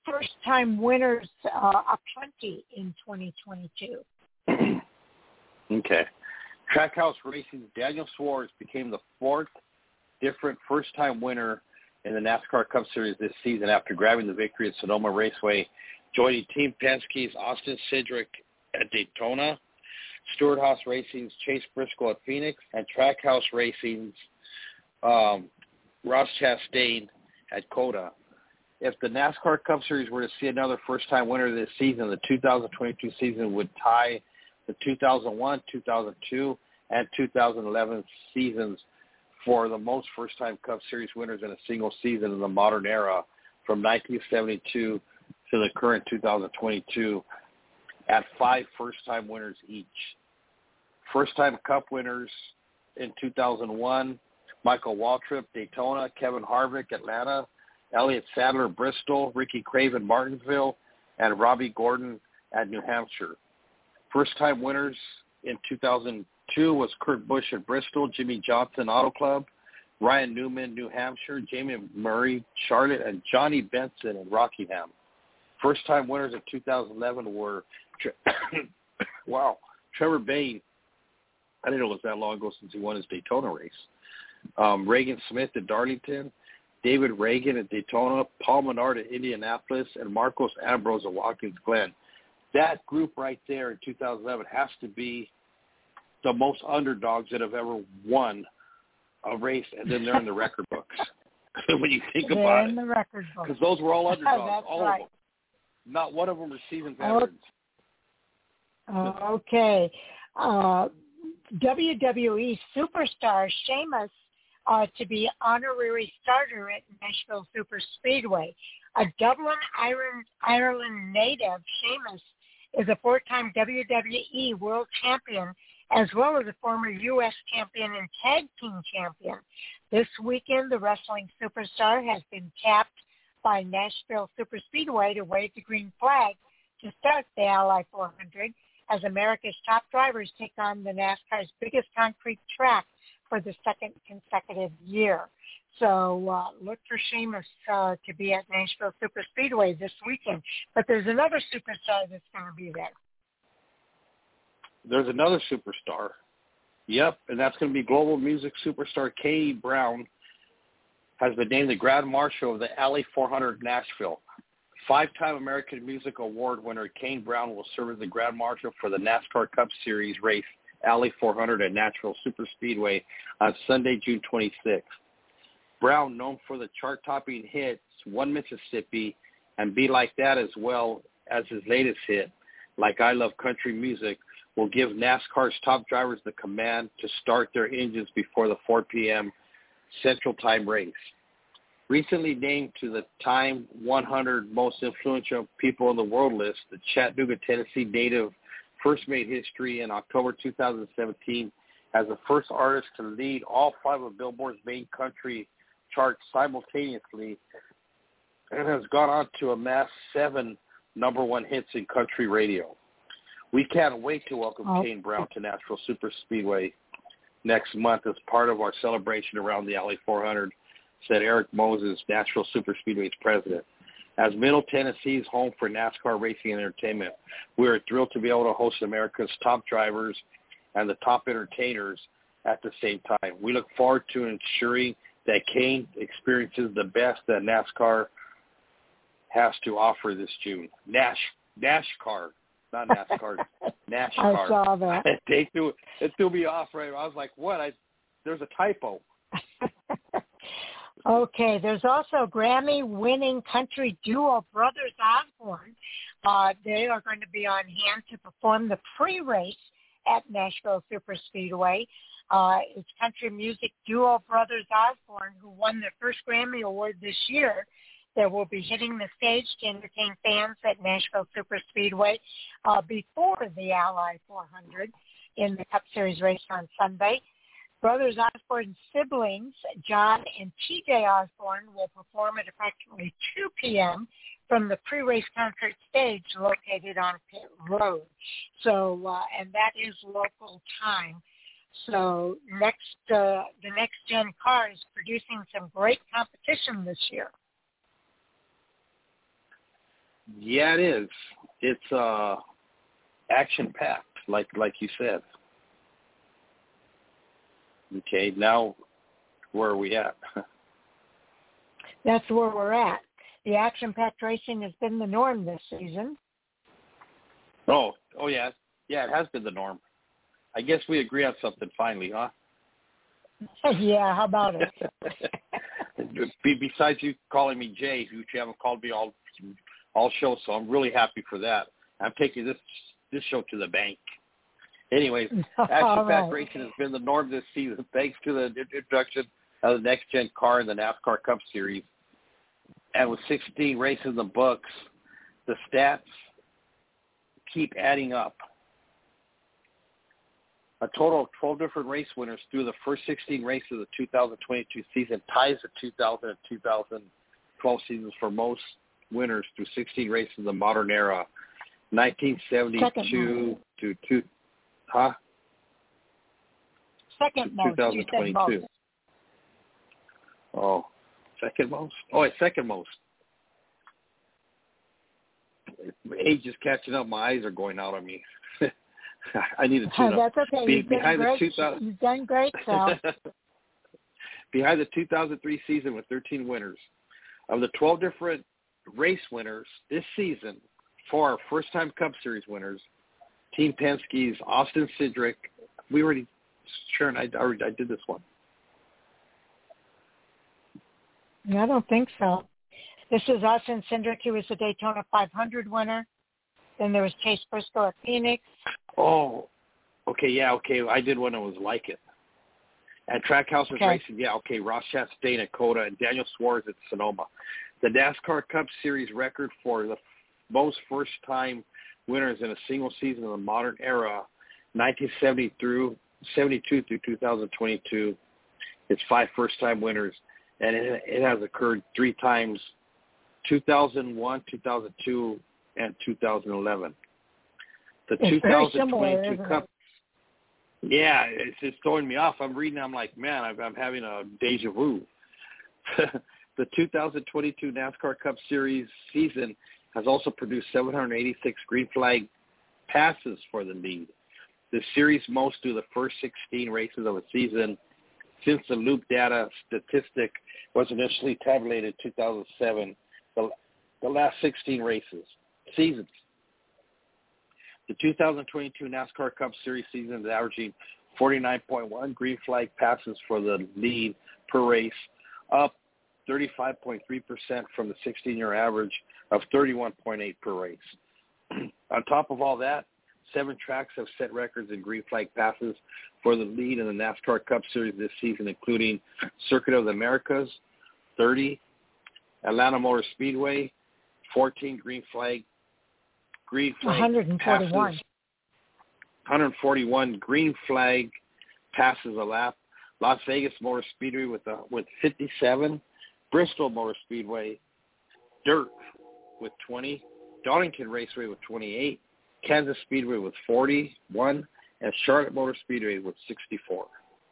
first-time winners uh, aplenty in twenty twenty-two. Okay. Trackhouse Racing's Daniel Suarez became the fourth different first-time winner in the NASCAR Cup Series this season after grabbing the victory at Sonoma Raceway, joining Team Penske's Austin Cindric at Daytona, Stewart Haas Racing's Chase Briscoe at Phoenix, and Trackhouse Racing's um, Ross Chastain at Coda. If the NASCAR Cup Series were to see another first-time winner this season, the two thousand twenty-two season would tie the two thousand one, two thousand two, and two thousand eleven seasons for the most first-time Cup Series winners in a single season in the modern era, from nineteen seventy-two to the current two thousand twenty-two, at five first-time winners each. First-time Cup winners in two thousand one, Michael Waltrip, Daytona, Kevin Harvick, Atlanta, Elliott Sadler, Bristol, Ricky Craven, Martinsville, and Robbie Gordon at New Hampshire. First-time winners in two thousand two was Kurt Busch at Bristol, Jimmy Johnson Auto Club, Ryan Newman, New Hampshire, Jamie Murray, Charlotte, and Johnny Benson in Rockingham. First-time winners in two thousand eleven were, wow, Trevor Bayne. I didn't know it was that long ago since he won his Daytona race. Um, Reagan Smith at Darlington, David Reagan at Daytona, Paul Menard at Indianapolis, and Marcos Ambrose at Watkins Glen. That group right there in two thousand eleven has to be the most underdogs that have ever won a race, and then they're in the record books. When you think they're about in it. the record books. Because those were all underdogs, That's all right. of them. Not one of them were seasoned veterans. Okay. Uh, W W E superstar Sheamus uh, to be honorary starter at Nashville Super Speedway. A Dublin, Ireland, Ireland native, Sheamus is a four-time W W E World Champion as well as a former U S champion and tag team champion. This weekend, the wrestling superstar has been tapped by Nashville Super Speedway to wave the green flag to start the Ally four hundred as America's top drivers take on the NASCAR's biggest concrete track for the second consecutive year. So uh, look for Sheamus uh, to be at Nashville Super Speedway this weekend. But there's another superstar that's going to be there. There's another superstar. Yep, and that's going to be global music superstar Katie Brown has been named the Grand Marshal of the Ally four hundred Nashville. Five-time American Music Award winner Kane Brown will serve as the Grand Marshal for the NASCAR Cup Series race Ally four hundred at Nashville Super Speedway on Sunday, June twenty-sixth. Brown, known for the chart-topping hits One Mississippi and Be Like That, as well as his latest hit, Like I Love Country Music, will give NASCAR's top drivers the command to start their engines before the four p.m. Central Time race. Recently named to the Time one hundred Most Influential People in the World list, the Chattanooga, Tennessee native first made history in October two thousand seventeen as the first artist to lead all five of Billboard's main country charts simultaneously and has gone on to amass seven number one hits in country radio. We can't wait to welcome oh. Kane Brown to Nashville Super Speedway next month as part of our celebration around the Ally four hundred, said Eric Moses, Nashville Super Speedway's president. As Middle Tennessee's home for NASCAR racing and entertainment, we are thrilled to be able to host America's top drivers and the top entertainers at the same time. We look forward to ensuring that Kane experiences the best that NASCAR has to offer this June. Nash, NASCAR, not NASCAR, NASCAR. I saw that. they threw, it threw me off, right? I was like, what? I, there's a typo. Okay, there's also Grammy-winning country duo Brothers Osborne. Uh, they are going to be on hand to perform the pre-race at Nashville Super Speedway. Uh, it's country music duo Brothers Osborne, who won their first Grammy Award this year, that will be hitting the stage to entertain fans at Nashville Super Speedway uh, before the Ally four hundred in the Cup Series race on Sunday. Brothers Osborne's siblings, John and T J Osborne, will perform at approximately two p.m. from the pre-race concert stage located on Pit Road. So, uh, and that is local time. So next, uh, the Next Gen car is producing some great competition this year. Yeah, it is. It's uh, action-packed, like like you said. Okay, now where are we at? That's where we're at. The action-packed racing has been the norm this season. Oh, oh yeah, yeah, it has been the norm. I guess we agree on something finally, huh? Yeah, how about it? Besides you calling me Jay, you haven't called me all all show, so I'm really happy for that. I'm taking this this show to the bank. Anyways, action-packed right. racing has been the norm this season, thanks to the introduction of the next-gen car in the NASCAR Cup Series. And with sixteen races in the books, the stats keep adding up. A total of twelve different race winners through the first sixteen races of the two thousand twenty-two season ties the two thousand and two thousand twelve seasons for most winners through sixteen races in the modern era, nineteen seventy-two to two, huh? Second most. twenty twenty-two. Oh, second most? Oh, it's second most. Age is catching up. My eyes are going out on me. I need to tune up. That's okay. Be, You've, done great. two thousand You've done great, Sal. Behind the two thousand three season with thirteen winners. Of the twelve different race winners this season, four are first-time Cup Series winners. Team Penske's Austin Cindric. We already, Sharon, I, I did this one. I don't think so. This is Austin Cindric. He was the Daytona five hundred winner. Then there was Chase Briscoe at Phoenix. Oh, okay, yeah, okay. I did one that was like it. At Trackhouse okay. Racing, yeah, okay. Ross Chastain at Coda and Daniel Suarez at Sonoma. The NASCAR Cup Series record for the most first-time winners in a single season in the modern era, nineteen seventy through seventy-two through two thousand twenty-two. It's five first-time winners, and it, it has occurred three times: two thousand one, two thousand two, and two thousand eleven. The it's two thousand twenty-two similar, Cup. Yeah, it's just throwing me off. I'm reading. I'm like, man, I'm, I'm having a deja vu. The two thousand twenty-two NASCAR Cup Series season has also produced seven hundred eighty-six green flag passes for the lead. The series most through the first sixteen races of a season since the loop data statistic was initially tabulated in two thousand seven. The, the last sixteen races, seasons. The two thousand twenty-two NASCAR Cup Series season is averaging forty-nine point one green flag passes for the lead per race, up thirty-five point three percent from the sixteen-year average of thirty-one point eight per race. On top of all that, seven tracks have set records in green flag passes for the lead in the NASCAR Cup Series this season, including Circuit of the Americas, thirty, Atlanta Motor Speedway, fourteen green flag green flag one forty-one. passes, one forty-one green flag passes a lap. Las Vegas Motor Speedway with a, with fifty-seven, Bristol Motor Speedway, Dirt with twenty, Darlington Raceway with twenty-eight, Kansas Speedway with forty-one, and Charlotte Motor Speedway with sixty-four.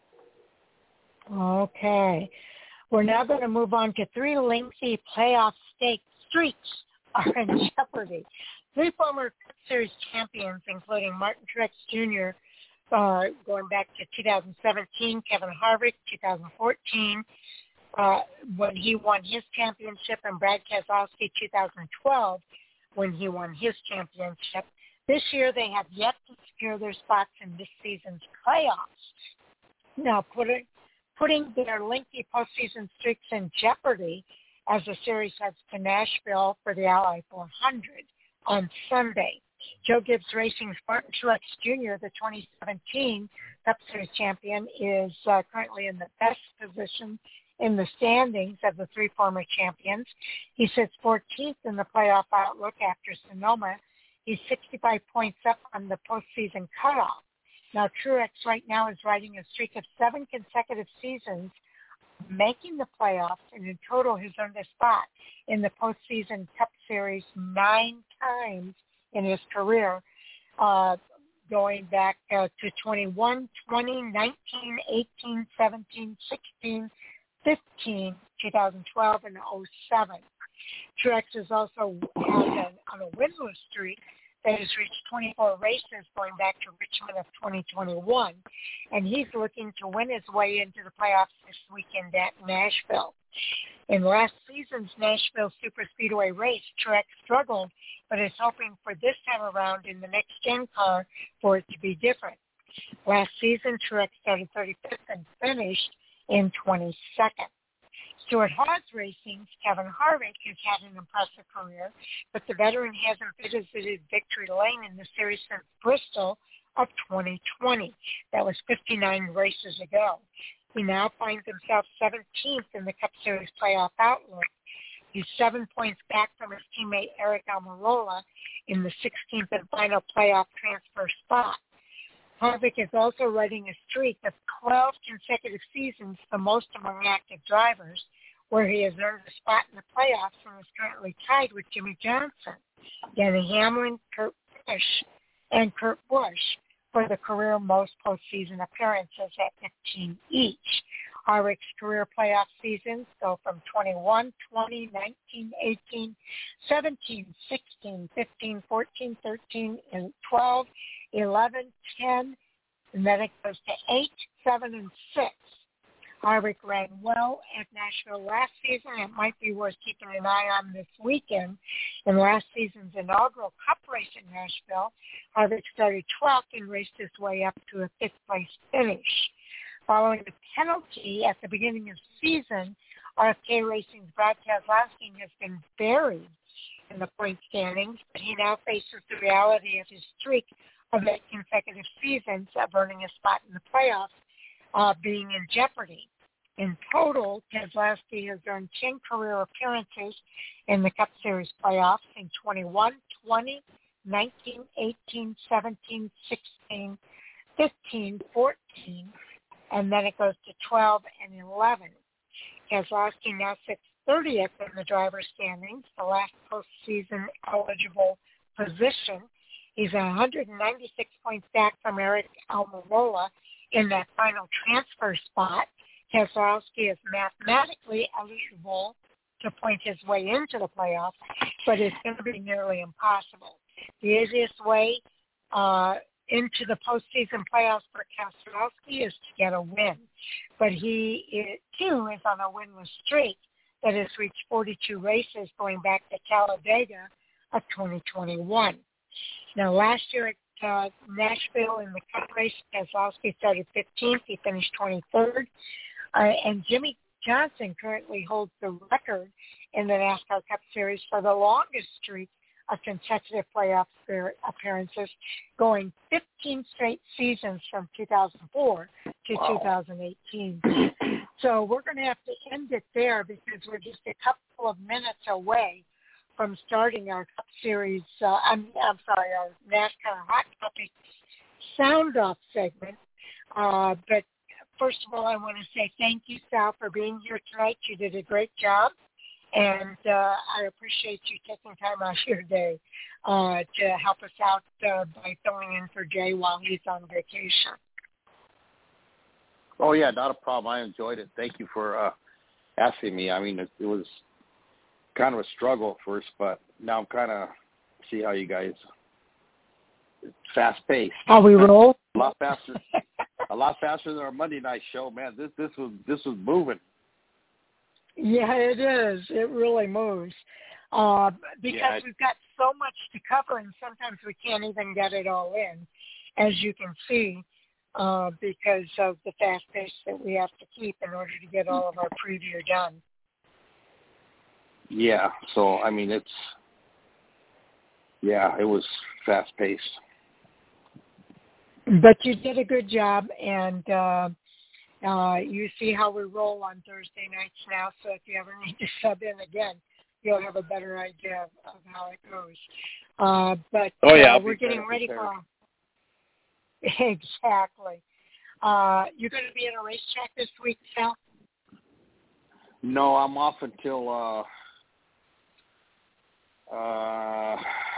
Okay. We're now going to move on to three lengthy playoff stake streaks are in jeopardy. Three former Cup Series champions, including Martin Truex Junior, uh, going back to two thousand seventeen, Kevin Harvick, two thousand fourteen, uh, when he won his championship, and Brad Keselowski, two thousand twelve, when he won his championship. This year, they have yet to secure their spots in this season's playoffs. Now, putting, putting their lengthy postseason streaks in jeopardy as the series heads to Nashville for the Ally four hundred on Sunday. Joe Gibbs Racing's Martin Truex Junior, the twenty seventeen Cup Series champion, is uh, currently in the best position in the standings of the three former champions. He sits fourteenth in the playoff outlook after Sonoma. He's sixty-five points up on the postseason cutoff. Now, Truex right now is riding a streak of seven consecutive seasons making the playoffs, and in total has earned a spot in the postseason Cup Series nine times in his career, uh, going back uh, to twenty-one, twenty, nineteen, eighteen, seventeen, sixteen, fifteen, two thousand twelve, and oh seven. Truex is also has an, on a winless streak that has reached twenty-four races going back to Richmond of twenty twenty-one, and he's looking to win his way into the playoffs this weekend at Nashville. In last season's Nashville Superspeedway race, Truex struggled, but is hoping for this time around in the next-gen car for it to be different. Last season, Truex started thirty-fifth and finished in twenty-second. Stuart Haas Racing's Kevin Harvick has had an impressive career, but the veteran hasn't visited victory lane in the series since Bristol of twenty twenty. That was fifty-nine races ago. He now finds himself seventeenth in the Cup Series playoff outlook. He's seven points back from his teammate Eric Almirola in the sixteenth and final playoff transfer spot. Harvick is also riding a streak of twelve consecutive seasons, the most among active drivers, where he has earned a spot in the playoffs and is currently tied with Jimmy Johnson, Denny Hamlin, Kurt Busch, and Kurt Busch for the career most postseason appearances at fifteen each. Harvick's career playoff seasons go from twenty-one, twenty, nineteen, eighteen, seventeen, sixteen, fifteen, fourteen, thirteen, and twelve, eleven, ten, and then it goes to eight, seven, and six. Harvick ran well at Nashville last season. It might be worth keeping an eye on this weekend. In last season's inaugural Cup race in Nashville, Harvick started twelfth and raced his way up to a fifth-place finish. Following the penalty at the beginning of the season, R F K Racing's Brad Keselowski has been buried in the point standings, but he now faces the reality of his streak of eight consecutive seasons of earning a spot in the playoffs uh, being in jeopardy. In total, Keselowski has earned ten career appearances in the Cup Series playoffs in twenty-one, twenty, nineteen, eighteen, seventeen, sixteen, fifteen, fourteen, and then it goes to twelve and eleven. Keselowski now sits thirtieth in the driver's standings, the last postseason eligible position. He's one hundred ninety-six points back from Eric Almirola in that final transfer spot. Keselowski is mathematically eligible to point his way into the playoffs, but it's going to be nearly impossible. The easiest way uh, into the postseason playoffs for Keselowski is to get a win, but he it, too is on a winless streak that has reached forty-two races going back to Talladega of twenty twenty-one. Now, last year at uh, Nashville in the Cup race, Keselowski started fifteenth. He finished twenty-third. Uh, and Jimmy Johnson currently holds the record in the NASCAR Cup Series for the longest streak of consecutive playoff appearances, going fifteen straight seasons from two thousand four to wow. two thousand eighteen. So we're going to have to end it there because we're just a couple of minutes away from starting our Cup Series, uh, I'm, I'm sorry, our NASCAR Hot Topics Sound Off segment. Uh, but first of all, I want to say thank you, Sal, for being here tonight. You did a great job, and uh, I appreciate you taking time out here today uh, to help us out uh, by filling in for Jay while he's on vacation. Oh, yeah, not a problem. I enjoyed it. Thank you for uh, asking me. I mean, it, it was kind of a struggle at first, but now I'm kind of see how you guys it's fast-paced. How we roll? A lot faster. A lot faster than our Monday night show, man. This this was this was moving. Yeah, it is. It really moves uh, because yeah, we've got so much to cover, and sometimes we can't even get it all in, as you can see, uh, because of the fast pace that we have to keep in order to get all of our preview done. Yeah. So I mean, it's yeah, it was fast paced. But you did a good job, and uh, uh, you see how we roll on Thursday nights now, so if you ever need to sub in again, you'll have a better idea of, of how it goes. Uh, but oh, yeah, uh, we're getting ready for – exactly. Uh, you're going to be at a racetrack this week, Sal? No, I'm off until uh, uh,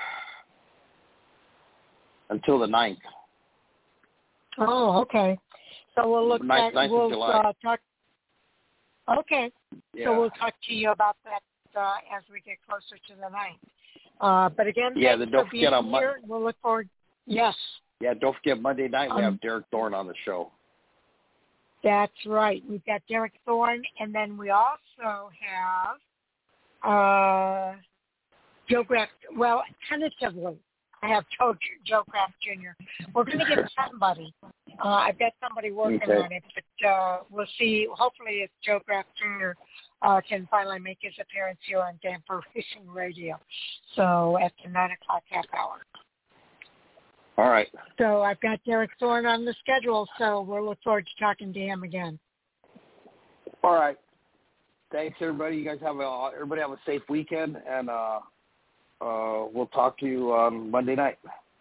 until the ninth. Oh, okay. So we'll look ninth, at ninth we'll of July. Uh, talk. Okay. Yeah. So we'll talk to you about that uh, as we get closer to the ninth. Uh, but again, yeah, thanks don't for being forget on here. Mon- We'll look forward. Yes. Yeah, don't forget Monday night we um, have Derek Thorne on the show. That's right. We've got Derek Thorne, and then we also have uh, Joe Graff. Well, tentatively, I have Joe, Joe Graff Junior We're going to get somebody. Uh, I've got somebody working Okay. on it, but uh, we'll see. Hopefully, if Joe Graff Junior Uh, can finally make his appearance here on Danforth Racing Radio. So at the nine o'clock half hour. All right. So I've got Derek Thorne on the schedule, so we'll look forward to talking to him again. All right. Thanks, everybody. You guys have a everybody have a safe weekend, and uh, uh, we'll talk to you on Monday night.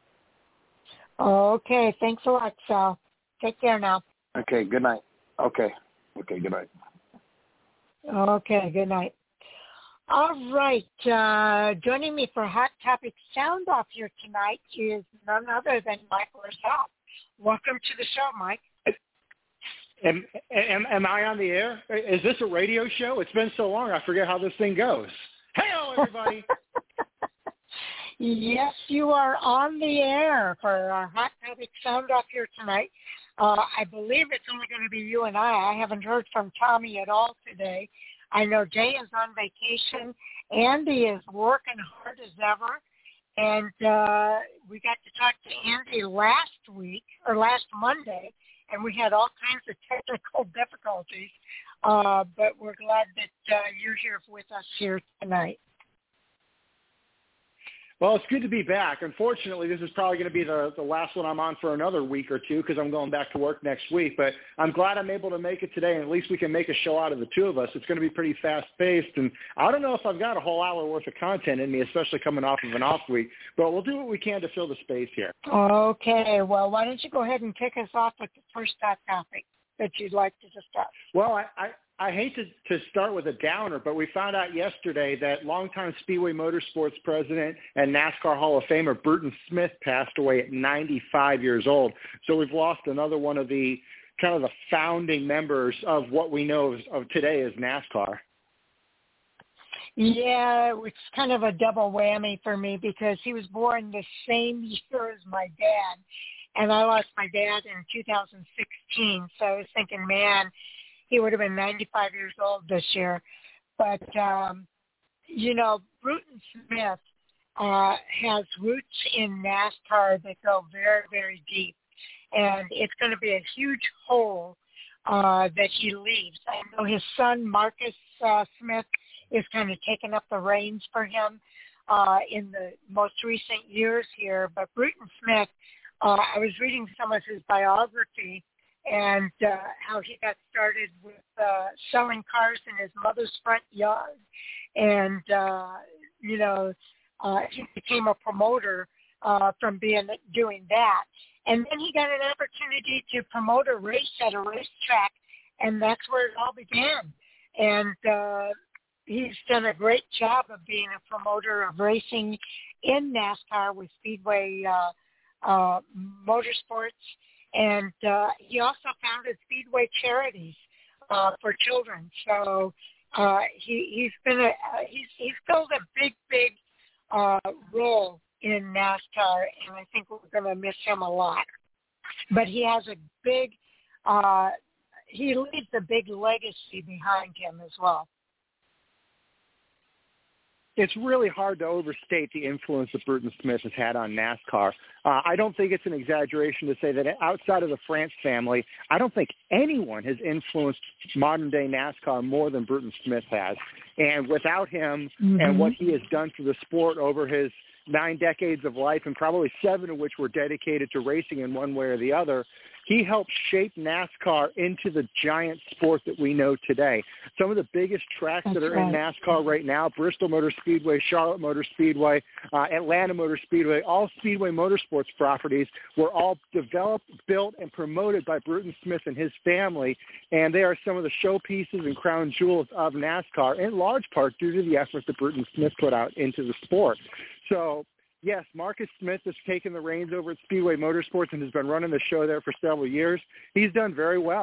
Okay. Thanks a lot, Sal. Take care now. Okay. Good night. Okay. Okay. Good night. Okay. Good night. All right. Uh, joining me for Hot Topic Sound Off here tonight is none other than Mike Rosal. Welcome to the show, Mike. Am, am, am I on the air? Is this a radio show? It's been so long, I forget how this thing goes. Hello, everybody. Yes, you are on the air for our Hot Topic Sound Off here tonight. Uh, I believe it's only going to be you and I. I haven't heard from Tommy at all today. I know Jay is on vacation. Andy is working hard as ever. And uh, we got to talk to Andy last week, or last Monday, and we had all kinds of technical difficulties. Uh, but we're glad that uh, you're here with us here tonight. Well, it's good to be back. Unfortunately, this is probably going to be the, the last one I'm on for another week or two because I'm going back to work next week. But I'm glad I'm able to make it today, and at least we can make a show out of the two of us. It's going to be pretty fast-paced, and I don't know if I've got a whole hour worth of content in me, especially coming off of an off week. But we'll do what we can to fill the space here. Okay. Well, why don't you go ahead and kick us off with the first hot topic that you'd like to discuss? Well, I, I, I hate to, to start with a downer, but we found out yesterday that longtime Speedway Motorsports president and NASCAR Hall of Famer Burton Smith passed away at ninety-five years old. So we've lost another one of the kind of the founding members of what we know of, of today as NASCAR. Yeah, it's kind of a double whammy for me because he was born the same year as my dad, and I lost my dad in two thousand sixteen. So I was thinking, man, he would have been ninety-five years old this year. But, um, you know, Bruton Smith uh, has roots in NASCAR that go very, very deep. And it's going to be a huge hole uh, that he leaves. I know his son, Marcus uh, Smith, is kind of taking up the reins for him uh, in the most recent years here. But Bruton Smith, uh, I was reading some of his biography, and uh, how he got started with uh, selling cars in his mother's front yard. And, uh, you know, uh, he became a promoter uh, from being doing that. And then he got an opportunity to promote a race at a racetrack, and that's where it all began. And uh, he's done a great job of being a promoter of racing in NASCAR with Speedway uh, uh, Motorsports. And uh, he also founded Speedway Charities uh, for children. So uh, he, he's been a uh, he's he's filled a big big uh, role in NASCAR, and I think we're going to miss him a lot. But he has a big uh, he leaves a big legacy behind him as well. It's really hard to overstate the influence that Burton Smith has had on NASCAR. Uh, I don't think it's an exaggeration to say that outside of the France family, I don't think anyone has influenced modern-day NASCAR more than Burton Smith has. And without him mm-hmm. and what he has done for the sport over his nine decades of life, and probably seven of which were dedicated to racing in one way or the other, he helped shape NASCAR into the giant sport that we know today. Some of the biggest tracks That's that are right. in NASCAR right now, Bristol Motor Speedway, Charlotte Motor Speedway, uh, Atlanta Motor Speedway, all Speedway Motorsports properties were all developed, built, and promoted by Burton Smith and his family, and they are some of the showpieces and crown jewels of NASCAR, in large part due to the effort that Burton Smith put out into the sport. So, yes, Marcus Smith has taken the reins over at Speedway Motorsports and has been running the show there for several years. He's done very well.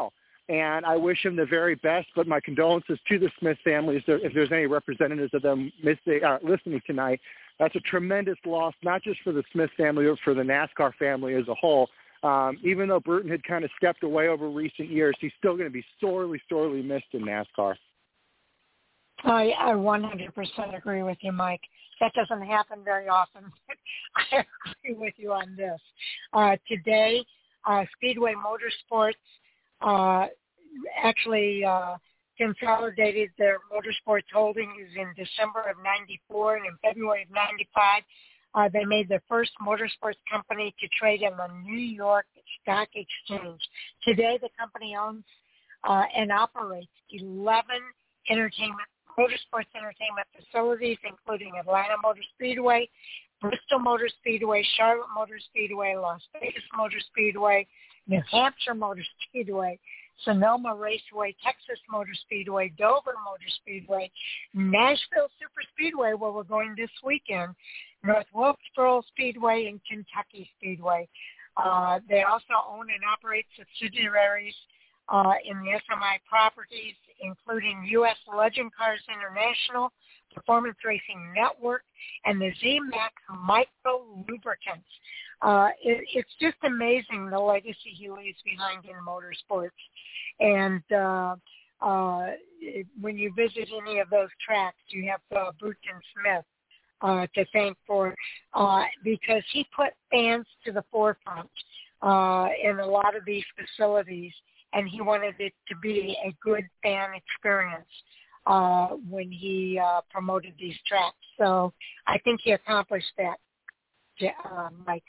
and I wish him the very best. But my condolences to the Smith family if, there, if there's any representatives of them missing, uh, listening tonight. That's a tremendous loss, not just for the Smith family, but for the NASCAR family as a whole. Um, even though Burton had kind of stepped away over recent years, he's still going to be sorely, sorely missed in NASCAR. I, I one hundred percent agree with you, Mike. That doesn't happen very often. I agree with you on this. Uh, today, uh, Speedway Motorsports uh, actually uh, consolidated their motorsports holdings in December of ninety-four, and in February of ninety-five, uh, they made the first motorsports company to trade on the New York Stock Exchange. Today, the company owns uh, and operates eleven entertainment motorsports entertainment facilities, including Atlanta Motor Speedway, Bristol Motor Speedway, Charlotte Motor Speedway, Las Vegas Motor Speedway, New Hampshire Motor Speedway, Sonoma Raceway, Texas Motor Speedway, Dover Motor Speedway, Nashville Super Speedway, where we're going this weekend, North Wilkesboro Speedway, and Kentucky Speedway. Uh, they also own and operate subsidiaries uh, in the S M I properties, including U S Legend Cars International, Performance Racing Network, and the Z MAX Micro Lubricants. Uh, it, it's just amazing the legacy he leaves behind in motorsports. And uh, uh, it, when you visit any of those tracks, you have uh, Bruton Smith uh, to thank for, uh, because he put fans to the forefront uh, in a lot of these facilities, and he wanted it to be a good fan experience uh, when he uh, promoted these tracks. So I think he accomplished that, uh, Mike.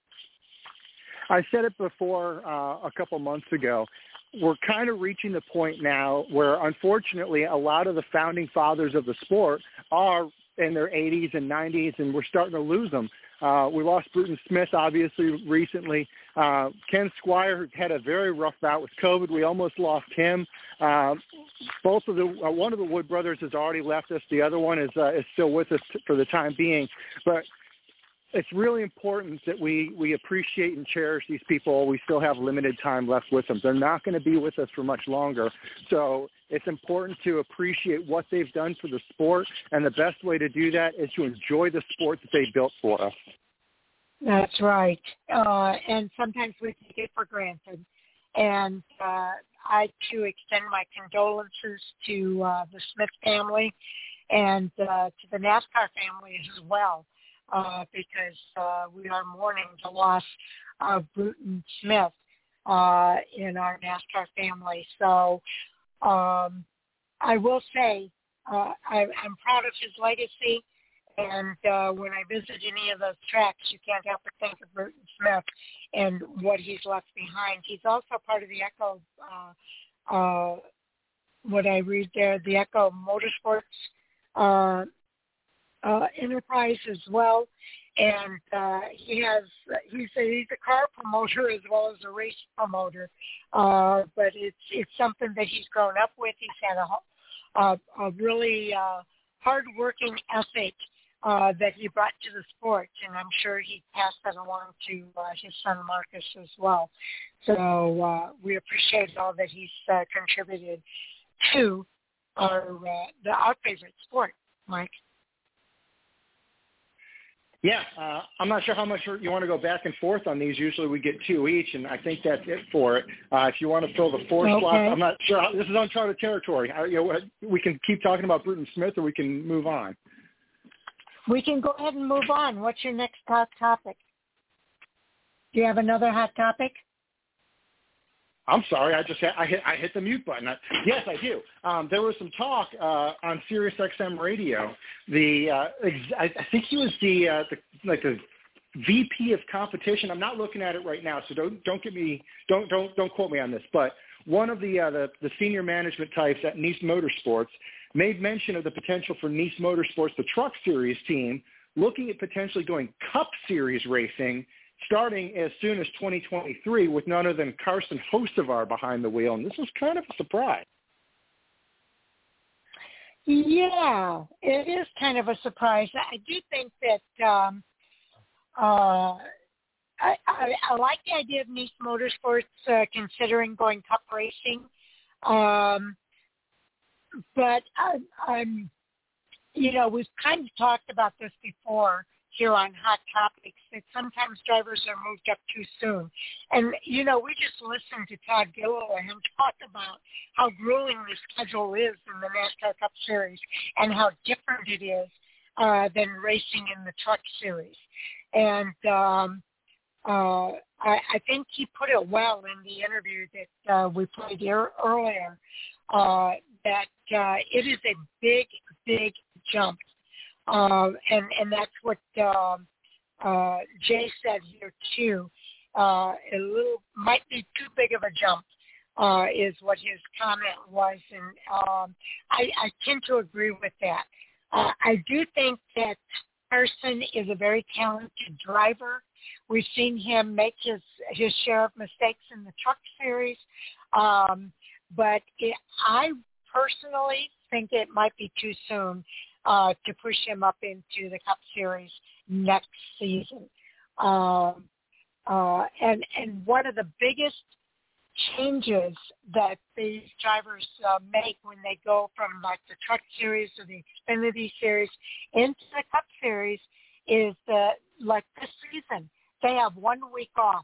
I said it before uh, a couple months ago. We're kind of reaching the point now where, unfortunately, a lot of the founding fathers of the sport are in their eighties and nineties, and we're starting to lose them. Uh, we lost Bruton Smith, obviously, recently. Uh, Ken Squire had a very rough bout with COVID. We almost lost him. Uh, both of the uh, one of the Wood brothers has already left us. The other one is uh, is still with us t- for the time being. But it's really important that we, we appreciate and cherish these people. We still have limited time left with them. They're not going to be with us for much longer. So it's important to appreciate what they've done for the sport, and the best way to do that is to enjoy the sport that they built for us. That's right. Uh, and sometimes we take it for granted. And uh, I, too, extend my condolences to uh, the Smith family and uh, to the NASCAR family as well. Uh, because uh, we are mourning the loss of Bruton Smith uh, in our NASCAR family. So um, I will say uh, I, I'm proud of his legacy, and uh, when I visit any of those tracks, you can't help but think of Bruton Smith and what he's left behind. He's also part of the Echo, uh, uh, what I read there, the Echo Motorsports uh Uh, enterprise as well, and uh, he has he's a, he's a car promoter as well as a race promoter, uh, but it's it's something that he's grown up with. He's had a a, a really uh, hard-working ethic uh, that he brought to the sport, and I'm sure he passed that along to uh, his son Marcus as well. So uh, we appreciate all that he's uh, contributed to our uh, the our favorite sport, Mike. Yeah, uh, I'm not sure how much you want to go back and forth on these. Usually we get two each, and I think that's it for it. Uh, if you want to fill the four okay. slots, I'm not sure. This is uncharted territory. I, you know, we can keep talking about Bruton Smith, or we can move on. We can go ahead and move on. What's your next hot topic? Do you have another hot topic? I'm sorry, I just hit, I hit I hit the mute button. I, yes, I do. Um, there was some talk uh, on Sirius X M radio. The uh, ex- I, I think he was the, uh, the like the V P of competition. I'm not looking at it right now, so don't don't get me don't don't don't quote me on this. But one of the uh, the, the senior management types at Nice Motorsports made mention of the potential for Nice Motorsports, the Truck Series team, looking at potentially going Cup Series racing, starting as soon as twenty twenty-three, with none other than Carson Hocevar behind the wheel. And this was kind of a surprise. Yeah, it is kind of a surprise. I do think that um, uh, I, I, I like the idea of Nice Motorsports uh, considering going Cup racing. Um, but I, I'm, you know, we've kind of talked about this before here on Hot Topics, that sometimes drivers are moved up too soon. And, you know, we just listened to Todd Gilliland talk about how grueling the schedule is in the NASCAR Cup Series and how different it is uh, than racing in the Truck Series. And um, uh, I, I think he put it well in the interview that uh, we played here earlier, uh, that uh, it is a big, big jump. Uh, and, and that's what uh, uh, Jay said here, too. Uh, a little, might be too big of a jump uh, is what his comment was. And um, I, I tend to agree with that. Uh, I do think that Carson is a very talented driver. We've seen him make his, his share of mistakes in the Truck Series. Um, but it, I personally think it might be too soon Uh, to push him up into the Cup Series next season. Um, uh, and, and one of the biggest changes that these drivers uh, make when they go from like the Truck Series or the Xfinity Series into the Cup Series is that, like this season, they have one week off.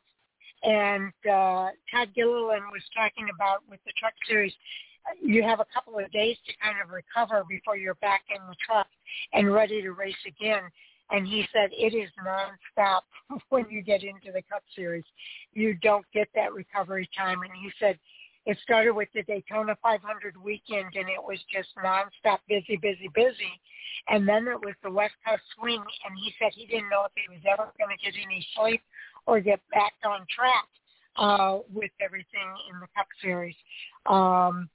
And uh, Todd Gilliland was talking about with the Truck Series, you have a couple of days to kind of recover before you're back in the truck and ready to race again. And he said it is nonstop when you get into the Cup Series. You don't get that recovery time. And he said it started with the Daytona five hundred weekend, and it was just nonstop, busy, busy, busy. And then it was the West Coast swing, and he said he didn't know if he was ever going to get any sleep or get back on track uh, with everything in the Cup Series. Um,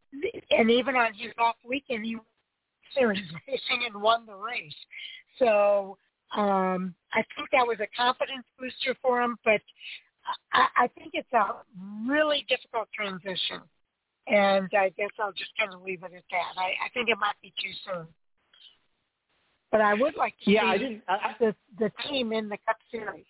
and even on his off weekend, he was series racing and won the race. So um, I think that was a confidence booster for him, but I, I think it's a really difficult transition. And I guess I'll just kind of leave it at that. I, I think it might be too soon. But I would like to yeah, see I didn't, I, the, the team in the Cup Series.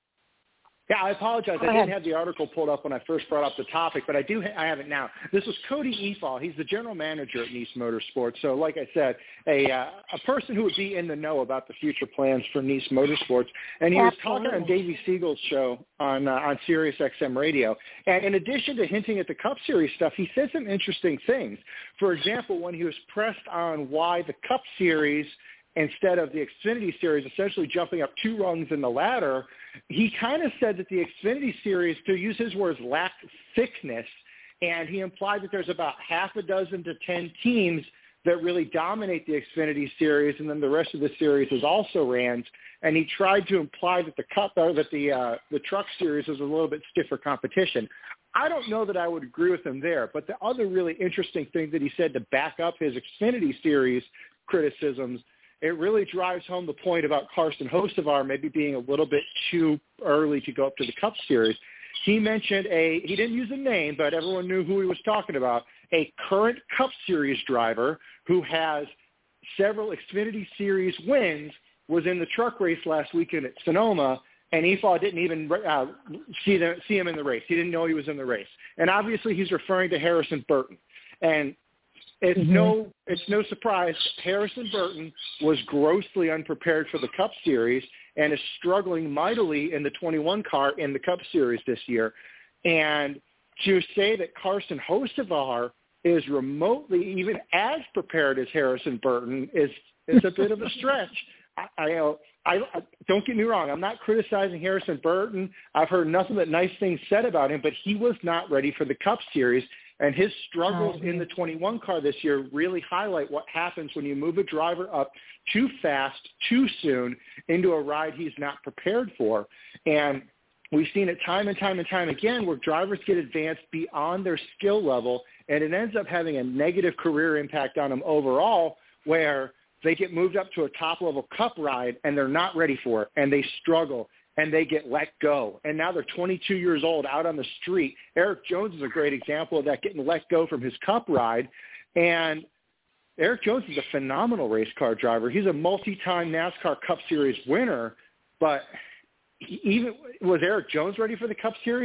Yeah, I apologize. I didn't have the article pulled up when I first brought up the topic, but I do. Ha- I have it now. This was Cody Efall. He's the general manager at Niece Motorsports. So, like I said, a uh, a person who would be in the know about the future plans for Niece Motorsports. And he was Absolutely. talking on Davey Siegel's show on uh, on Sirius X M Radio. And in addition to hinting at the Cup Series stuff, he said some interesting things. For example, when he was pressed on why the Cup Series instead of the Xfinity Series essentially jumping up two rungs in the ladder, he kind of said that the Xfinity Series, to use his words, lacked thickness, and he implied that there's about half a dozen to ten teams that really dominate the Xfinity Series, and then the rest of the series is also ran. And he tried to imply that the Cup or that the uh, the Truck Series is a little bit stiffer competition. I don't know that I would agree with him there, but the other really interesting thing that he said to back up his Xfinity Series criticisms, it really drives home the point about Carson Hocevar maybe being a little bit too early to go up to the Cup Series. He mentioned a, he didn't use a name, but everyone knew who he was talking about, a current Cup Series driver who has several Xfinity Series wins, was in the truck race last weekend at Sonoma, and Efall didn't even uh, see, the, see him in the race. He didn't know he was in the race. And obviously he's referring to Harrison Burton. And It's mm-hmm. no it's no surprise Harrison Burton was grossly unprepared for the Cup Series and is struggling mightily in the twenty-one car in the Cup Series this year. And to say that Carson Hocevar is remotely even as prepared as Harrison Burton is is a bit of a stretch. I, I, I, I don't get me wrong. I'm not criticizing Harrison Burton. I've heard nothing but nice things said about him, but he was not ready for the Cup Series. And his struggles in the twenty-one car this year really highlight what happens when you move a driver up too fast, too soon into a ride he's not prepared for. And we've seen it time and time and time again where drivers get advanced beyond their skill level, and it ends up having a negative career impact on them overall, where they get moved up to a top-level Cup ride and they're not ready for it, and they struggle, and they get let go. And now they're twenty-two years old out on the street. Eric Jones is a great example of that, getting let go from his Cup ride. And Eric Jones is a phenomenal race car driver. He's a multi-time NASCAR Cup Series winner, but even was Eric Jones ready for the Cup Series?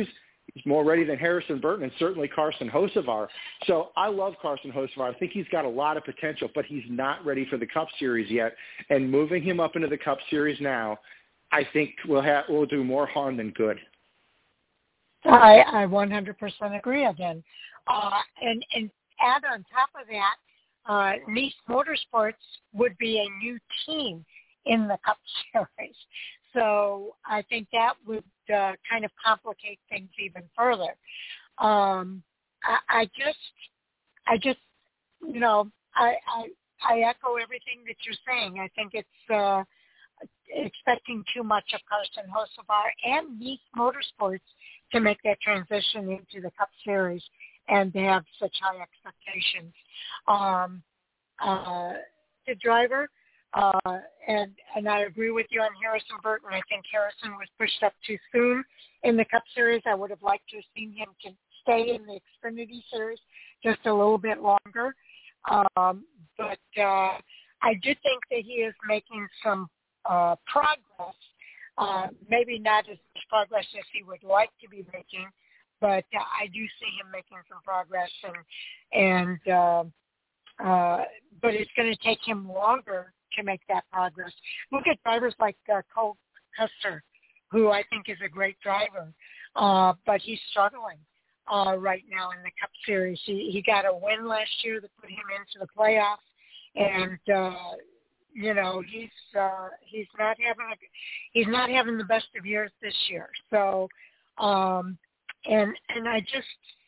He's more ready than Harrison Burton and certainly Carson Hocevar. So I love Carson Hocevar. I think he's got a lot of potential, but he's not ready for the Cup Series yet. And moving him up into the Cup Series now, I think will have will do more harm than good. I, I one hundred percent agree again. Uh, and, and add on top of that, uh, Niece Motorsports would be a new team in the Cup Series. So I think that would uh, kind of complicate things even further. Um, I, I just, I just, you know, I, I, I echo everything that you're saying. I think it's uh, expecting too much of Carson Hocevar and Niece Motorsports to make that transition into the Cup Series and to have such high expectations. Um, uh, the driver. Uh, and, and I agree with you on Harrison Burton. I think Harrison was pushed up too soon in the Cup Series. I would have liked to have seen him to stay in the Xfinity Series just a little bit longer. Um, but uh, I do think that he is making some uh, progress, uh, maybe not as much progress as he would like to be making, but uh, I do see him making some progress. And, and uh, uh, but it's going to take him longer to make that progress. Look at drivers like uh, Cole Custer, who I think is a great driver, uh, but he's struggling uh, right now in the Cup Series. He, he got a win last year that put him into the playoffs, and uh, you know he's uh, he's not having a, he's not having the best of years this year. So, um, and and I just.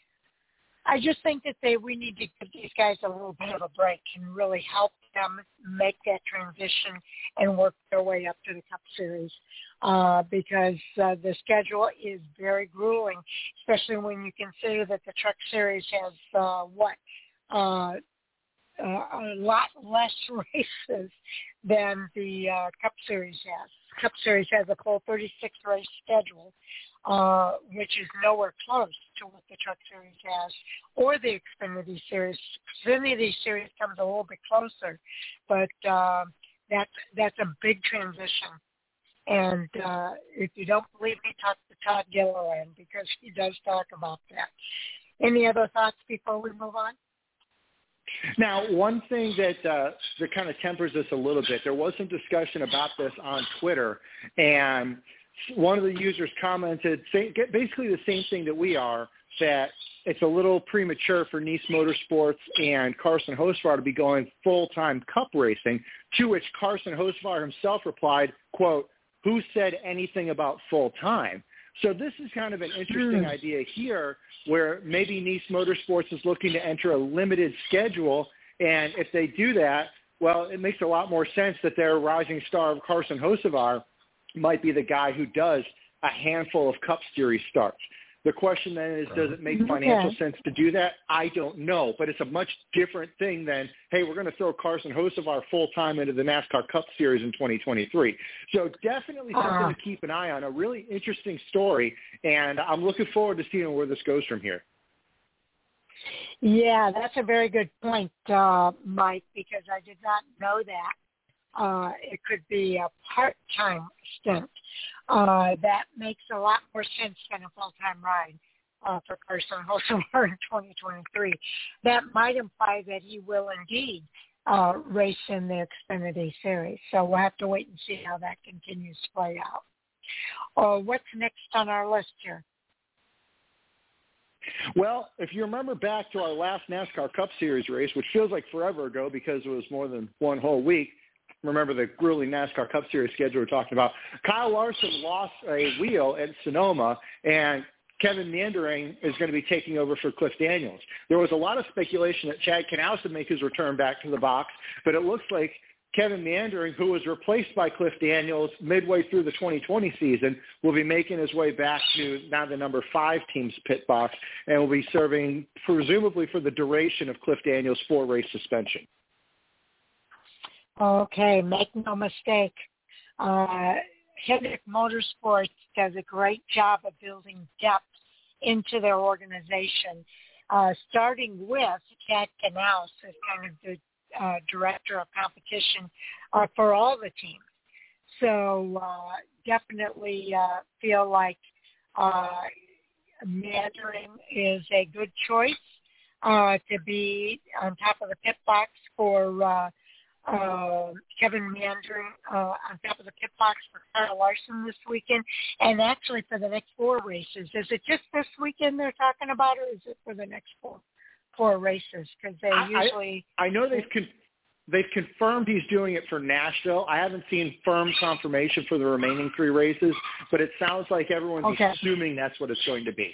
I just think that they we need to give these guys a little bit of a break and really help them make that transition and work their way up to the Cup Series uh, because uh, the schedule is very grueling, especially when you consider that the Truck Series has, uh, what, uh, uh, a lot less races than the uh, Cup Series has. Cup Series has a full thirty-six race schedule. Uh, which is nowhere close to what the Truck Series has, or the Xfinity Series. Xfinity Series comes a little bit closer, but uh, that's that's a big transition. And uh, if you don't believe me, talk to Todd Gilliland because he does talk about that. Any other thoughts before we move on? Now, one thing that uh, that kind of tempers this a little bit, there was some discussion about this on Twitter, and one of the users commented basically the same thing that we are, that it's a little premature for Niece Motorsports and Carson Hocevar to be going full-time Cup racing, to which Carson Hocevar himself replied, quote, "Who said anything about full-time?" So this is kind of an interesting mm. idea here where maybe Niece Motorsports is looking to enter a limited schedule, and if they do that, well, it makes a lot more sense that their rising star of Carson Hocevar might be the guy who does a handful of Cup Series starts. The question then is, does it make financial okay. sense to do that? I don't know, but it's a much different thing than, hey, we're going to throw Carson Hocevar full-time into the NASCAR Cup Series in twenty twenty-three. So definitely something uh, to keep an eye on, a really interesting story, and I'm looking forward to seeing where this goes from here. Yeah, that's a very good point, uh, Mike, because I did not know that. Uh, it could be a part-time stint. Uh, that makes a lot more sense than a full-time ride uh, for Carson Hocevar in twenty twenty-three. That might imply that he will indeed uh, race in the Xfinity Series. So we'll have to wait and see how that continues to play out. Uh, what's next on our list here? Well, if you remember back to our last NASCAR Cup Series race, which feels like forever ago because it was more than one whole week, remember the grueling NASCAR Cup Series schedule we're talking about, Kyle Larson lost a wheel at Sonoma, and Kevin Meendering is going to be taking over for Cliff Daniels. There was a lot of speculation that Chad Knaus would make his return back to the box, but it looks like Kevin Meendering, who was replaced by Cliff Daniels midway through the twenty twenty season, will be making his way back to now the number five team's pit box and will be serving presumably for the duration of Cliff Daniels' four-race suspension. Okay, make no mistake. Uh, Hendrick Motorsports does a great job of building depth into their organization, uh, starting with Chad Knaus as kind of the uh, director of competition uh, for all the teams. So uh, definitely uh, feel like uh, Meandering is a good choice uh, to be on top of the pit box for uh, uh, Kevin Meandering uh, on top of the pit box for Kyle Larson this weekend, and actually for the next four races. Is it just this weekend they're talking about, or is it for the next four four races? Because they I, usually I, I know they've con- they've confirmed he's doing it for Nashville. I haven't seen firm confirmation for the remaining three races, but it sounds like everyone's okay. assuming that's what it's going to be.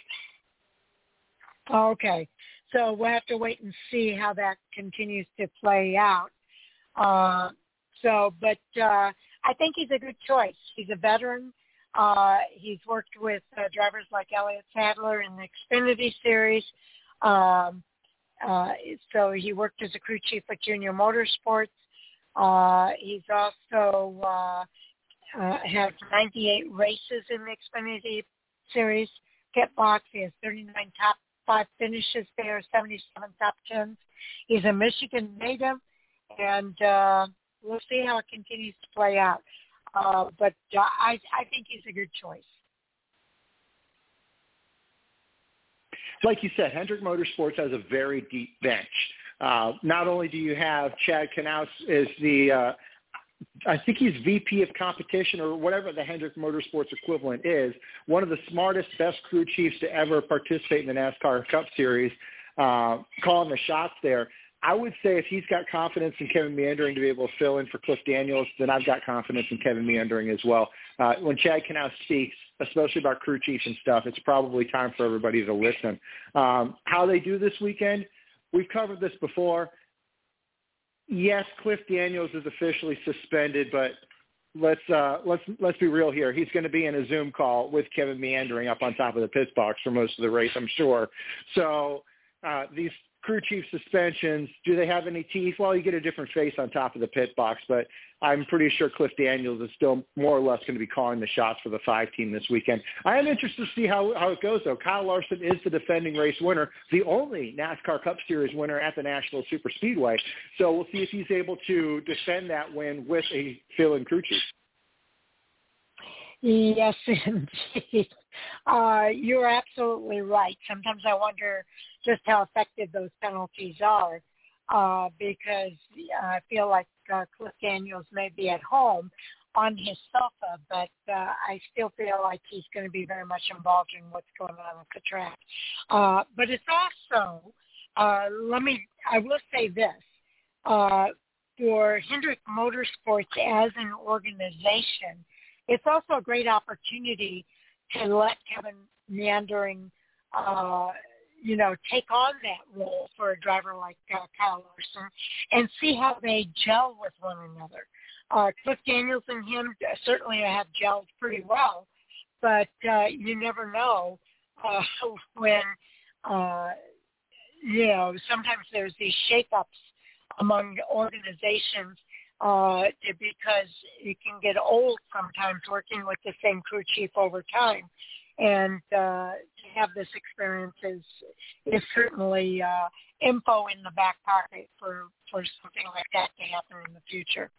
Okay, so we'll have to wait and see how that continues to play out. Uh, so, but uh, I think he's a good choice. He's a veteran. Uh, he's worked with uh, drivers like Elliott Sadler in the Xfinity Series. Um, uh, so he worked as a crew chief at Junior Motorsports. Uh, he's also uh, uh, had ninety-eight races in the Xfinity Series pit box. He has thirty-nine top five finishes there, seventy-seven top tens. He's a Michigan native. And uh, we'll see how it continues to play out. Uh, but uh, I, I think he's a good choice. Like you said, Hendrick Motorsports has a very deep bench. Uh, not only do you have Chad Knaus as the, uh, I think he's V P of competition or whatever the Hendrick Motorsports equivalent is, one of the smartest, best crew chiefs to ever participate in the NASCAR Cup Series, uh, calling the shots there. I would say if he's got confidence in Kevin Meandering to be able to fill in for Cliff Daniels, then I've got confidence in Kevin Meandering as well. Uh, when Chad Knaus speaks, especially about crew chiefs and stuff, it's probably time for everybody to listen. Um, how they do this weekend, we've covered this before. Yes, Cliff Daniels is officially suspended, but let's uh, let's let's be real here. He's going to be in a Zoom call with Kevin Meandering up on top of the pit box for most of the race, I'm sure. So uh, these crew chief suspensions, do they have any teeth? Well, you get a different face on top of the pit box, but I'm pretty sure Cliff Daniels is still more or less going to be calling the shots for the five team this weekend. I am interested to see how, how it goes, though. Kyle Larson is the defending race winner, the only NASCAR Cup Series winner at the National Superspeedway. So we'll see if he's able to defend that win with a fill-in crew chief. Yes, indeed. Uh, you're absolutely right. Sometimes I wonder just how effective those penalties are uh, because I feel like uh, Cliff Daniels may be at home on his sofa, but uh, I still feel like he's going to be very much involved in what's going on at the track. Uh, but it's also, uh, let me, I will say this, uh, for Hendrick Motorsports as an organization, it's also a great opportunity to let Kevin Meandering, uh, you know, take on that role for a driver like uh, Kyle Larson and see how they gel with one another. Uh, Cliff Daniels and him certainly have gelled pretty well, but uh, you never know uh, when, uh, you know, sometimes there's these shake-ups among organizations uh, because it can get old sometimes working with the same crew chief over time. And uh, to have this experience is, is certainly uh, info in the back pocket for, for something like that to happen in the future.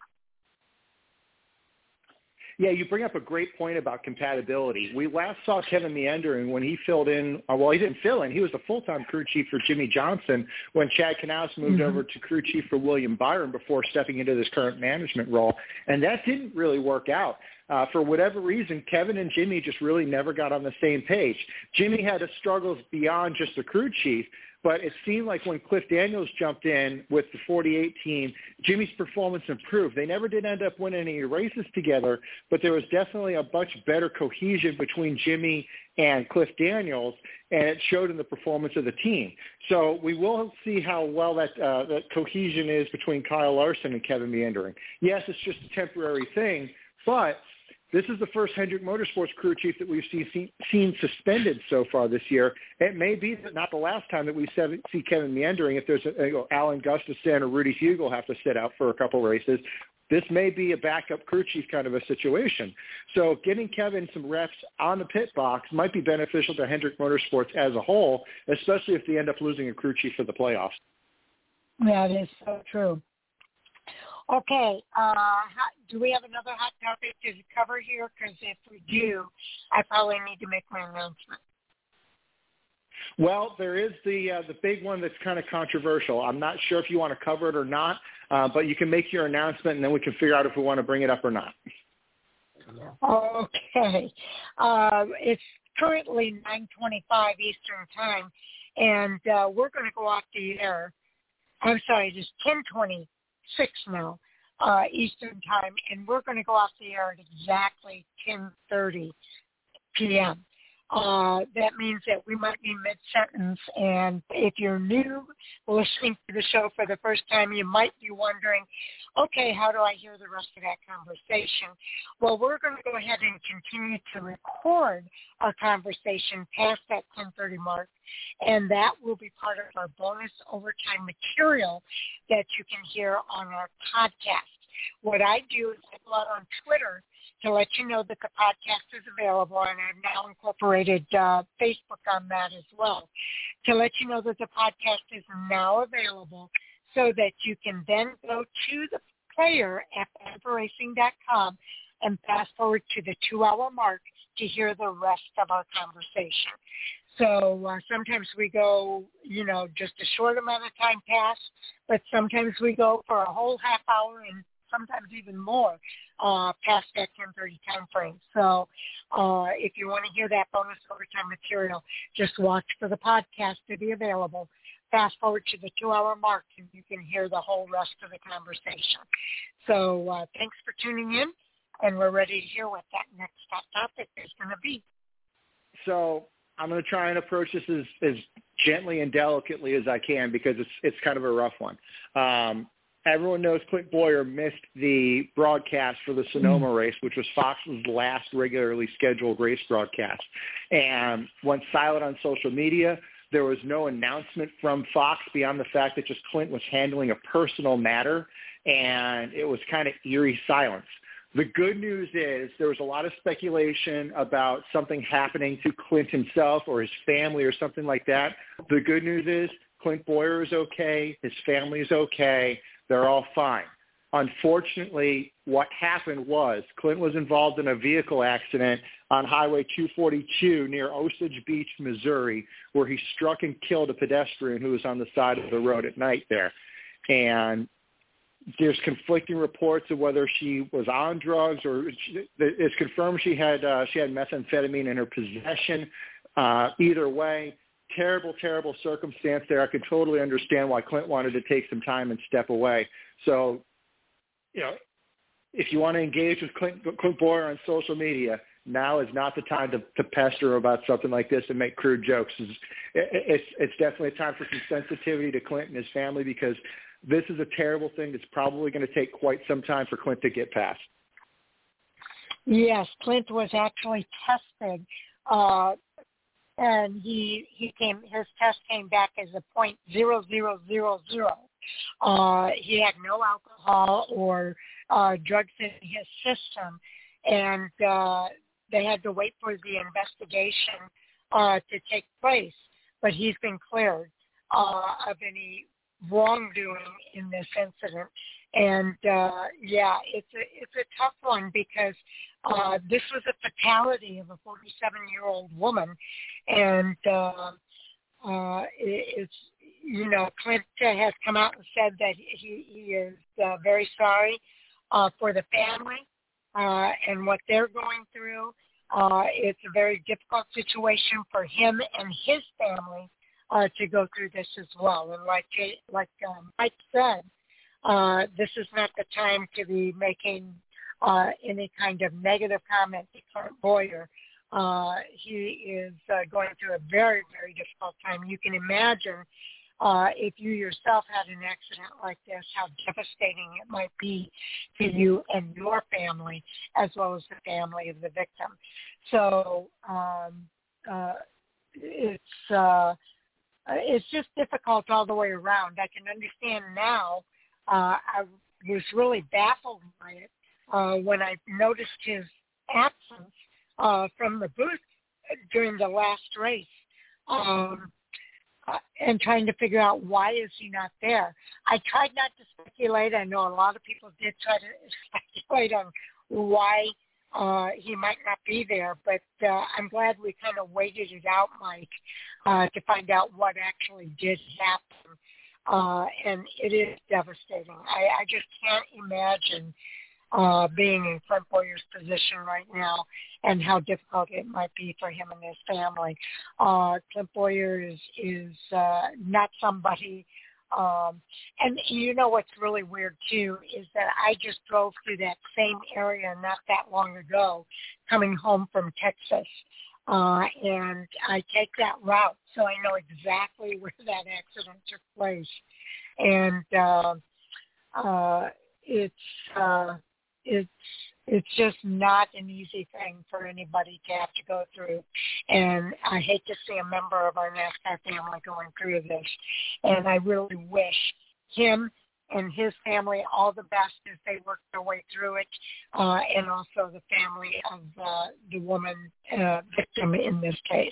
Yeah, you bring up a great point about compatibility. We last saw Kevin Meandering when he filled in, well, he didn't fill in. He was the full-time crew chief for Jimmy Johnson when Chad Knaus moved mm-hmm. over to crew chief for William Byron before stepping into this current management role. And that didn't really work out. Uh, for whatever reason, Kevin and Jimmy just really never got on the same page. Jimmy had his struggles beyond just the crew chief, but it seemed like when Cliff Daniels jumped in with the forty-eight team, Jimmy's performance improved. They never did end up winning any races together, but there was definitely a much better cohesion between Jimmy and Cliff Daniels, and it showed in the performance of the team. So we will see how well that uh, that cohesion is between Kyle Larson and Kevin Meandering. Yes, it's just a temporary thing, but this is the first Hendrick Motorsports crew chief that we've seen, seen, seen suspended so far this year. It may be not the last time that we see Kevin Meandering. If there's a, you know, Alan Gustafson or Rudy Hugel have to sit out for a couple races, this may be a backup crew chief kind of a situation. So getting Kevin some reps on the pit box might be beneficial to Hendrick Motorsports as a whole, especially if they end up losing a crew chief for the playoffs. That is so true. Okay, uh, do we have another hot topic to cover here? Because if we do, I probably need to make my announcement. Well, there is the uh, the big one that's kind of controversial. I'm not sure if you want to cover it or not, uh, but you can make your announcement, and then we can figure out if we want to bring it up or not. Okay. Uh, it's currently nine twenty-five Eastern Time, and uh, we're going to go off the air. I'm sorry, it's ten twenty-six now uh, Eastern Time, and we're going to go off the air at exactly ten thirty p.m. Uh, that means that we might be mid-sentence, and if you're new listening to the show for the first time, you might be wondering, okay, how do I hear the rest of that conversation? Well, we're going to go ahead and continue to record our conversation past that ten thirty mark, and that will be part of our bonus overtime material that you can hear on our podcast. What I do is I go out on Twitter to let you know that the podcast is available, and I've now incorporated uh, Facebook on that as well, to let you know that the podcast is now available so that you can then go to the player at pamper racing dot com and fast forward to the two-hour mark to hear the rest of our conversation. So uh, sometimes we go, you know, just a short amount of time past, but sometimes we go for a whole half hour and sometimes even more uh, past that ten thirty time frame. So uh, if you want to hear that bonus overtime material, just watch for the podcast to be available. Fast forward to the two-hour mark, and you can hear the whole rest of the conversation. So uh, thanks for tuning in, and we're ready to hear what that next topic is going to be. So I'm going to try and approach this as, as gently and delicately as I can because it's it's kind of a rough one. Um, Everyone knows Clint Bowyer missed the broadcast for the Sonoma race, which was Fox's last regularly scheduled race broadcast, and went silent on social media. There was no announcement from Fox beyond the fact that just Clint was handling a personal matter, and it was kind of eerie silence. The good news is there was a lot of speculation about something happening to Clint himself or his family or something like that. The good news is Clint Bowyer is okay. His family is okay. They're all fine. Unfortunately, what happened was Clint was involved in a vehicle accident on Highway two forty-two near Osage Beach, Missouri, where he struck and killed a pedestrian who was on the side of the road at night there. And there's conflicting reports of whether she was on drugs or she, it's confirmed she had uh, she had methamphetamine in her possession. Uh, either way, terrible, terrible circumstance there. I could totally understand why Clint wanted to take some time and step away. So, you know, if you want to engage with Clint, Clint Bowyer on social media, now is not the time to, to pester about something like this and make crude jokes. It's, it's, it's definitely a time for some sensitivity to Clint and his family because this is a terrible thing that's probably going to take quite some time for Clint to get past. Yes, Clint was actually tested, uh, and he he came. His test came back as a point zero zero zero zero. Uh, he had no alcohol or uh, drugs in his system, and uh, they had to wait for the investigation uh, to take place. But he's been cleared uh, of any wrongdoing in this incident. And uh, yeah, it's a it's a tough one because uh, this was a fatality of a forty-seven-year-old woman, and uh, uh, it, it's you know Clint has come out and said that he he is uh, very sorry uh, for the family uh, and what they're going through. Uh, it's a very difficult situation for him and his family uh, to go through this as well. And like Jay, like um, Mike said, uh, this is not the time to be making uh, any kind of negative comment to Clint Bowyer. Uh, he is uh, going through a very, very difficult time. You can imagine uh, if you yourself had an accident like this, how devastating it might be to you and your family, as well as the family of the victim. So um, uh, it's uh, it's just difficult all the way around. I can understand now. Uh, I was really baffled by it uh, when I noticed his absence uh, from the booth during the last race. Um, Uh, and trying to figure out why is he not there. I tried not to speculate. I know a lot of people did try to speculate on why uh, he might not be there. But uh, I'm glad we kind of waited it out, Mike, uh, to find out what actually did happen. Uh, and it is devastating. I, I just can't imagine uh, being in Clint Boyer's position right now and how difficult it might be for him and his family. Uh, Clint Boyer is, is uh, not somebody, um, and you know what's really weird too is that I just drove through that same area not that long ago coming home from Texas. Uh, and I take that route, so I know exactly where that accident took place. And uh, uh, it's uh, it's it's just not an easy thing for anybody to have to go through. And I hate to see a member of our NASCAR family going through this. And I really wish him and his family all the best as they work their way through it, uh, and also the family of uh, the woman uh, victim in this case.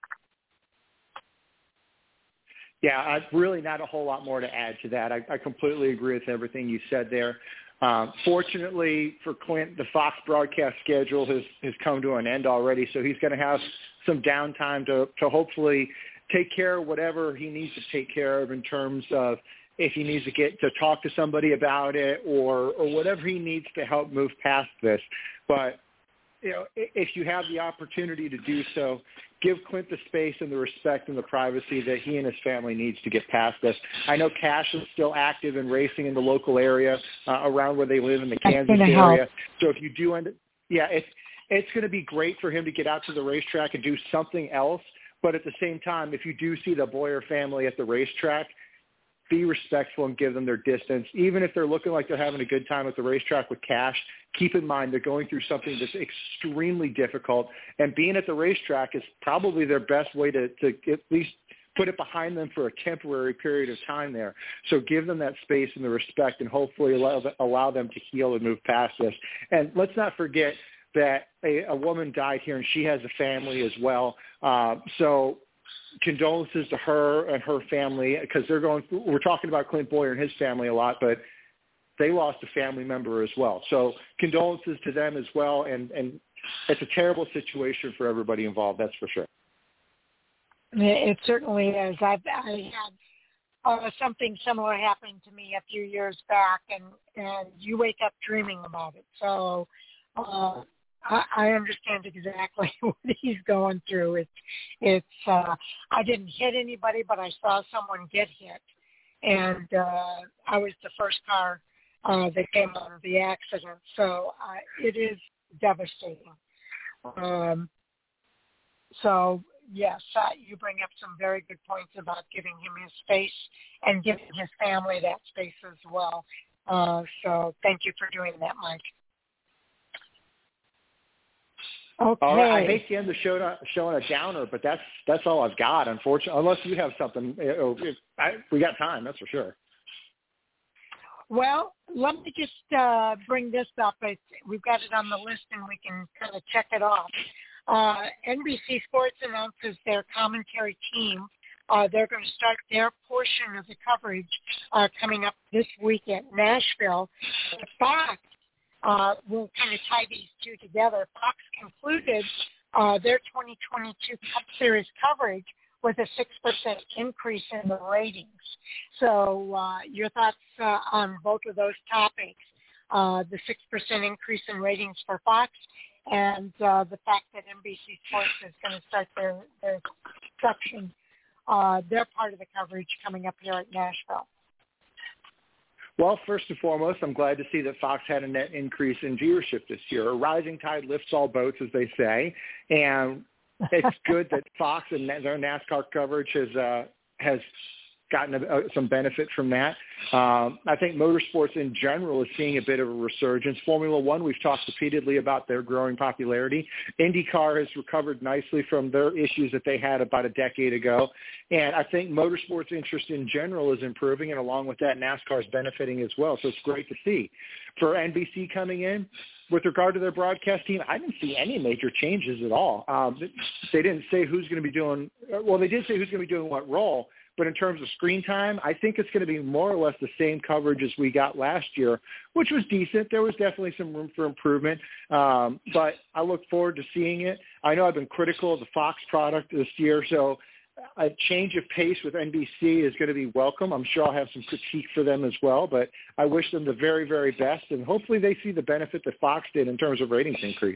Yeah, I, really not a whole lot more to add to that. I, I completely agree with everything you said there. Um, fortunately for Clint, the Fox broadcast schedule has, has come to an end already, so he's going to have some downtime to, to hopefully take care of whatever he needs to take care of in terms of if he needs to get to talk to somebody about it or, or whatever he needs to help move past this. But, you know, if you have the opportunity to do so, give Clint the space and the respect and the privacy that he and his family needs to get past this. I know Cash is still active in racing in the local area uh, around where they live in the Kansas area. Help. So if you do end up, yeah, it's, it's going to be great for him to get out to the racetrack and do something else. But at the same time, if you do see the Boyer family at the racetrack, be respectful and give them their distance. Even if they're looking like they're having a good time at the racetrack with Cash, keep in mind they're going through something that's extremely difficult, and being at the racetrack is probably their best way to, to at least put it behind them for a temporary period of time there. So give them that space and the respect and hopefully allow, allow them to heal and move past this. And let's not forget that a, a woman died here and she has a family as well. Uh, so condolences to her and her family, because they're going through, we're talking about Clint Boyer and his family a lot, but they lost a family member as well. So condolences to them as well. And, and it's a terrible situation for everybody involved. That's for sure. It certainly is. I've, I had uh, something similar happen to me a few years back, and, and you wake up dreaming about it. So, uh, I, I understand exactly what he's going through. It's, it's. Uh, I didn't hit anybody, but I saw someone get hit, and uh, I was the first car uh, that came out of the accident. So uh, it is devastating. Um, so yes, uh, you bring up some very good points about giving him his space and giving his family that space as well. Uh, so thank you for doing that, Mike. Okay. All right. I hate to end the show not showing a downer, but that's that's all I've got, unfortunately. Unless you have something, if I, we got time, that's for sure. Well, let me just uh, bring this up. It's, we've got it on the list, and we can kind of check it off. Uh, N B C Sports announces their commentary team. Uh, they're going to start their portion of the coverage uh, coming up this week at Nashville. The Fox Uh, we'll kind of tie these two together. Fox concluded uh, their twenty twenty-two Cup Series coverage with a six percent increase in the ratings. So uh, your thoughts uh, on both of those topics, uh, the six percent increase in ratings for Fox and uh, the fact that N B C Sports is going to start their, their section, uh, their part of the coverage coming up here at Nashville. Well, first and foremost, I'm glad to see that Fox had a net increase in viewership this year. A rising tide lifts all boats, as they say, and it's good that Fox and their NASCAR coverage has uh, has gotten a, a, some benefit from that. Um, I think motorsports in general is seeing a bit of a resurgence. Formula One, we've talked repeatedly about their growing popularity. IndyCar has recovered nicely from their issues that they had about a decade ago. And I think motorsports interest in general is improving, and along with that, NASCAR is benefiting as well. So it's great to see. For N B C coming in, with regard to their broadcast team, I didn't see any major changes at all. Um, they didn't say who's going to be doing – well, they did say who's going to be doing what role, But in terms of screen time, I think it's going to be more or less the same coverage as we got last year, which was decent. There was definitely some room for improvement, um, but I look forward to seeing it. I know I've been critical of the Fox product this year, so a change of pace with N B C is going to be welcome. I'm sure I'll have some critique for them as well, but I wish them the very, very best, and hopefully they see the benefit that Fox did in terms of ratings increase.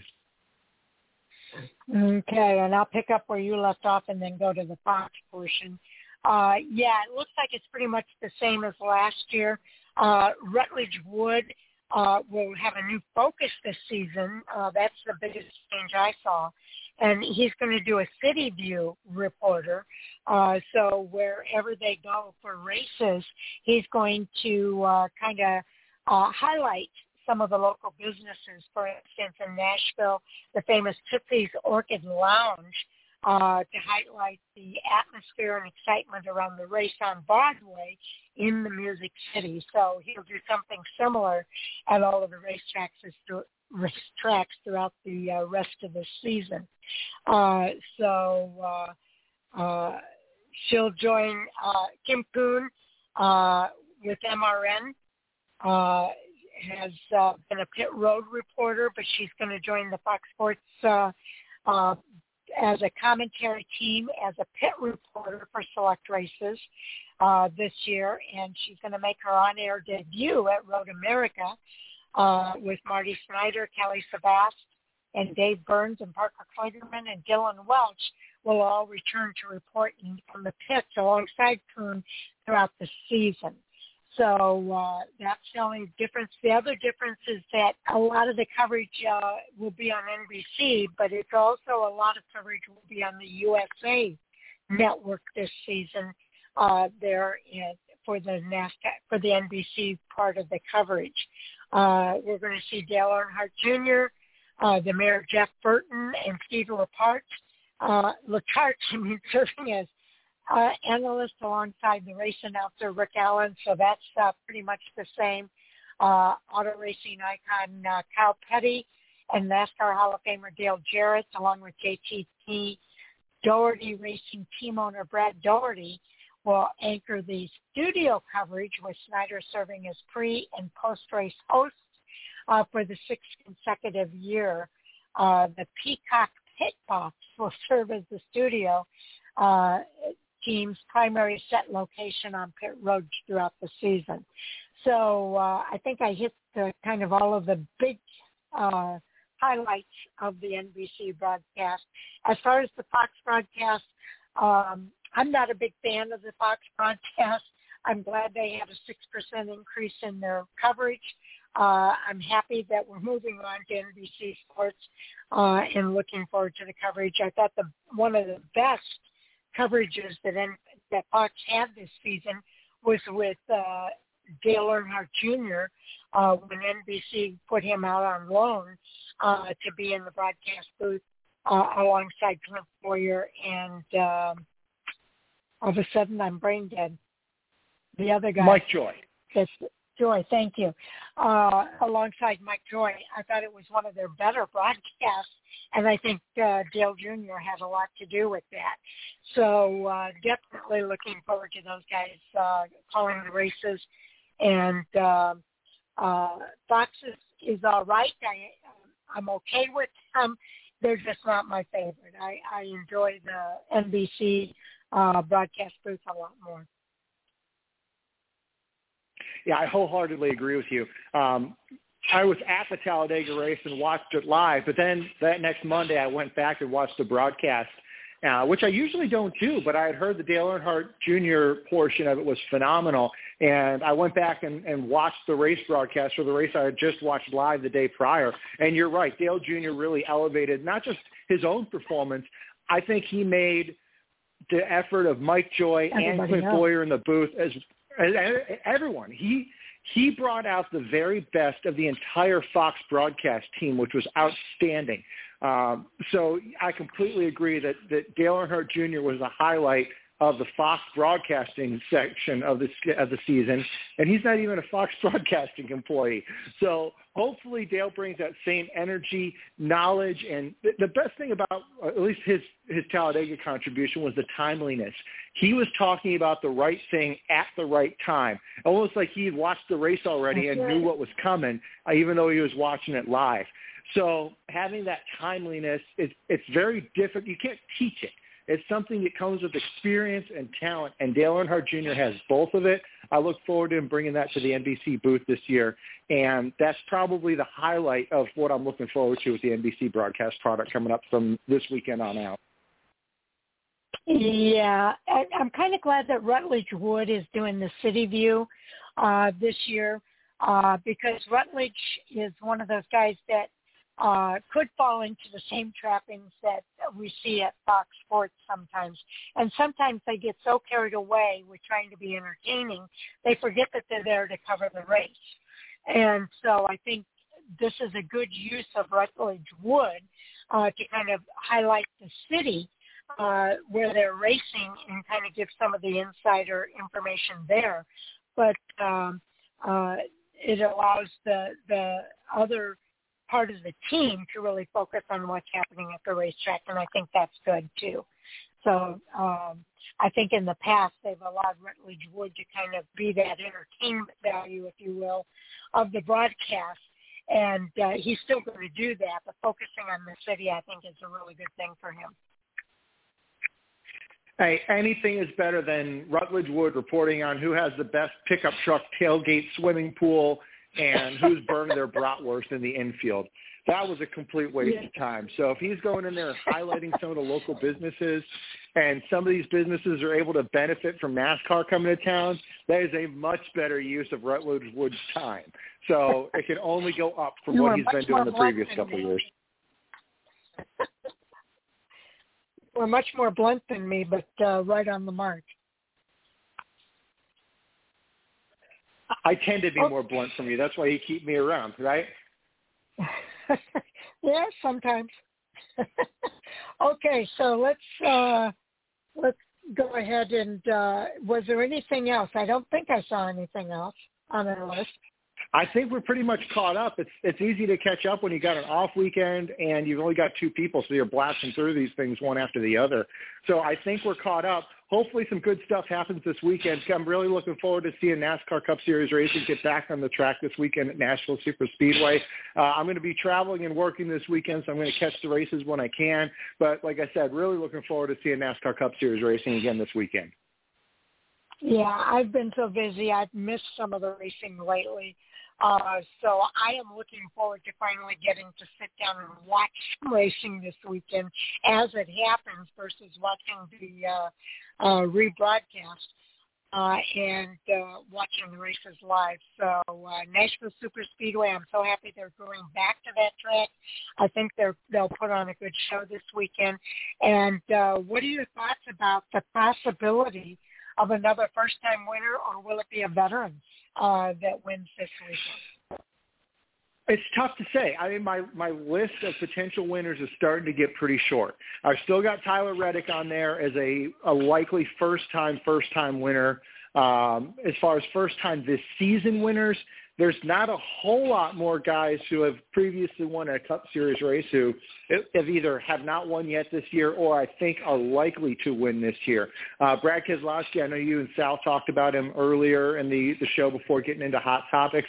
Okay, and I'll pick up where you left off and then go to the Fox portion. Uh, yeah, it looks like it's pretty much the same as last year. Uh, Rutledge Wood uh, will have a new focus this season. Uh, that's the biggest change I saw. And he's going to do a City View reporter. Uh, so wherever they go for races, he's going to uh, kind of uh, highlight some of the local businesses. For instance, in Nashville, the famous Tootsie's Orchid Lounge, uh, to highlight the atmosphere and excitement around the race on Broadway in the Music City. So he'll do something similar at all of the racetracks race tracks throughout the uh, rest of the season. Uh, so uh, uh, she'll join uh, Kim Kuhn uh, with M R N. Uh, has uh, been a pit road reporter, but she's going to join the Fox Sports uh, uh, as a commentary team, as a pit reporter for select races uh, this year, and she's going to make her on-air debut at Road America uh, with Marty Snyder, Kelly Sabast, and Dave Burns and Parker Kleiderman and Dylan Welch will all return to report from the pits alongside Kuhn throughout the season. So uh, that's the only difference. The other difference is that a lot of the coverage uh, will be on N B C, but it's also a lot of coverage will be on the U S A network this season uh, there in, for the NASCAR, for the N B C part of the coverage. Uh, we're going to see Dale Earnhardt Junior, uh, the Mayor Jeff Burton, and Steve Lepart, uh, Lecarte, I mean, serving as Uh, analyst alongside the race announcer Rick Allen, so that's uh, pretty much the same. Uh, auto racing icon uh, Kyle Petty and NASCAR Hall of Famer Dale Jarrett, along with J T T Doherty Racing team owner Brad Doherty, will anchor the studio coverage, with Snyder serving as pre- and post-race host uh, for the sixth consecutive year. Uh, the Peacock Pit Box will serve as the studio Uh, team's primary set location on pit roads throughout the season. So uh, I think I hit the, kind of all of the big uh, highlights of the N B C broadcast. As far as the Fox broadcast, um, I'm not a big fan of the Fox broadcast. I'm glad they had a six percent increase in their coverage. Uh, I'm happy that we're moving on to N B C Sports uh, and looking forward to the coverage. I thought the one of the best coverages that that Fox had this season was with uh, Dale Earnhardt Junior Uh, when N B C put him out on loan uh, to be in the broadcast booth uh, alongside Clint Boyer, and um, all of a sudden I'm brain dead. The other guy, Mike Joy. That's, Joy, thank you. Uh, alongside Mike Joy, I thought it was one of their better broadcasts, and I think uh, Dale Junior had a lot to do with that. So uh, definitely looking forward to those guys uh, calling the races. And uh, uh, Fox is, is all right. I, I'm okay with them. They're just not my favorite. I, I enjoy the N B C uh, broadcast booth a lot more. Yeah, I wholeheartedly agree with you. Um, I was at the Talladega race and watched it live, but then that next Monday I went back and watched the broadcast, uh, which I usually don't do, but I had heard the Dale Earnhardt Junior portion of it was phenomenal, and I went back and, and watched the race broadcast for the race I had just watched live the day prior. And you're right, Dale Junior really elevated not just his own performance. I think he made the effort of Mike Joy Everybody and Clint knows. Boyer in the booth as everyone. He he brought out the very best of the entire Fox broadcast team, which was outstanding. Um, so I completely agree that, that Dale Earnhardt Junior was a highlight of the Fox broadcasting section of the of the season, and he's not even a Fox broadcasting employee. So hopefully Dale brings that same energy, knowledge, and the, the best thing about uh, at least his his Talladega contribution was the timeliness. He was talking about the right thing at the right time, almost like he had watched the race already and knew what was coming, uh, even though he was watching it live. So having that timeliness, is, it's very difficult. You can't teach it. It's something that comes with experience and talent, and Dale Earnhardt Junior has both of it. I look forward to him bringing that to the N B C booth this year, and that's probably the highlight of what I'm looking forward to with the N B C broadcast product coming up from this weekend on out. Yeah, I, I'm kind of glad that Rutledge Wood is doing the City View uh, this year uh, because Rutledge is one of those guys that Uh, could fall into the same trappings that we see at Fox Sports sometimes. And sometimes they get so carried away with trying to be entertaining, they forget that they're there to cover the race. And so I think this is a good use of Rutledge Wood uh, to kind of highlight the city uh, where they're racing and kind of give some of the insider information there. But um, uh, it allows the, the other part of the team to really focus on what's happening at the racetrack, and I think that's good too. So um, I think in the past they've allowed Rutledge Wood to kind of be that entertainment value, if you will, of the broadcast, and uh, he's still going to do that, but focusing on the city I think is a really good thing for him. Hey, anything is better than Rutledge Wood reporting on who has the best pickup truck tailgate swimming pool and who's burning their bratwurst in the infield. That was a complete waste yeah. of time. So if he's going in there and highlighting some of the local businesses and some of these businesses are able to benefit from NASCAR coming to town, that is a much better use of Rutledge Wood's time. So it can only go up from you what he's been doing the previous couple of years. We're much more blunt than me, but uh, right on the mark. I tend to be oh. more blunt from you. That's why you keep me around, right? Yeah, sometimes. Okay, so let's uh, let's go ahead and uh, was there anything else? I don't think I saw anything else on our list. I think we're pretty much caught up. It's it's easy to catch up when you got an off weekend and you've only got two people, so you're blasting through these things one after the other. So I think we're caught up. Hopefully some good stuff happens this weekend. I'm really looking forward to seeing NASCAR Cup Series racing get back on the track this weekend at Nashville Super Speedway. Uh, I'm going to be traveling and working this weekend, so I'm going to catch the races when I can. But like I said, really looking forward to seeing NASCAR Cup Series racing again this weekend. Yeah, I've been so busy. I've missed some of the racing lately. Uh, so I am looking forward to finally getting to sit down and watch racing this weekend as it happens versus watching the uh, uh, rebroadcast uh, and uh, watching the races live. So uh, Nashville Super Speedway, I'm so happy they're going back to that track. I think they're, they'll put on a good show this weekend. And uh, what are your thoughts about the possibility of another first-time winner, or will it be a veteran uh, that wins this weekend? It's tough to say. I mean, my, my list of potential winners is starting to get pretty short. I've still got Tyler Reddick on there as a, a likely first-time, first-time winner. Um, as far as first-time this season winners, there's not a whole lot more guys who have previously won a Cup Series race who have either have not won yet this year or I think are likely to win this year. Uh, Brad Keselowski, I know you and Sal talked about him earlier in the, the show before getting into hot topics.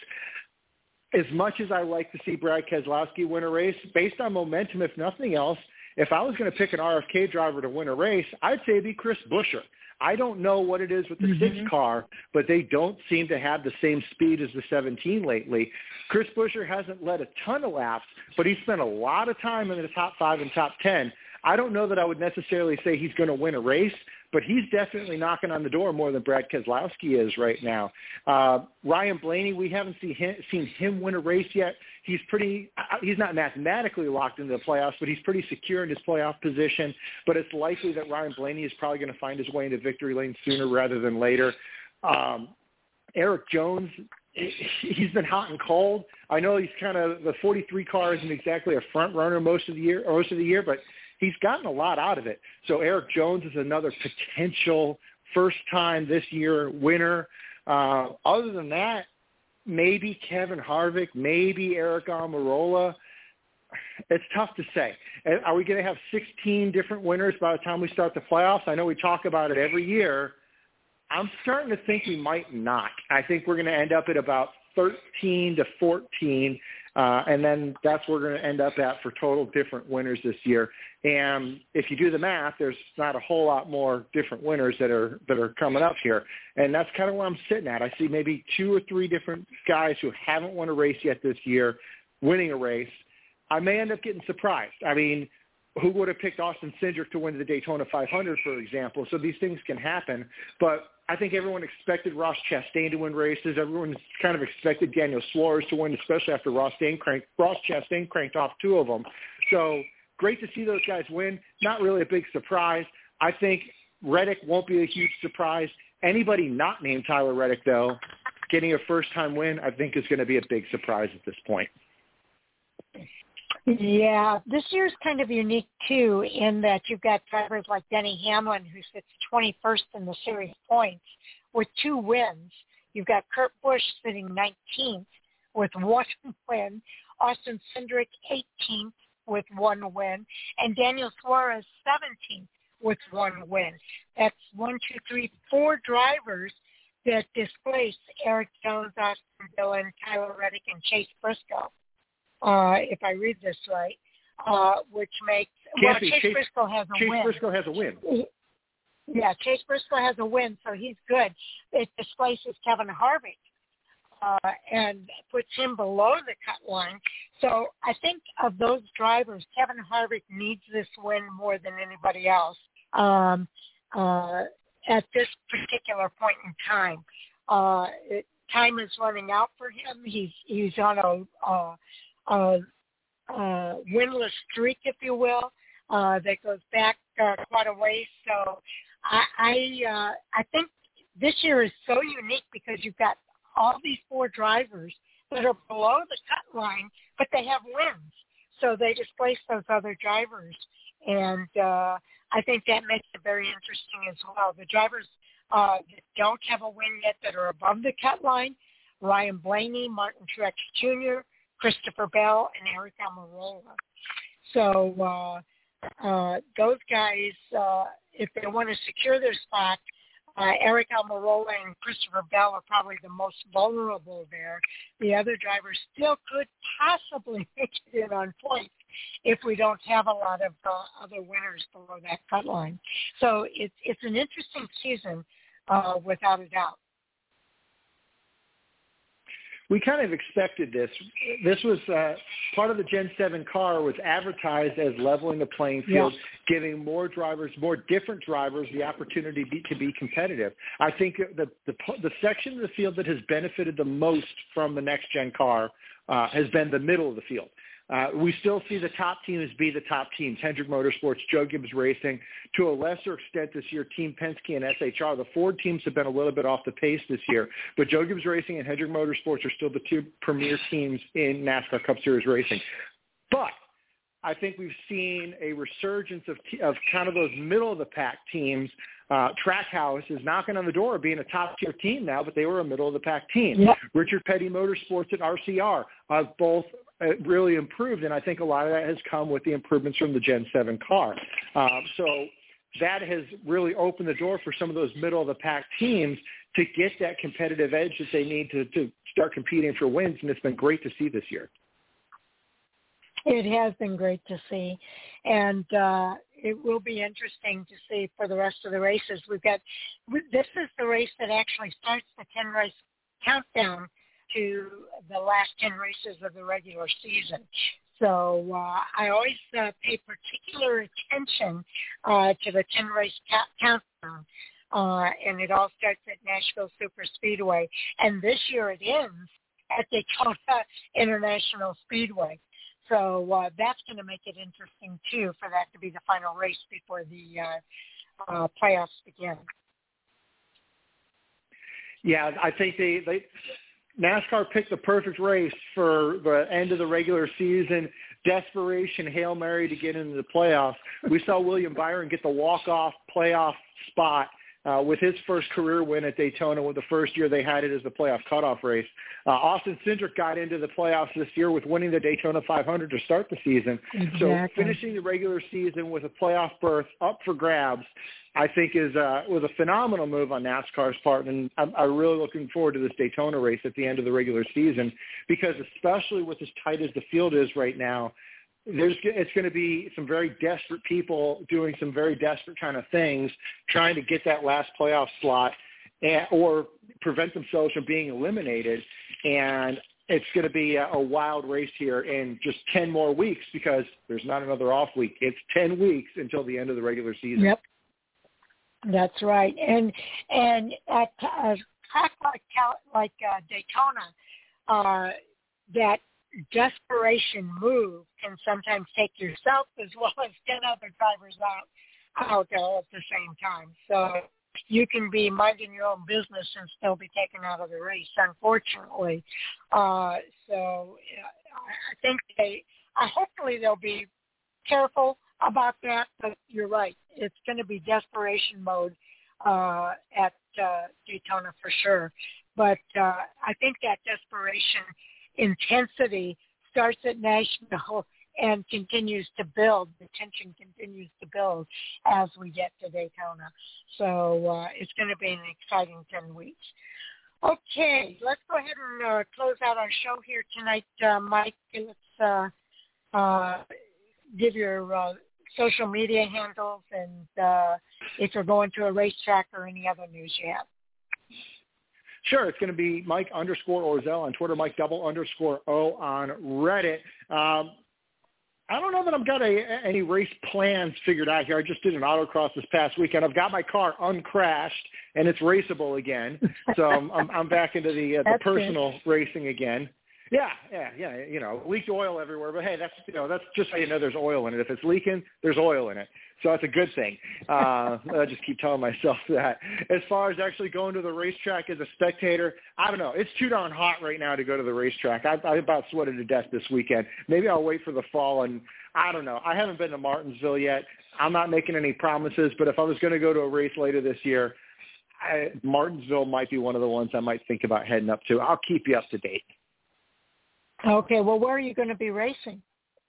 As much as I like to see Brad Keselowski win a race, based on momentum, if nothing else, if I was going to pick an R F K driver to win a race, I'd say it'd be Chris Buescher. I don't know what it is with the mm-hmm. six car, but they don't seem to have the same speed as the seventeen lately. Chris Buescher hasn't led a ton of laps, but he spent a lot of time in the top five and top ten. I don't know that I would necessarily say he's going to win a race, but he's definitely knocking on the door more than Brad Keselowski is right now. Uh, Ryan Blaney, we haven't see him, seen him win a race yet. He's pretty – he's not mathematically locked into the playoffs, but he's pretty secure in his playoff position. But it's likely that Ryan Blaney is probably going to find his way into victory lane sooner rather than later. Um, Eric Jones, he's been hot and cold. I know he's kind of – the forty-three car isn't exactly a front runner most of the year, most of the year, but – he's gotten a lot out of it. So Eric Jones is another potential first-time this year winner. Uh, other than that, maybe Kevin Harvick, maybe Eric Almirola. It's tough to say. Are we going to have sixteen different winners by the time we start the playoffs? I know we talk about it every year. I'm starting to think we might not. I think we're going to end up at about thirteen to fourteen, uh, and then that's where we're going to end up at for total different winners this year. And if you do the math, there's not a whole lot more different winners that are that are coming up here. And that's kind of where I'm sitting at. I see maybe two or three different guys who haven't won a race yet this year winning a race. I may end up getting surprised. I mean, who would have picked Austin Cindric to win the Daytona five hundred, for example? So these things can happen. But I think everyone expected Ross Chastain to win races. Everyone kind of expected Daniel Suarez to win, especially after Ross Chastain cranked, Ross Chastain cranked off two of them. So great to see those guys win. Not really a big surprise. I think Reddick won't be a huge surprise. Anybody not named Tyler Reddick, though, getting a first-time win, I think is going to be a big surprise at this point. Yeah, this year's kind of unique, too, in that you've got drivers like Denny Hamlin, who sits twenty-first in the series points with two wins. You've got Kurt Busch sitting nineteenth with one win, Austin Cindric eighteenth with one win, and Daniel Suarez seventeenth with one win. That's one, two, three, four drivers that displaced Eric Jones, Austin Dillon, Tyler Reddick, and Chase Briscoe. Uh, if I read this right, uh, which makes well, Chase, Chase Briscoe has a Chase win. Chase Briscoe has a win. Yeah, Chase Briscoe has a win, so he's good. It displaces Kevin Harvick uh, and puts him below the cut line. So I think of those drivers, Kevin Harvick needs this win more than anybody else um, uh, at this particular point in time. Uh, it, time is running out for him. He's he's on a uh, Uh, uh, winless streak, if you will, uh, that goes back uh, quite a ways. So I I, uh, I think this year is so unique because you've got all these four drivers that are below the cut line, but they have wins. So they displace those other drivers. And uh, I think that makes it very interesting as well. The drivers uh, that don't have a win yet that are above the cut line, Ryan Blaney, Martin Truex Junior, Christopher Bell, and Eric Almirola. So uh, uh, those guys, uh, if they want to secure their spot, uh, Eric Almirola and Christopher Bell are probably the most vulnerable there. The other drivers still could possibly make it in on points if we don't have a lot of uh, other winners below that cut line. So it's it's an interesting season, uh, without a doubt. We kind of expected this. This was uh, part of the Gen seven car was advertised as leveling the playing field, yeah. giving more drivers, more different drivers, the opportunity be, to be competitive. I think the, the the section of the field that has benefited the most from the next-gen car uh, has been the middle of the field. Uh, we still see the top teams be the top teams, Hendrick Motorsports, Joe Gibbs Racing. To a lesser extent this year, Team Penske and S H R. The Ford teams have been a little bit off the pace this year, but Joe Gibbs Racing and Hendrick Motorsports are still the two premier teams in NASCAR Cup Series racing. But I think we've seen a resurgence of, of kind of those middle-of-the-pack teams. Uh, Trackhouse is knocking on the door of being a top-tier team now, but they were a middle-of-the-pack team. Yep. Richard Petty Motorsports and R C R have both uh, really improved, and I think a lot of that has come with the improvements from the Gen seven car. Um, so that has really opened the door for some of those middle-of-the-pack teams to get that competitive edge that they need to, to start competing for wins, and it's been great to see this year. It has been great to see, and uh, it will be interesting to see for the rest of the races. We've got this is the race that actually starts the ten race countdown to the last ten races of the regular season. So uh, I always uh, pay particular attention uh, to the ten race countdown, uh, and it all starts at Nashville Super Speedway, and this year it ends at Daytona International Speedway. So uh, that's going to make it interesting, too, for that to be the final race before the uh, uh, playoffs begin. Yeah, I think they, they NASCAR picked the perfect race for the end of the regular season. desperation Hail Mary to get into the playoffs. We saw William Byron get the walk-off playoff spot uh, with his first career win at Daytona, with the first year they had it as the playoff cutoff race. Uh, Austin Cindric got into the playoffs this year with winning the Daytona five hundred to start the season. Exactly. So finishing the regular season with a playoff berth up for grabs, I think is uh, was a phenomenal move on NASCAR's part, and I'm, I'm really looking forward to this Daytona race at the end of the regular season, because especially with as tight as the field is right now, there's it's going to be some very desperate people doing some very desperate kind of things, trying to get that last playoff slot, and, or prevent themselves from being eliminated. And it's going to be a, a wild race here in just ten more weeks, because there's not another off week. It's ten weeks until the end of the regular season. Yep. That's right, and and at a track like like uh, Daytona, uh, that desperation move can sometimes take yourself as well as ten other drivers out out uh, at the same time. So you can be minding your own business and still be taken out of the race, unfortunately. Uh, so I think they, uh, hopefully they'll be careful about that, but you're right. It's going to be desperation mode uh, at uh, Daytona for sure. But uh, I think that desperation intensity starts at Nashville and continues to build. The tension continues to build as we get to Daytona. So uh, it's going to be an exciting ten weeks. Okay, let's go ahead and uh, close out our show here tonight, uh, Mike. Let's uh, uh, give your uh, social media handles and uh, if you're going to a racetrack or any other news you have. Sure, it's going to be Mike underscore Orzel on Twitter, Mike double underscore O on Reddit. Um, I don't know that I've got a, any race plans figured out here. I just did an autocross this past weekend. I've got my car uncrashed, and it's raceable again. So I'm, I'm, I'm back into the, uh, the personal good. racing again. Yeah, yeah, yeah. You know, leaked oil everywhere, but hey, that's you know that's just how you know there's oil in it. If it's leaking, there's oil in it, so that's a good thing. Uh, I just keep telling myself that. As far as actually going to the racetrack as a spectator, I don't know. It's too darn hot right now to go to the racetrack. I, I about sweated to death this weekend. Maybe I'll wait for the fall, and I don't know. I haven't been to Martinsville yet. I'm not making any promises, but if I was going to go to a race later this year, I, Martinsville might be one of the ones I might think about heading up to. I'll keep you up to date. Okay, well, where are you going to be racing?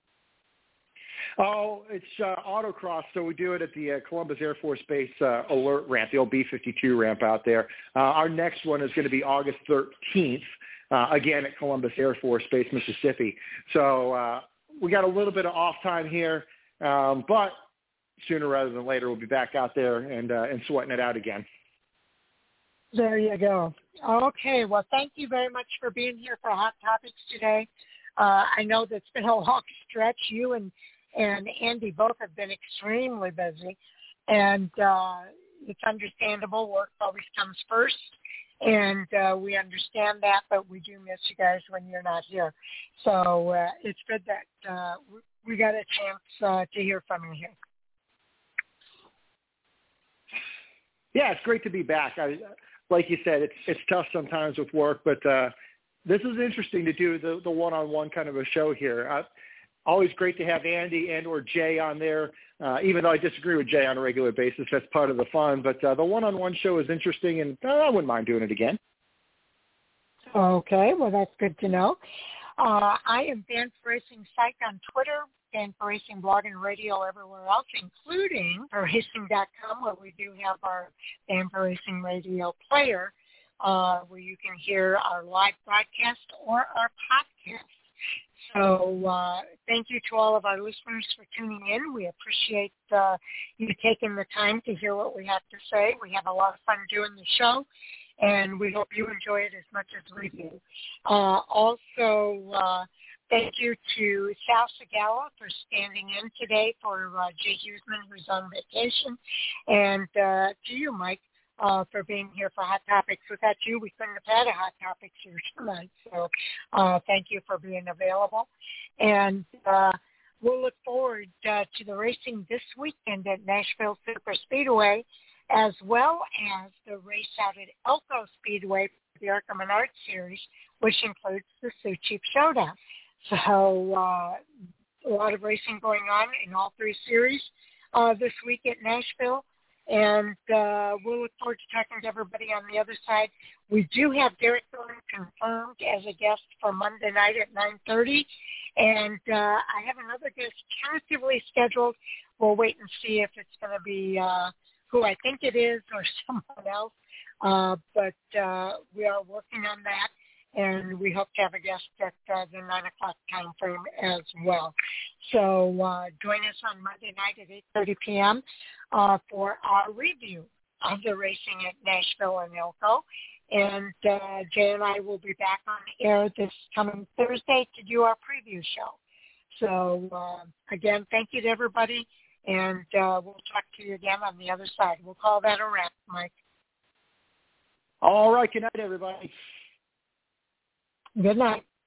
Oh, it's uh, autocross, so we do it at the uh, Columbus Air Force Base uh, alert ramp, the old B fifty-two ramp out there. Uh, our next one is going to be August thirteenth, uh, again at Columbus Air Force Base, Mississippi. So uh, we got a little bit of off time here, um, but sooner rather than later we'll be back out there and uh, and sweating it out again. There you go. Okay, well, thank you very much for being here for Hot Topics today. Uh, I know that's been a long stretch. You and, and Andy both have been extremely busy, and uh, it's understandable. Work always comes first, and uh, we understand that, but we do miss you guys when you're not here. So uh, it's good that uh, we got a chance uh, to hear from you here. Yeah, it's great to be back. I, like you said, it's it's tough sometimes with work, but uh, this is interesting to do the, the one-on-one kind of a show here. Uh, always great to have Andy and or Jay on there, uh, even though I disagree with Jay on a regular basis. That's part of the fun. But uh, the one-on-one show is interesting, and uh, I wouldn't mind doing it again. Okay, well, that's good to know. Uh, I am Dan for Racing Psych on Twitter, Dan for Racing blog and radio everywhere else, including for racing dot com, where we do have our Dan for Racing radio player, uh, where you can hear our live broadcast or our podcast. So uh, thank you to all of our listeners for tuning in. We appreciate uh, you taking the time to hear what we have to say. We have a lot of fun doing the show, and we hope you enjoy it as much as we do. Uh, also, uh, thank you to Sal Segala for standing in today for uh, Jay Huseman, who's on vacation, and uh, to you, Mike, uh, for being here for Hot Topics. Without you, we couldn't have had a Hot Topics here tonight, so uh, thank you for being available. And uh, we'll look forward uh, to the racing this weekend at Nashville Super Speedway, as well as the race out at Elko Speedway for the ARCA Menards Series, which includes the Sioux Chief Showdown. So uh, a lot of racing going on in all three series uh, this week at Nashville. And uh, we'll look forward to talking to everybody on the other side. We do have Derek Thorne confirmed as a guest for Monday night at nine thirty. And uh, I have another guest tentatively scheduled. We'll wait and see if it's going to be uh, who I think it is or someone else. Uh, but uh, we are working on that. And we hope to have a guest at uh, the nine o'clock time frame as well. So uh, join us on Monday night at eight thirty p.m. Uh, for our review of the racing at Nashville and Elko. And uh, Jay and I will be back on air this coming Thursday to do our preview show. So, uh, again, thank you to everybody, and uh, we'll talk to you again on the other side. We'll call that a wrap, Mike. All right. Good night, everybody. Good night.